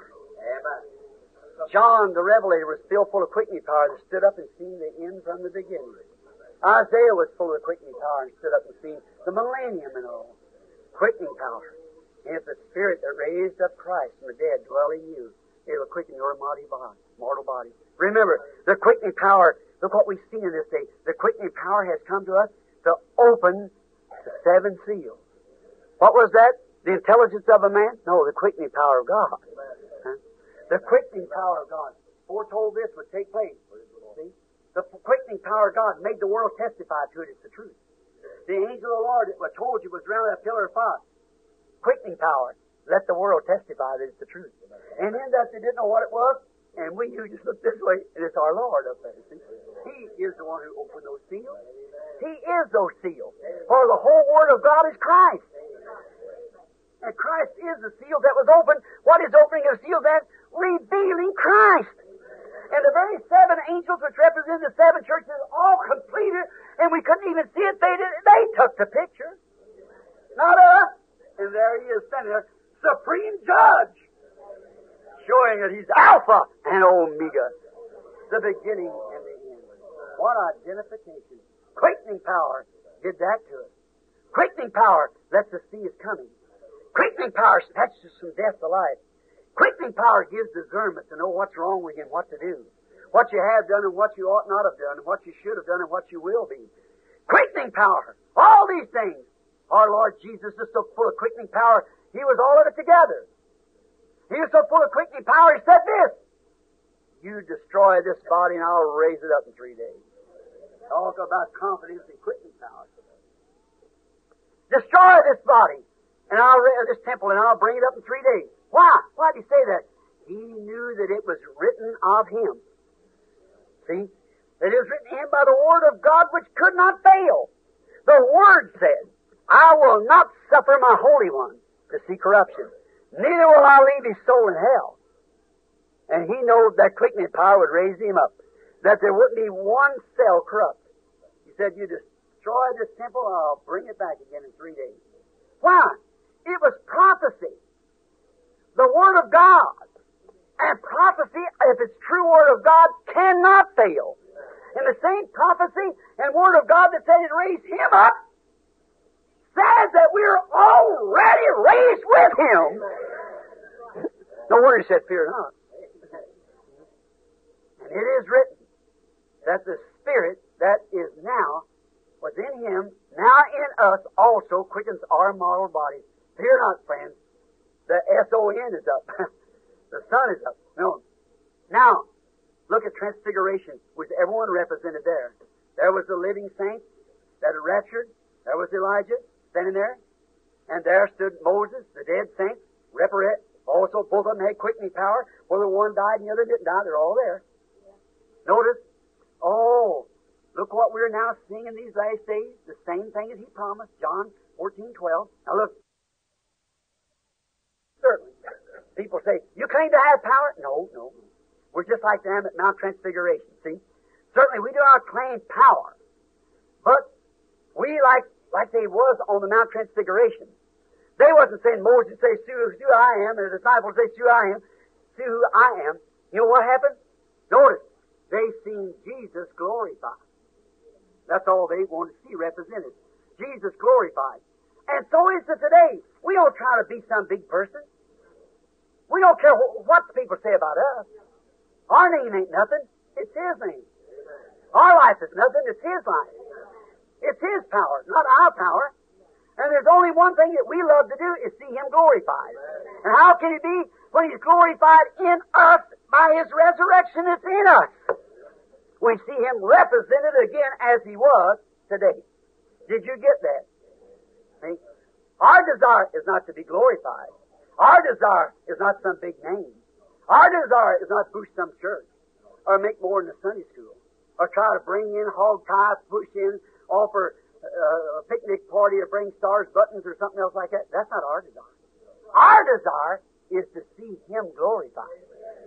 John the Revelator was still full of quickening power that stood up and seen the end from the beginning. Isaiah was full of quickening power and stood up and seen the millennium and all. Quickening power. And if the Spirit that raised up Christ from the dead dwell in you, it will quicken your mortal body. Mortal body. Remember, the quickening power, look what we've seen in this day. The quickening power has come to us to open the seven seals. What was that? The intelligence of a man? No, the quickening power of God. Huh? The quickening power of God. Foretold this would take place. See? The quickening power of God made the world testify to it. It's the truth. The angel of the Lord that was told you was around that pillar of fire. Quickening power. Let the world testify that it's the truth. And in that they didn't know what it was, and we, you just look this way, and it's our Lord up there. See? He is the one who opened those seals. He is those seals. For the whole Word of God is Christ. And Christ is the seal that was opened. What is opening of seals then? Revealing Christ. And the very seven angels which represent the seven churches all completed, and we couldn't even see it. They did, they took the picture. Not us. And there he is standing there, supreme judge, showing that he's Alpha and Omega, the beginning and the end. What identification. Quickening power did that to us. Quickening power lets us see His coming. Quickening power snatches us from death to life. Quickening power gives discernment to know what's wrong with you and what to do. What you have done and what you ought not have done, and what you should have done and what you will be. Quickening power. All these things. Our Lord Jesus is so full of quickening power, He was all of it together. He was so full of quickening power, He said this: you destroy this body and I'll raise it up in three days. Talk about confidence and quickening power. Destroy this body and I'll ra- this temple and I'll bring it up in three days. Why? Why did He say that? He knew that it was written of Him. See? That it was written in by the Word of God which could not fail. The Word said, I will not suffer my Holy One to see corruption. Neither will I leave his soul in hell. And He knows that quickening power would raise him up. That there wouldn't be one cell corrupt. He said, you destroy this temple, I'll bring it back again in three days. Why? It was prophecy. The Word of God. And prophecy, if it's true Word of God, cannot fail. And the same prophecy and Word of God that said it raised Him up says that we're already raised with Him. No wonder He said, fear not. And it is written that the Spirit that is now within Him, now in us, also quickens our mortal bodies. Fear not, friends. The S O N is up. The sun is up. No. Now, look at Transfiguration, with everyone represented there. There was the living saints that had raptured. There was Elijah standing there. And there stood Moses, the dead saints, represent. Also, both of them had quickening power. Whether one died and the other didn't die, they're all there. Notice, oh, look what we're now seeing in these last days. The same thing as He promised, John fourteen twelve. Now look. Certainly. People say, you claim to have power? No, no. We're just like them at Mount Transfiguration, see? Certainly we do not claim power. But we, like like they was on the Mount Transfiguration, they wasn't saying, Moses say, see who I am, and the disciples say, see who I am, see who I am. You know what happened? Notice, they seen Jesus glorified. That's all they wanted to see represented. Jesus glorified. And so is it today. We don't try to be some big person. We don't care what people say about us. Our name ain't nothing. It's His name. Our life is nothing. It's His life. It's His power, not our power. And there's only one thing that we love to do is see Him glorified. And how can it be when He's glorified in us by His resurrection that's in us? We see Him represented again as He was today. Did you get that? See? Our desire is not to be glorified. Our desire is not some big name. Our desire is not boost some church or make more in the Sunday school or try to bring in hog ties, push in, offer uh, a picnic party or bring stars, buttons, or something else like that. That's not our desire. Our desire is to see Him glorified.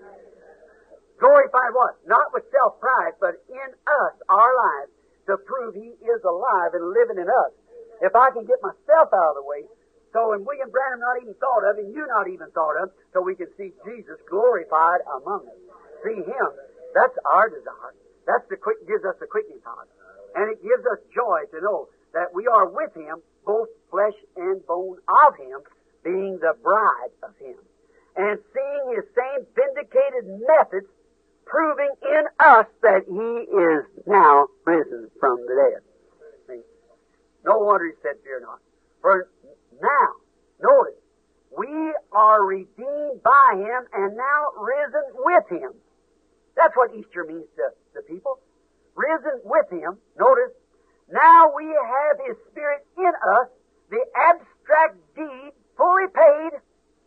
Glorified what? Not with self-pride, but in us, our lives, to prove He is alive and living in us. If I can get myself out of the way, so when William Branham not even thought of, and you not even thought of, so we can see Jesus glorified among us. See Him. That's our desire. That's the quick, gives us the quickening power. And it gives us joy to know that we are with Him, both flesh and bone of Him, being the bride of Him. And seeing His same vindicated methods proving in us that He is now risen from the dead. See? No wonder He said, fear not. For now, notice, we are redeemed by Him and now risen with Him. That's what Easter means to the people. Risen with Him. Notice, now we have His Spirit in us, the abstract deed fully paid.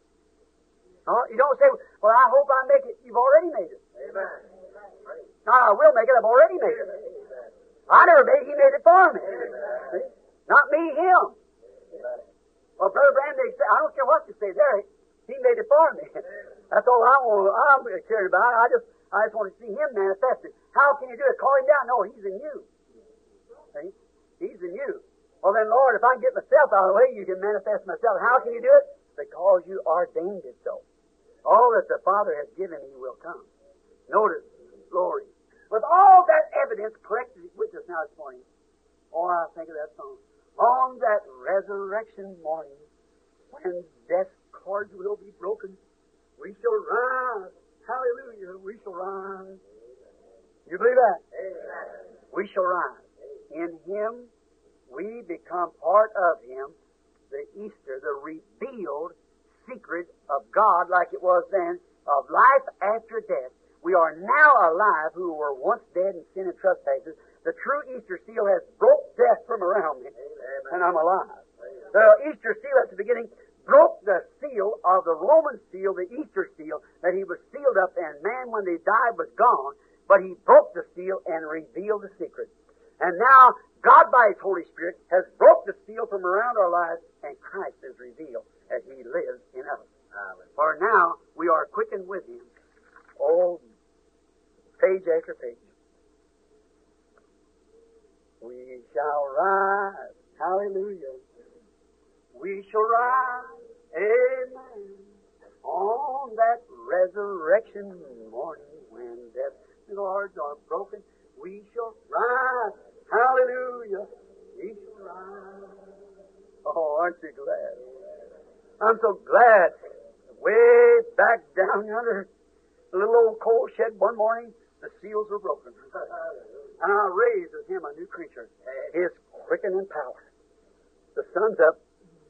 Oh, you don't say, well, I hope I make it. You've already made it. Amen. No, I will make it. I've already made it. I never made it. He made it for me. See? Not me, him. Well, Brother Brandeis said, I don't care what you say there. He made it for me. That's all I want. I'm cared about. I just, I just want to see Him manifested. How can you do it? Call Him down? No, He's in you. See? He's in you. Well, then, Lord, if I can get myself out of the way, you can manifest myself. How can you do it? Because you ordained it so. All that the Father has given me will come. Notice, glory. With all that evidence collected with us now this morning, oh, I think of that song. On that resurrection morning, when death's cords will be broken, we shall rise. Hallelujah, we shall rise. You believe that? Amen. We shall rise. In Him, we become part of Him, the Easter, the revealed secret of God, like it was then, of life after death. We are now alive who were once dead in sin and trespasses. The true Easter seal has broke death from around me, Amen. And I'm alive. The Easter seal at the beginning broke the seal of the Roman seal, the Easter seal, that he was sealed up, and man, when they died, was gone. But he broke the seal and revealed the secret. And now, God, by His Holy Spirit, has broke the seal from around our lives, and Christ is revealed as He lives in us. Amen. For now, we are quickened with Him. Oh, page after page. We shall rise. Hallelujah. We shall rise. Amen. On that resurrection morning when death's cords are broken, we shall rise. Hallelujah. We shall rise. Oh, aren't you glad? I'm so glad. Way back down yonder, the little old coal shed one morning, the seals were broken. And I raised with Him a new creature. His quickening power. The sun's up.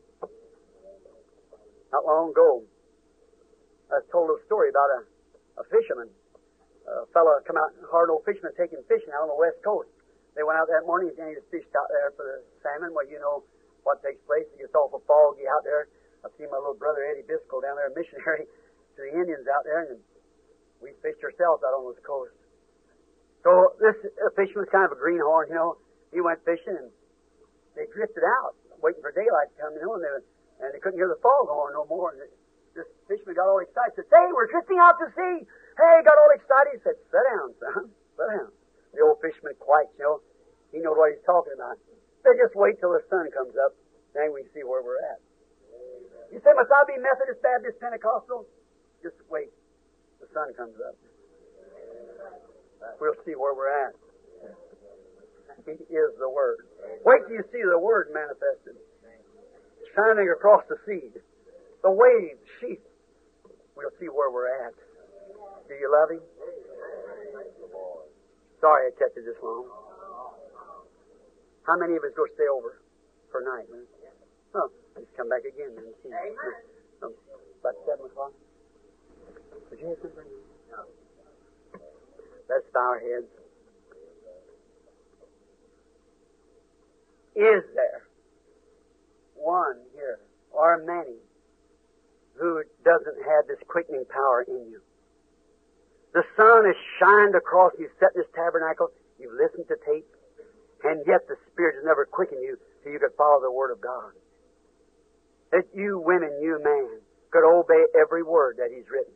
Not long ago, I was told a story about a, a fisherman. A fellow come out, a hard old fisherman taking fishing out on the west coast. They went out that morning and he just fished out there for the salmon. Well, you know what takes place. It gets awful foggy out there. I've seen my little brother Eddie Biscoe down there, a missionary to the Indians out there, and we fished ourselves out on this coast. So this uh, fisherman was kind of a greenhorn, you know. He went fishing and they drifted out, waiting for daylight to come, you know, and they, and they couldn't hear the foghorn no more. And this fisherman got all excited. Said, "Say, we're drifting out to sea." Hey, got all excited. He said, "Sit down, son. Sit down." The old fisherman quite, you know. He knows what he's talking about. They just wait till the sun comes up, then we can see where we're at. You say, "Must I be Methodist, Baptist, Pentecostal?" Just wait. The sun comes up. We'll see where we're at. He is the Word. Wait till you see the Word manifested. Shining across the sea. The waves, sheep. We'll see where we're at. Do you love Him? Sorry I kept you this long. How many of us go stay over for night? Man? Oh, let's come back again and see. Oh, about seven o'clock. Would you have something? No. Let's bow our heads. Is there one here, or many, who doesn't have this quickening power in you? The sun has shined across you, set in this tabernacle, you've listened to tape, and yet the Spirit has never quickened you so you could follow the Word of God. That you women, you man, could obey every word that He's written.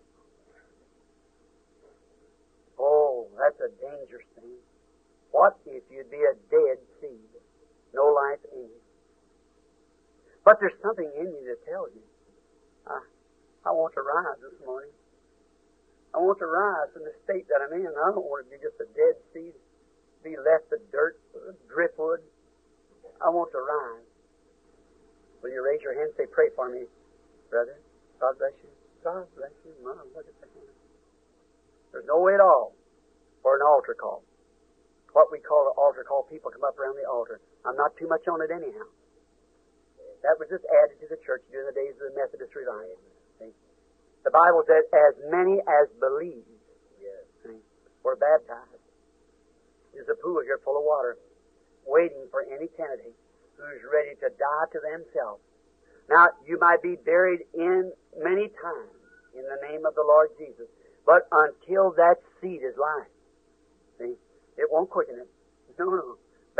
Oh, that's a dangerous thing. What if you'd be a dead seed? No life in you. But there's something in you that tells you, I, I want to rise this morning. I want to rise from the state that I'm in. I don't want to be just a dead seed, be left the dirt, driftwood. I want to rise. Will you raise your hand and say, "Pray for me, brother"? God bless you. God bless you. Mom, look at the hand. There's no way at all for an altar call. What we call an altar call, people come up around the altar. I'm not too much on it anyhow. That was just added to the church during the days of the Methodist revival. See? The Bible says, "As many as believe see, were baptized." There's a pool here full of water, waiting for any candidate who's ready to die to themselves. Now, you might be buried in many times in the name of the Lord Jesus, but until that seed is life, see, it won't quicken it. No, no.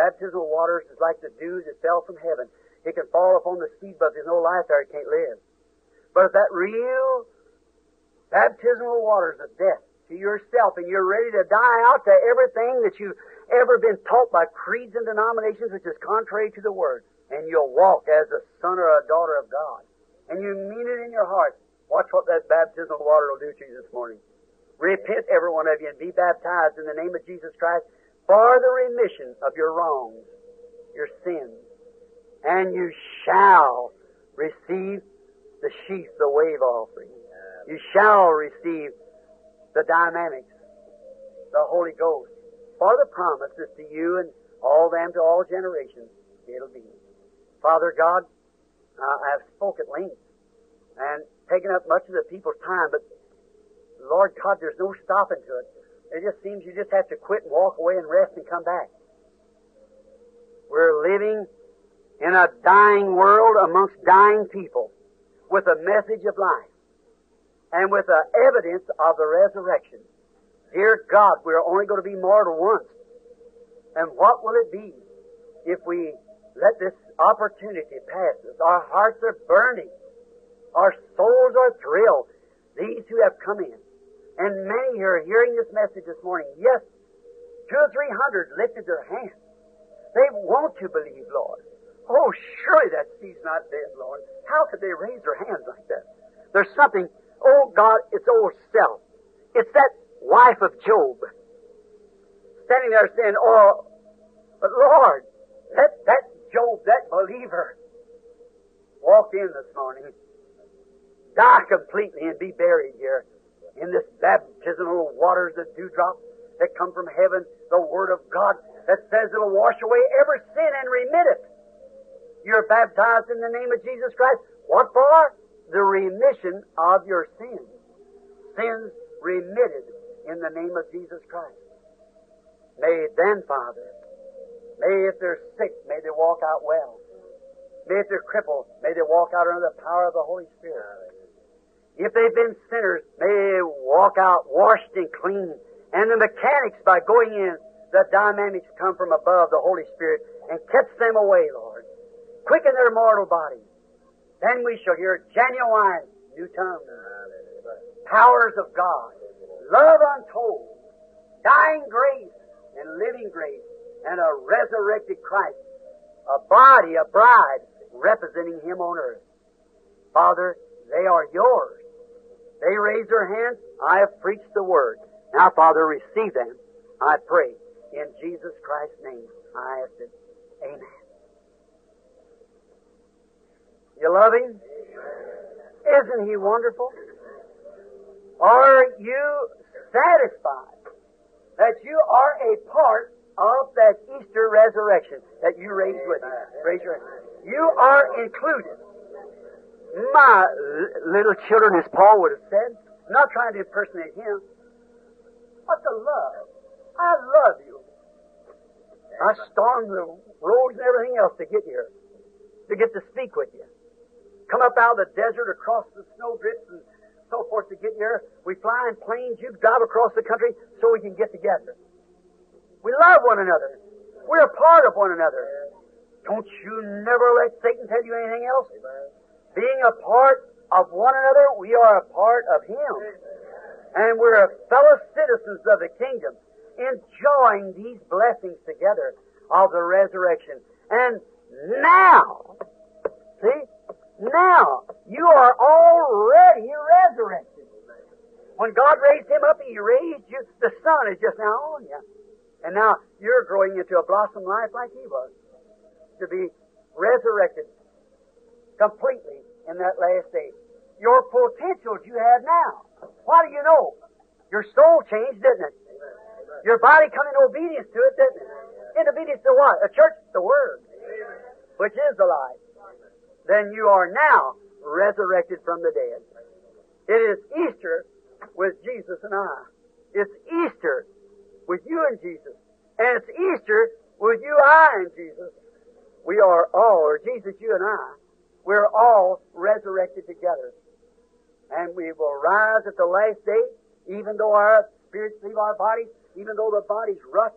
baptismal waters is like the dew that fell from heaven. It can fall upon the seed, but there's no life there, it can't live. But if that real baptismal waters of death to yourself, and you're ready to die out to everything that you've ever been taught by creeds and denominations which is contrary to the Word, and you'll walk as a son or a daughter of God, and you mean it in your heart, watch what that baptismal water will do to you this morning. Repent, every one of you, and be baptized in the name of Jesus Christ for the remission of your wrongs, your sins, and you shall receive the sheath, the wave offering. You shall receive the dynamics, the Holy Ghost, for the promises to you and all them to all generations. It'll be. Father God, uh, I have spoke at length and taken up much of the people's time, but Lord God, there's no stopping to it. It just seems you just have to quit and walk away and rest and come back. We're living in a dying world amongst dying people with a message of life and with the evidence of the resurrection. Dear God, we're only going to be mortal once. And what will it be if we let this opportunity pass us? Our hearts are burning. Our souls are thrilled. These who have come in, and many who are hearing this message this morning, yes, two or three hundred lifted their hands. They want to believe, Lord. Oh, surely that seed's not dead, Lord. How could they raise their hands like that? There's something, oh God, it's old self. It's that wife of Job standing there saying, oh, but Lord, let that Job, that believer, walk in this morning, die completely and be buried here in this baptismal waters of dewdrop that come from heaven, the Word of God that says it'll wash away every sin and remit it. You're baptized in the name of Jesus Christ. What for? The remission of your sins. Sins remitted in the name of Jesus Christ. May then, Father, may if they're sick, may they walk out well. May if they're crippled, may they walk out under the power of the Holy Spirit. If they've been sinners, may they walk out washed and clean. And the mechanics, by going in, the dynamics come from above, the Holy Spirit, and catch them away, Lord. Quicken their mortal bodies. Then we shall hear genuine new tongues, powers of God, love untold, dying grace and living grace, and a resurrected Christ, a body, a bride, representing Him on earth. Father, they are yours. They raise their hands. I have preached the Word. Now, Father, receive them, I pray. In Jesus Christ's name, I ask it. Amen. You love Him? Isn't He wonderful? Are you satisfied that you are a part of that Easter resurrection that you raised with Him? Raise your hand. You are included. My little children, as Paul would have said, I'm not trying to impersonate him, but the love. I love you. I stormed the roads and everything else to get here, to get to speak with you. Come up out of the desert, across the snow drifts and so forth to get here. We fly in planes, you drive across the country so we can get together. We love one another. We're a part of one another. Don't you never let Satan tell you anything else. Being a part of one another, we are a part of Him. And we're fellow citizens of the kingdom, enjoying these blessings together of the resurrection. And now, see, now you are already resurrected. When God raised Him up, He raised you. The sun is just now on you. And now you're growing into a blossom life like He was, to be resurrected completely in that last day. Your potentials you have now. What do you know? Your soul changed, didn't it? Your body come in obedience to it, didn't it? In obedience to what? A church, the Word, which is the life. Then you are now resurrected from the dead. It is Easter with Jesus and I. It's Easter with you and Jesus. And it's Easter with you, I, and Jesus. We are all, or Jesus, you and I, we're all resurrected together. And we will rise at the last day, even though our spirits leave our bodies, even though the bodies rust,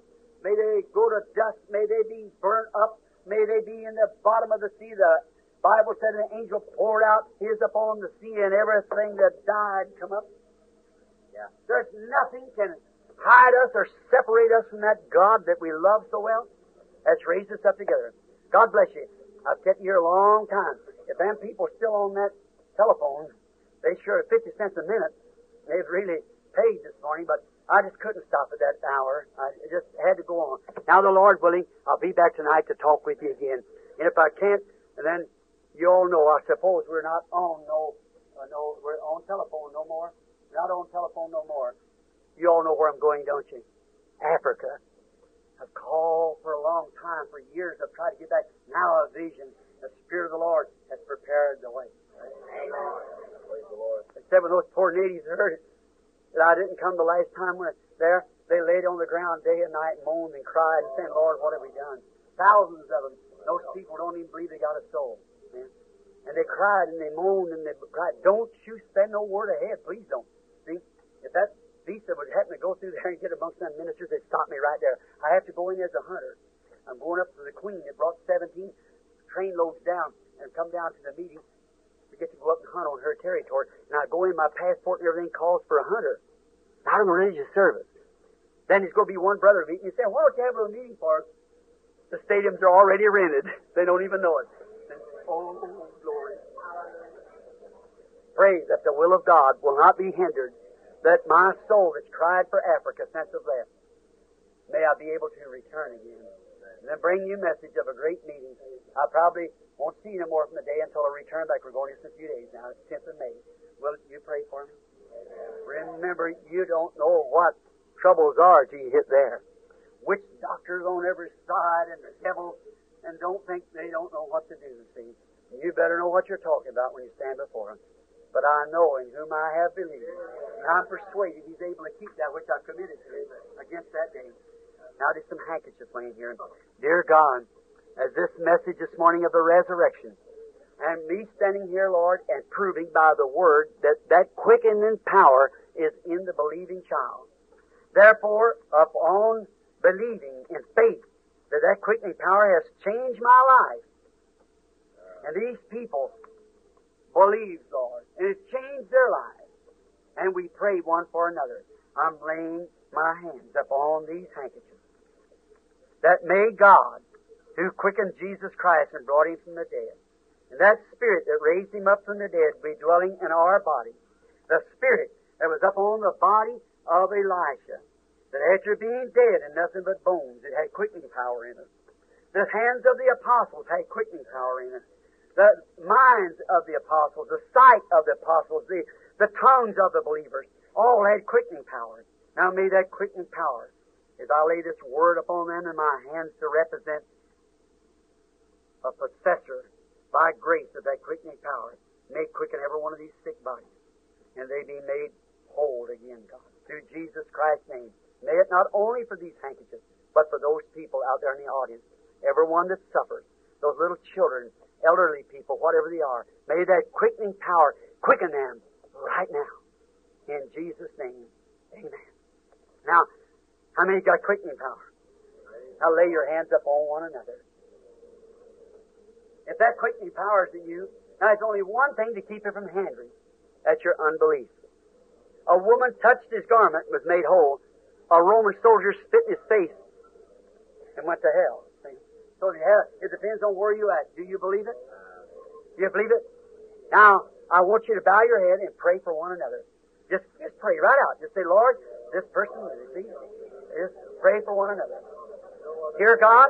May they go to dust. May they be burnt up. May they be in the bottom of the sea. The Bible said an angel poured out his upon the sea, and everything that died come up. Yeah. There's nothing can hide us or separate us from that God that we love so well. That's raised us up together. God bless you. I've kept you here a long time. If them people still on that telephone, they sure are fifty cents a minute. They've really paid this morning, but I just couldn't stop at that hour. I just had to go on. Now, the Lord willing, I'll be back tonight to talk with you again. And if I can't, then you all know, I suppose we're not on no, uh, no, we're on telephone no more. We're not on telephone no more. You all know where I'm going, don't you? Africa. I've called for a long time, for years. I've tried to get back. Now a vision. The Spirit of the Lord has prepared the way. Amen. Praise the Lord. Except when those poor natives heard it, that I didn't come the last time when there, they laid on the ground day and night and moaned and cried and said, Lord, what have we done? Thousands of them. Those people don't even believe they got a soul. Man. And they cried and they moaned and they cried, don't you spend no word ahead. Please don't. See, if that visa would happen to go through there and get amongst them ministers, they'd stop me right there. I have to go in as a hunter. I'm going up to the Queen that brought seventeen train loads down and come down to the meeting to get to go up and hunt on her territory. And I go in, my passport and everything calls for a hunter. Not a religious service. Then there's going to be one brother meeting. You say, what would you have a meeting for? The stadiums are already rented. They don't even know it. Oh, glory. Pray that the will of God will not be hindered, that my soul that's cried for Africa since I've left, may I be able to return again. And then bring you a message of a great meeting. I probably won't see you no more from the day until I return back. We're going in a few days now. It's tenth of May. Will you pray for me? Remember, you don't know what troubles are till you hit there. Witch doctors on every side and the devil, and don't think they don't know what to do, see. You better know what you're talking about when you stand before Him. But I know in whom I have believed, and I'm persuaded He's able to keep that which I've committed to Him against that day. Now there's some handkerchiefs laying here. Dear God, as this message this morning of the resurrection, and me standing here, Lord, and proving by the Word that that quickening power is in the believing child. Therefore, upon believing in faith that that quickening power has changed my life, and these people believe, Lord, and it's changed their lives, and we pray one for another. I'm laying my hands upon these handkerchiefs, that may God, who quickened Jesus Christ and brought Him from the dead, and that Spirit that raised Him up from the dead be dwelling in our body, the Spirit that was up on the body of Elisha, that after being dead and nothing but bones, it had quickening power in it. The hands of the apostles had quickening power in it. The minds of the apostles, the sight of the apostles, the, the tongues of the believers, all had quickening power. Now may that quickening power, as I lay this word upon them in my hands to represent a possessor by grace of that quickening power, may quicken every one of these sick bodies, and they be made whole again, God, through Jesus Christ's name. May it not only for these handkerchiefs, but for those people out there in the audience, everyone that suffers, those little children, elderly people, whatever they are, may that quickening power quicken them right now. In Jesus' name, amen. Now, how many got quickening power? Now lay your hands up on one another. If that quickening power is in you, now there's only one thing to keep it from hindering. That's your unbelief. A woman touched his garment and was made whole. A Roman soldier spit in his face and went to hell. See? So it depends on where you're at. Do you believe it? Do you believe it? Now, I want you to bow your head and pray for one another. Just, just pray right out. Just say, Lord, this person, see? Just pray for one another. Dear God,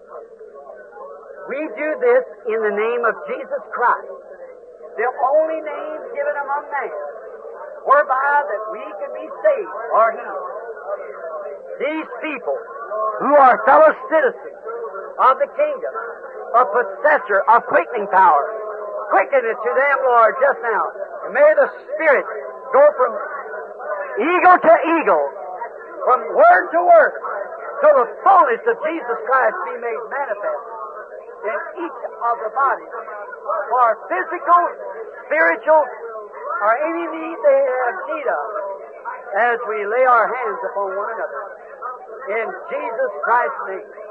we do this in the name of Jesus Christ, the only name given among men, whereby that we can be saved or healed. These people who are fellow citizens of the kingdom, a possessor of quickening power, quicken it to them, Lord, just now. And may the Spirit go from eagle to eagle, from word to word, till the fullness of Jesus Christ be made manifest in each of the bodies, for physical, spiritual, or any need they have need of, as we lay our hands upon one another. In Jesus Christ's name.